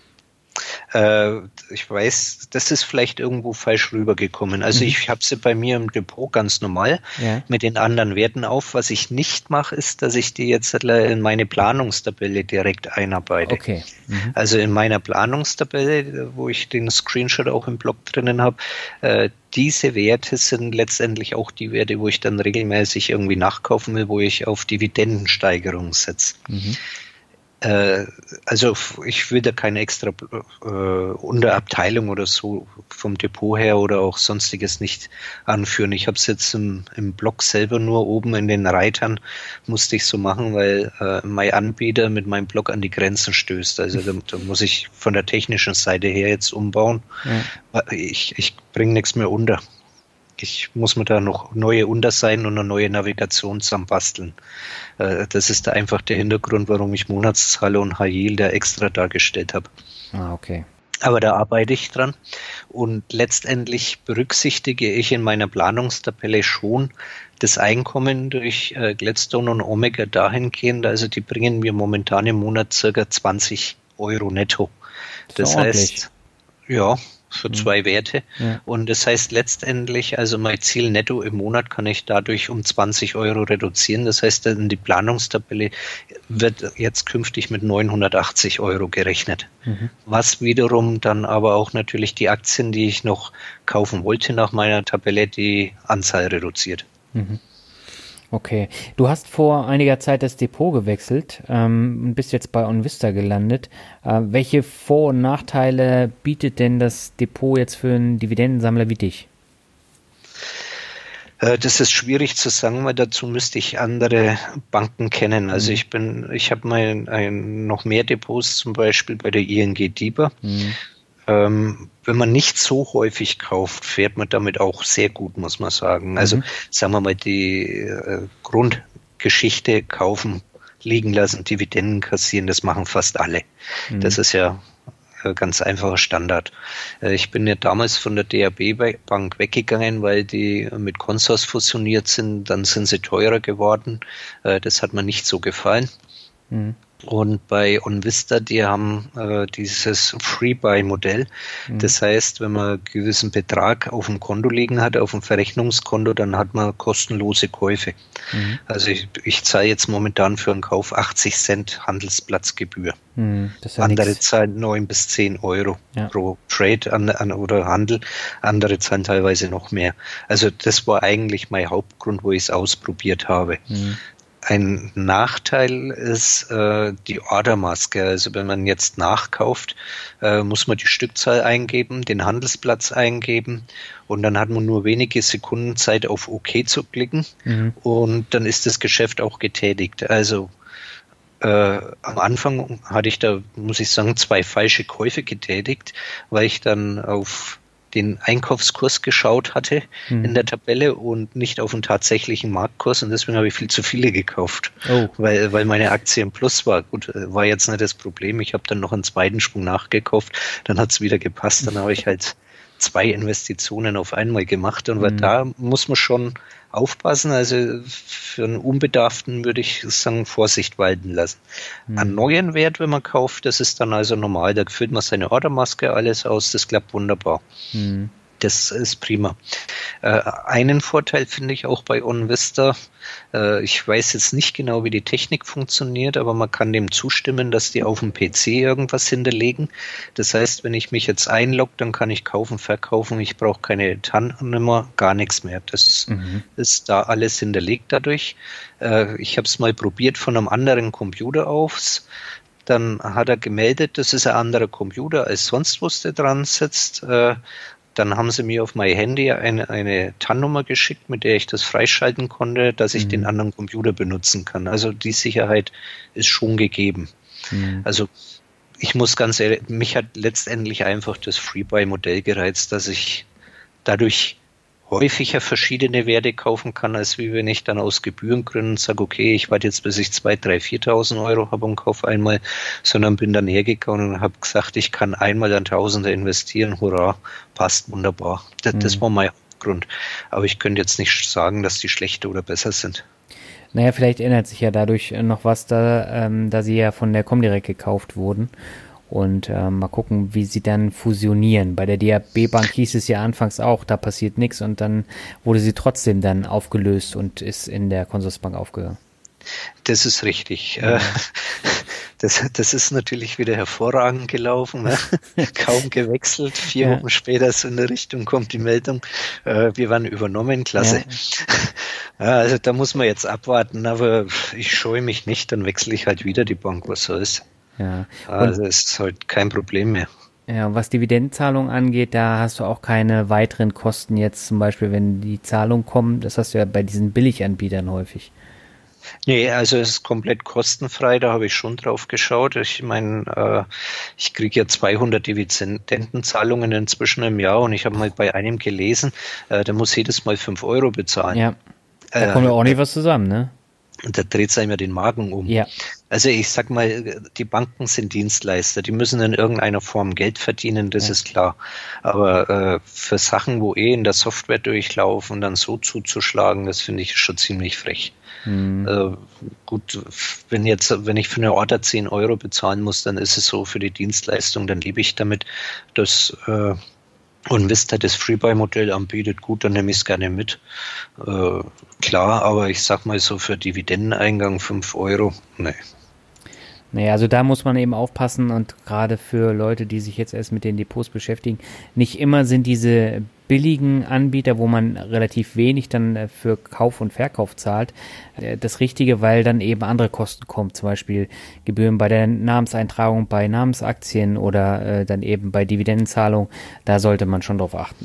Äh, ich weiß, das ist vielleicht irgendwo falsch rübergekommen. Also mhm. ich habe sie bei mir im Depot ganz normal ja. mit den anderen Werten auf. Was ich nicht mache, ist, dass ich die jetzt in meine Planungstabelle direkt einarbeite. Okay. Mhm. Also in meiner Planungstabelle, wo ich den Screenshot auch im Blog drinnen habe, äh, diese Werte sind letztendlich auch die Werte, wo ich dann regelmäßig irgendwie nachkaufen will, wo ich auf Dividendensteigerung setze. Mhm. Also ich will da keine extra äh, Unterabteilung oder so vom Depot her oder auch sonstiges nicht anführen. Ich habe es jetzt im, im Blog selber nur oben in den Reitern, musste ich so machen, weil äh, mein Anbieter mit meinem Blog an die Grenzen stößt. Also da, da muss ich von der technischen Seite her jetzt umbauen. Ja. Ich, ich bringe nichts mehr unter. Ich muss mir da noch neue Unterseiten und eine neue Navigation zusammenbasteln. Das ist da einfach der Hintergrund, warum ich Monatszahle und High Yield da extra dargestellt habe. Ah, okay. Aber da arbeite ich dran. Und letztendlich berücksichtige ich in meiner Planungstabelle schon das Einkommen durch Gladstone und Omega dahingehend. Also die bringen mir momentan im Monat circa zwanzig Euro netto. Das heißt, ja, für zwei Werte. Ja. Und das heißt letztendlich, also mein Ziel netto im Monat kann ich dadurch um zwanzig Euro reduzieren. Das heißt, in die Planungstabelle wird jetzt künftig mit neunhundertachtzig Euro gerechnet. Mhm. Was wiederum dann aber auch natürlich die Aktien, die ich noch kaufen wollte nach meiner Tabelle, die Anzahl reduziert. Mhm. Okay. Du hast vor einiger Zeit das Depot gewechselt ähm, und bist jetzt bei OnVista gelandet. Äh, welche Vor- und Nachteile bietet denn das Depot jetzt für einen Dividendensammler wie dich? Das ist schwierig zu sagen, weil dazu müsste ich andere Banken kennen. Also ich bin, ich habe mal ein, noch mehr Depots, zum Beispiel bei der I N G DiBa. Mhm. Ähm, wenn man nicht so häufig kauft, fährt man damit auch sehr gut, muss man sagen. Also mhm. sagen wir mal, die äh, Grundgeschichte kaufen, liegen lassen, Dividenden kassieren, das machen fast alle. Mhm. Das ist ja ganz einfacher Standard. Ich bin ja damals von der D A B-Bank weggegangen, weil die mit Consors fusioniert sind. Dann sind sie teurer geworden. Das hat mir nicht so gefallen. Mhm. Und bei OnVista, die haben äh, dieses Free-Buy-Modell. Mhm. Das heißt, wenn man einen gewissen Betrag auf dem Konto liegen hat, auf dem Verrechnungskonto, dann hat man kostenlose Käufe. Mhm. Also ich, ich zahle jetzt momentan für einen Kauf achtzig Cent Handelsplatzgebühr. Mhm, das ist ja andere nix. Zahlen neun bis zehn Euro ja. pro Trade an, an, oder Handel. Andere zahlen teilweise noch mehr. Also das war eigentlich mein Hauptgrund, wo ich es ausprobiert habe. Mhm. Ein Nachteil ist äh, die Ordermaske. Also wenn man jetzt nachkauft, äh, muss man die Stückzahl eingeben, den Handelsplatz eingeben und dann hat man nur wenige Sekunden Zeit, auf OK zu klicken mhm. und dann ist das Geschäft auch getätigt. Also äh, am Anfang hatte ich da, muss ich sagen, zwei falsche Käufe getätigt, weil ich dann auf den Einkaufskurs geschaut hatte mhm. in der Tabelle und nicht auf den tatsächlichen Marktkurs und deswegen habe ich viel zu viele gekauft, oh. weil, weil meine Aktie im Plus war. Gut, war jetzt nicht das Problem. Ich habe dann noch einen zweiten Sprung nachgekauft, dann hat es wieder gepasst, dann habe ich halt zwei Investitionen auf einmal gemacht und weil mhm. da muss man schon aufpassen. Also für einen Unbedarften würde ich sagen, Vorsicht walten lassen. Mhm. An neuen Wert, wenn man kauft, das ist dann also normal. Da füllt man seine Ordermaske, alles aus, das klappt wunderbar. Mhm. Das ist prima. Äh, einen Vorteil finde ich auch bei OnVista. Äh, ich weiß jetzt nicht genau, wie die Technik funktioniert, aber man kann dem zustimmen, dass die auf dem P C irgendwas hinterlegen. Das heißt, wenn ich mich jetzt einlogge, dann kann ich kaufen, verkaufen. Ich brauche keine T A N-Nummer, gar nichts mehr. Das mhm. ist da alles hinterlegt dadurch. Äh, ich habe es mal probiert von einem anderen Computer aus. Dann hat er gemeldet, das ist ein anderer Computer als sonst, wo der dran sitzt. Äh, Dann haben sie mir auf mein Handy eine, eine T A N-Nummer geschickt, mit der ich das freischalten konnte, dass ich mhm. den anderen Computer benutzen kann. Also die Sicherheit ist schon gegeben. Mhm. Also ich muss ganz ehrlich, mich hat letztendlich einfach das Free-Buy-Modell gereizt, dass ich dadurch häufiger verschiedene Werte kaufen kann, als wie wenn ich dann aus Gebührengründen sage, okay, ich warte jetzt, bis ich zweitausend, dreitausend, viertausend Euro habe und kaufe einmal, sondern bin dann hergegangen und habe gesagt, ich kann einmal dann Tausende investieren, hurra, passt wunderbar. Das, mhm. das war mein Hauptgrund. Aber ich könnte jetzt nicht sagen, dass die schlechter oder besser sind. Naja, vielleicht ändert sich ja dadurch noch was, da, ähm, da sie ja von der Comdirect gekauft wurden. Und äh, mal gucken, wie sie dann fusionieren. Bei der D A B-Bank hieß es ja anfangs auch, da passiert nichts und dann wurde sie trotzdem dann aufgelöst und ist in der Consorsbank aufgegangen. Das ist richtig. Ja. Das, das ist natürlich wieder hervorragend gelaufen. Ne? Kaum gewechselt. Vier ja. Wochen später so in der Richtung kommt die Meldung, äh, wir waren übernommen, klasse. Ja. Ja, also da muss man jetzt abwarten, aber ich scheue mich nicht, dann wechsle ich halt wieder die Bank, was soll's. Ja. Also es ist halt kein Problem mehr. Ja, was Dividendenzahlung angeht, da hast du auch keine weiteren Kosten jetzt, zum Beispiel, wenn die Zahlungen kommen. Das hast du ja bei diesen Billiganbietern häufig. Nee, also es ist komplett kostenfrei, da habe ich schon drauf geschaut. Ich meine, äh, ich kriege ja zweihundert Dividendenzahlungen inzwischen im Jahr und ich habe mal bei einem gelesen, äh, der muss jedes Mal fünf Euro bezahlen. Ja, da äh, kommt ja auch nicht was zusammen, ne? Und da dreht es einem ja den Magen um. Ja. Also ich sag mal, die Banken sind Dienstleister, die müssen in irgendeiner Form Geld verdienen, das ja. ist klar. Aber äh, für Sachen, wo eh in der Software durchlaufen, dann so zuzuschlagen, das finde ich schon ziemlich frech. Mhm. Äh, gut, wenn jetzt, wenn ich für eine Order zehn Euro bezahlen muss, dann ist es so für die Dienstleistung, dann lebe ich damit, dass äh, OnVista das Free-Buy-Modell anbietet, gut, dann nehme ich es gerne mit. Äh, klar, aber ich sag mal so für Dividendeneingang fünf Euro, nee. Naja, also da muss man eben aufpassen und gerade für Leute, die sich jetzt erst mit den Depots beschäftigen, nicht immer sind diese billigen Anbieter, wo man relativ wenig dann für Kauf und Verkauf zahlt, das Richtige, weil dann eben andere Kosten kommen, zum Beispiel Gebühren bei der Namenseintragung bei Namensaktien oder äh, dann eben bei Dividendenzahlung, da sollte man schon drauf achten.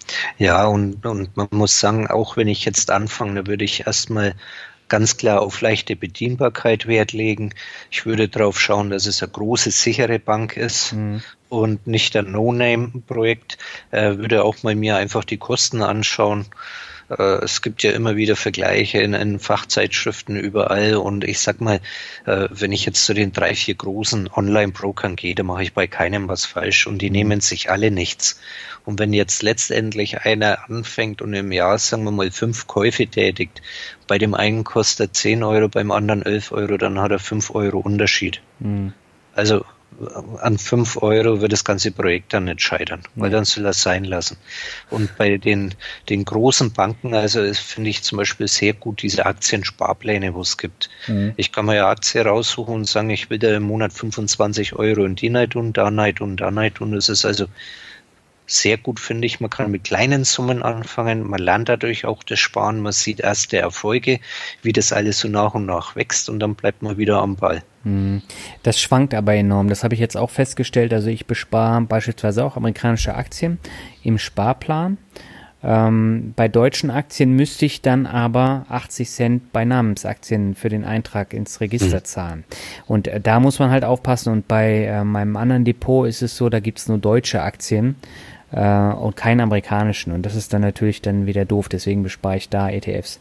Ja, und, und man muss sagen, auch wenn ich jetzt anfange, da würde ich erstmal ganz klar auf leichte Bedienbarkeit Wert legen. Ich würde darauf schauen, dass es eine große, sichere Bank ist mhm. und nicht ein No-Name-Projekt. Äh, würde auch mal mir einfach die Kosten anschauen. Äh, es gibt ja immer wieder Vergleiche in, in Fachzeitschriften überall und ich sag mal, äh, wenn ich jetzt zu den drei, vier großen Online-Brokern gehe, da mache ich bei keinem was falsch und die mhm. nehmen sich alle nichts. Und wenn jetzt letztendlich einer anfängt und im Jahr, sagen wir mal, fünf Käufe tätigt, bei dem einen kostet zehn Euro, beim anderen elf Euro, dann hat er fünf Euro Unterschied. Mhm. Also an fünf Euro wird das ganze Projekt dann nicht scheitern, weil dann soll er es sein lassen. Und bei den, den großen Banken, also finde ich zum Beispiel sehr gut diese Aktiensparpläne, wo es gibt. Mhm. Ich kann mir ja Aktie raussuchen und sagen, ich will da im Monat fünfundzwanzig Euro in die Night und da Night und da Night und das ist also sehr gut, finde ich. Man kann mit kleinen Summen anfangen, man lernt dadurch auch das Sparen, man sieht erste Erfolge, wie das alles so nach und nach wächst und dann bleibt man wieder am Ball. Das schwankt aber enorm, das habe ich jetzt auch festgestellt, also ich bespare beispielsweise auch amerikanische Aktien im Sparplan. Ähm, bei deutschen Aktien müsste ich dann aber achtzig Cent bei Namensaktien für den Eintrag ins Register zahlen. Und äh, da muss man halt aufpassen und bei äh, meinem anderen Depot ist es so, da gibt es nur deutsche Aktien äh, und keine amerikanischen und das ist dann natürlich dann wieder doof, deswegen bespare ich da E T Fs.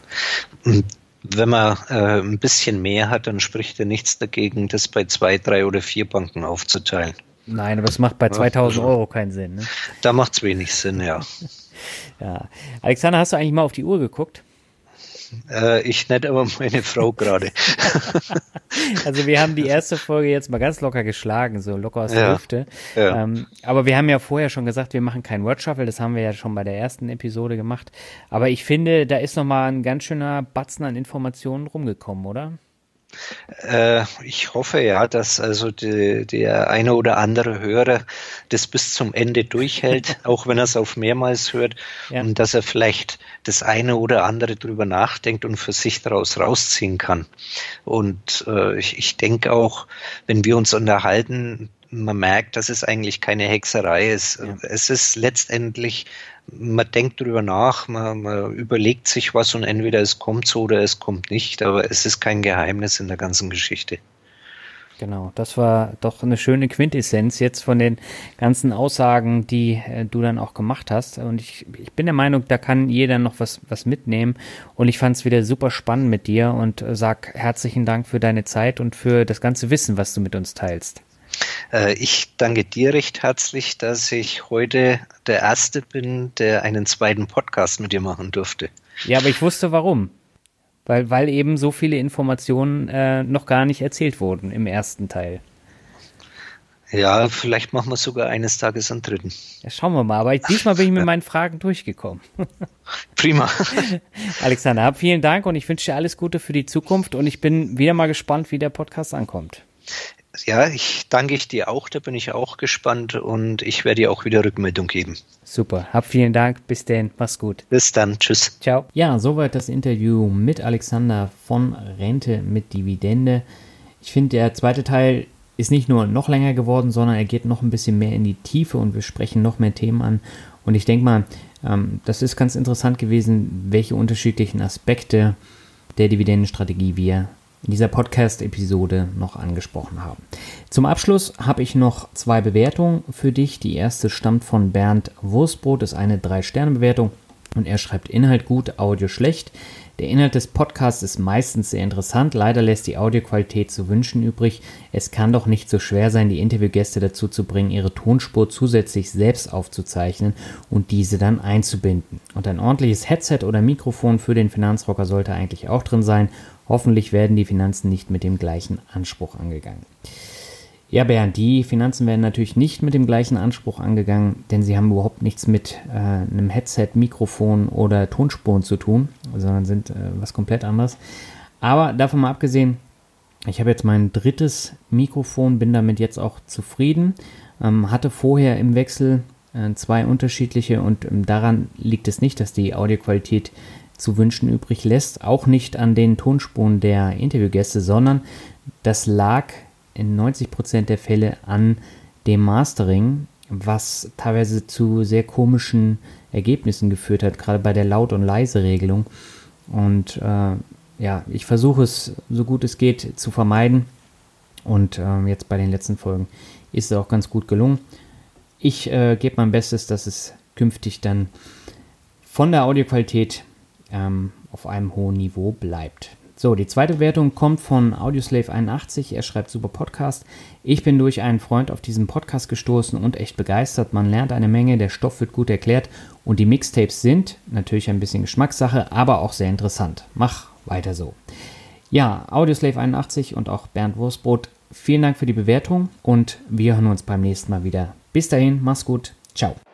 Wenn man äh, ein bisschen mehr hat, dann spricht ja nichts dagegen, das bei zwei, drei oder vier Banken aufzuteilen. Nein, aber es macht bei zweitausend Euro keinen Sinn. Ne? Da macht es wenig Sinn, ja. Ja. Alexander, hast du eigentlich mal auf die Uhr geguckt? Äh, ich nicht, aber meine Frau gerade. Also wir haben die erste Folge jetzt mal ganz locker geschlagen, so locker aus der ja, Hüfte. Ja. Ähm, aber wir haben ja vorher schon gesagt, wir machen keinen Word Shuffle, das haben wir ja schon bei der ersten Episode gemacht. Aber ich finde, da ist nochmal ein ganz schöner Batzen an Informationen rumgekommen, oder? Äh, ich hoffe ja, dass also die, der eine oder andere Hörer das bis zum Ende durchhält, auch wenn er es auf mehrmals hört, ja. Und dass er vielleicht das eine oder andere drüber nachdenkt und für sich daraus rausziehen kann. Und äh, ich, ich denke auch, wenn wir uns unterhalten, man merkt, dass es eigentlich keine Hexerei ist. Ja. Es ist letztendlich, man denkt drüber nach, man, man überlegt sich was und entweder es kommt so oder es kommt nicht, aber es ist kein Geheimnis in der ganzen Geschichte. Genau, das war doch eine schöne Quintessenz jetzt von den ganzen Aussagen, die äh, du dann auch gemacht hast. Und ich, ich bin der Meinung, da kann jeder noch was, was mitnehmen. Und ich fand es wieder super spannend mit dir und äh, sag herzlichen Dank für deine Zeit und für das ganze Wissen, was du mit uns teilst. Ich danke dir recht herzlich, dass ich heute der Erste bin, der einen zweiten Podcast mit dir machen durfte. Ja, aber ich wusste warum. Weil, weil eben so viele Informationen äh, noch gar nicht erzählt wurden im ersten Teil. Ja, vielleicht machen wir sogar eines Tages einen dritten. Ja, schauen wir mal. Aber diesmal bin ich mit meinen Fragen durchgekommen. Prima. Alexander, vielen Dank und ich wünsche dir alles Gute für die Zukunft und ich bin wieder mal gespannt, wie der Podcast ankommt. Ja, ich danke ich dir auch, da bin ich auch gespannt und ich werde dir auch wieder Rückmeldung geben. Super, hab vielen Dank, bis dann, mach's gut. Bis dann, tschüss. Ciao. Ja, soweit das Interview mit Alexander von Rente mit Dividende. Ich finde, der zweite Teil ist nicht nur noch länger geworden, sondern er geht noch ein bisschen mehr in die Tiefe und wir sprechen noch mehr Themen an. Und ich denke mal, ähm, das ist ganz interessant gewesen, welche unterschiedlichen Aspekte der Dividendenstrategie wir in dieser Podcast-Episode noch angesprochen haben. Zum Abschluss habe ich noch zwei Bewertungen für dich. Die erste stammt von Bernd Wurstbrot, ist eine drei Sterne Bewertung und er schreibt: Inhalt gut, Audio schlecht. Der Inhalt des Podcasts ist meistens sehr interessant, leider lässt die Audioqualität zu wünschen übrig. Es kann doch nicht so schwer sein, die Interviewgäste dazu zu bringen, ihre Tonspur zusätzlich selbst aufzuzeichnen und diese dann einzubinden. Und ein ordentliches Headset oder Mikrofon für den Finanzrocker sollte eigentlich auch drin sein. Hoffentlich werden die Finanzen nicht mit dem gleichen Anspruch angegangen. Ja, Bernd, die Finanzen werden natürlich nicht mit dem gleichen Anspruch angegangen, denn sie haben überhaupt nichts mit äh, einem Headset, Mikrofon oder Tonspuren zu tun, sondern sind äh, was komplett anderes. Aber davon mal abgesehen, ich habe jetzt mein drittes Mikrofon, bin damit jetzt auch zufrieden, ähm, hatte vorher im Wechsel äh, zwei unterschiedliche und ähm, daran liegt es nicht, dass die Audioqualität zu wünschen übrig lässt, auch nicht an den Tonspuren der Interviewgäste, sondern das lag in neunzig Prozent der Fälle an dem Mastering. was teilweise zu sehr komischen Ergebnissen geführt hat, gerade bei der Laut- und Leise-Regelung. Und äh, ja, ich versuche es, so gut es geht, zu vermeiden. Und äh, jetzt bei den letzten Folgen ist es auch ganz gut gelungen. Ich äh, gebe mein Bestes, dass es künftig dann von der Audioqualität ähm, auf einem hohen Niveau bleibt. So, die zweite Bewertung kommt von Audioslave einundachtzig. Er schreibt: super Podcast. Ich bin durch einen Freund auf diesen Podcast gestoßen und echt begeistert. Man lernt eine Menge, der Stoff wird gut erklärt und die Mixtapes sind natürlich ein bisschen Geschmackssache, aber auch sehr interessant. Mach weiter so. Ja, Audioslave einundachtzig und auch Bernd Wurstbrot, vielen Dank für die Bewertung und wir hören uns beim nächsten Mal wieder. Bis dahin, mach's gut. Ciao.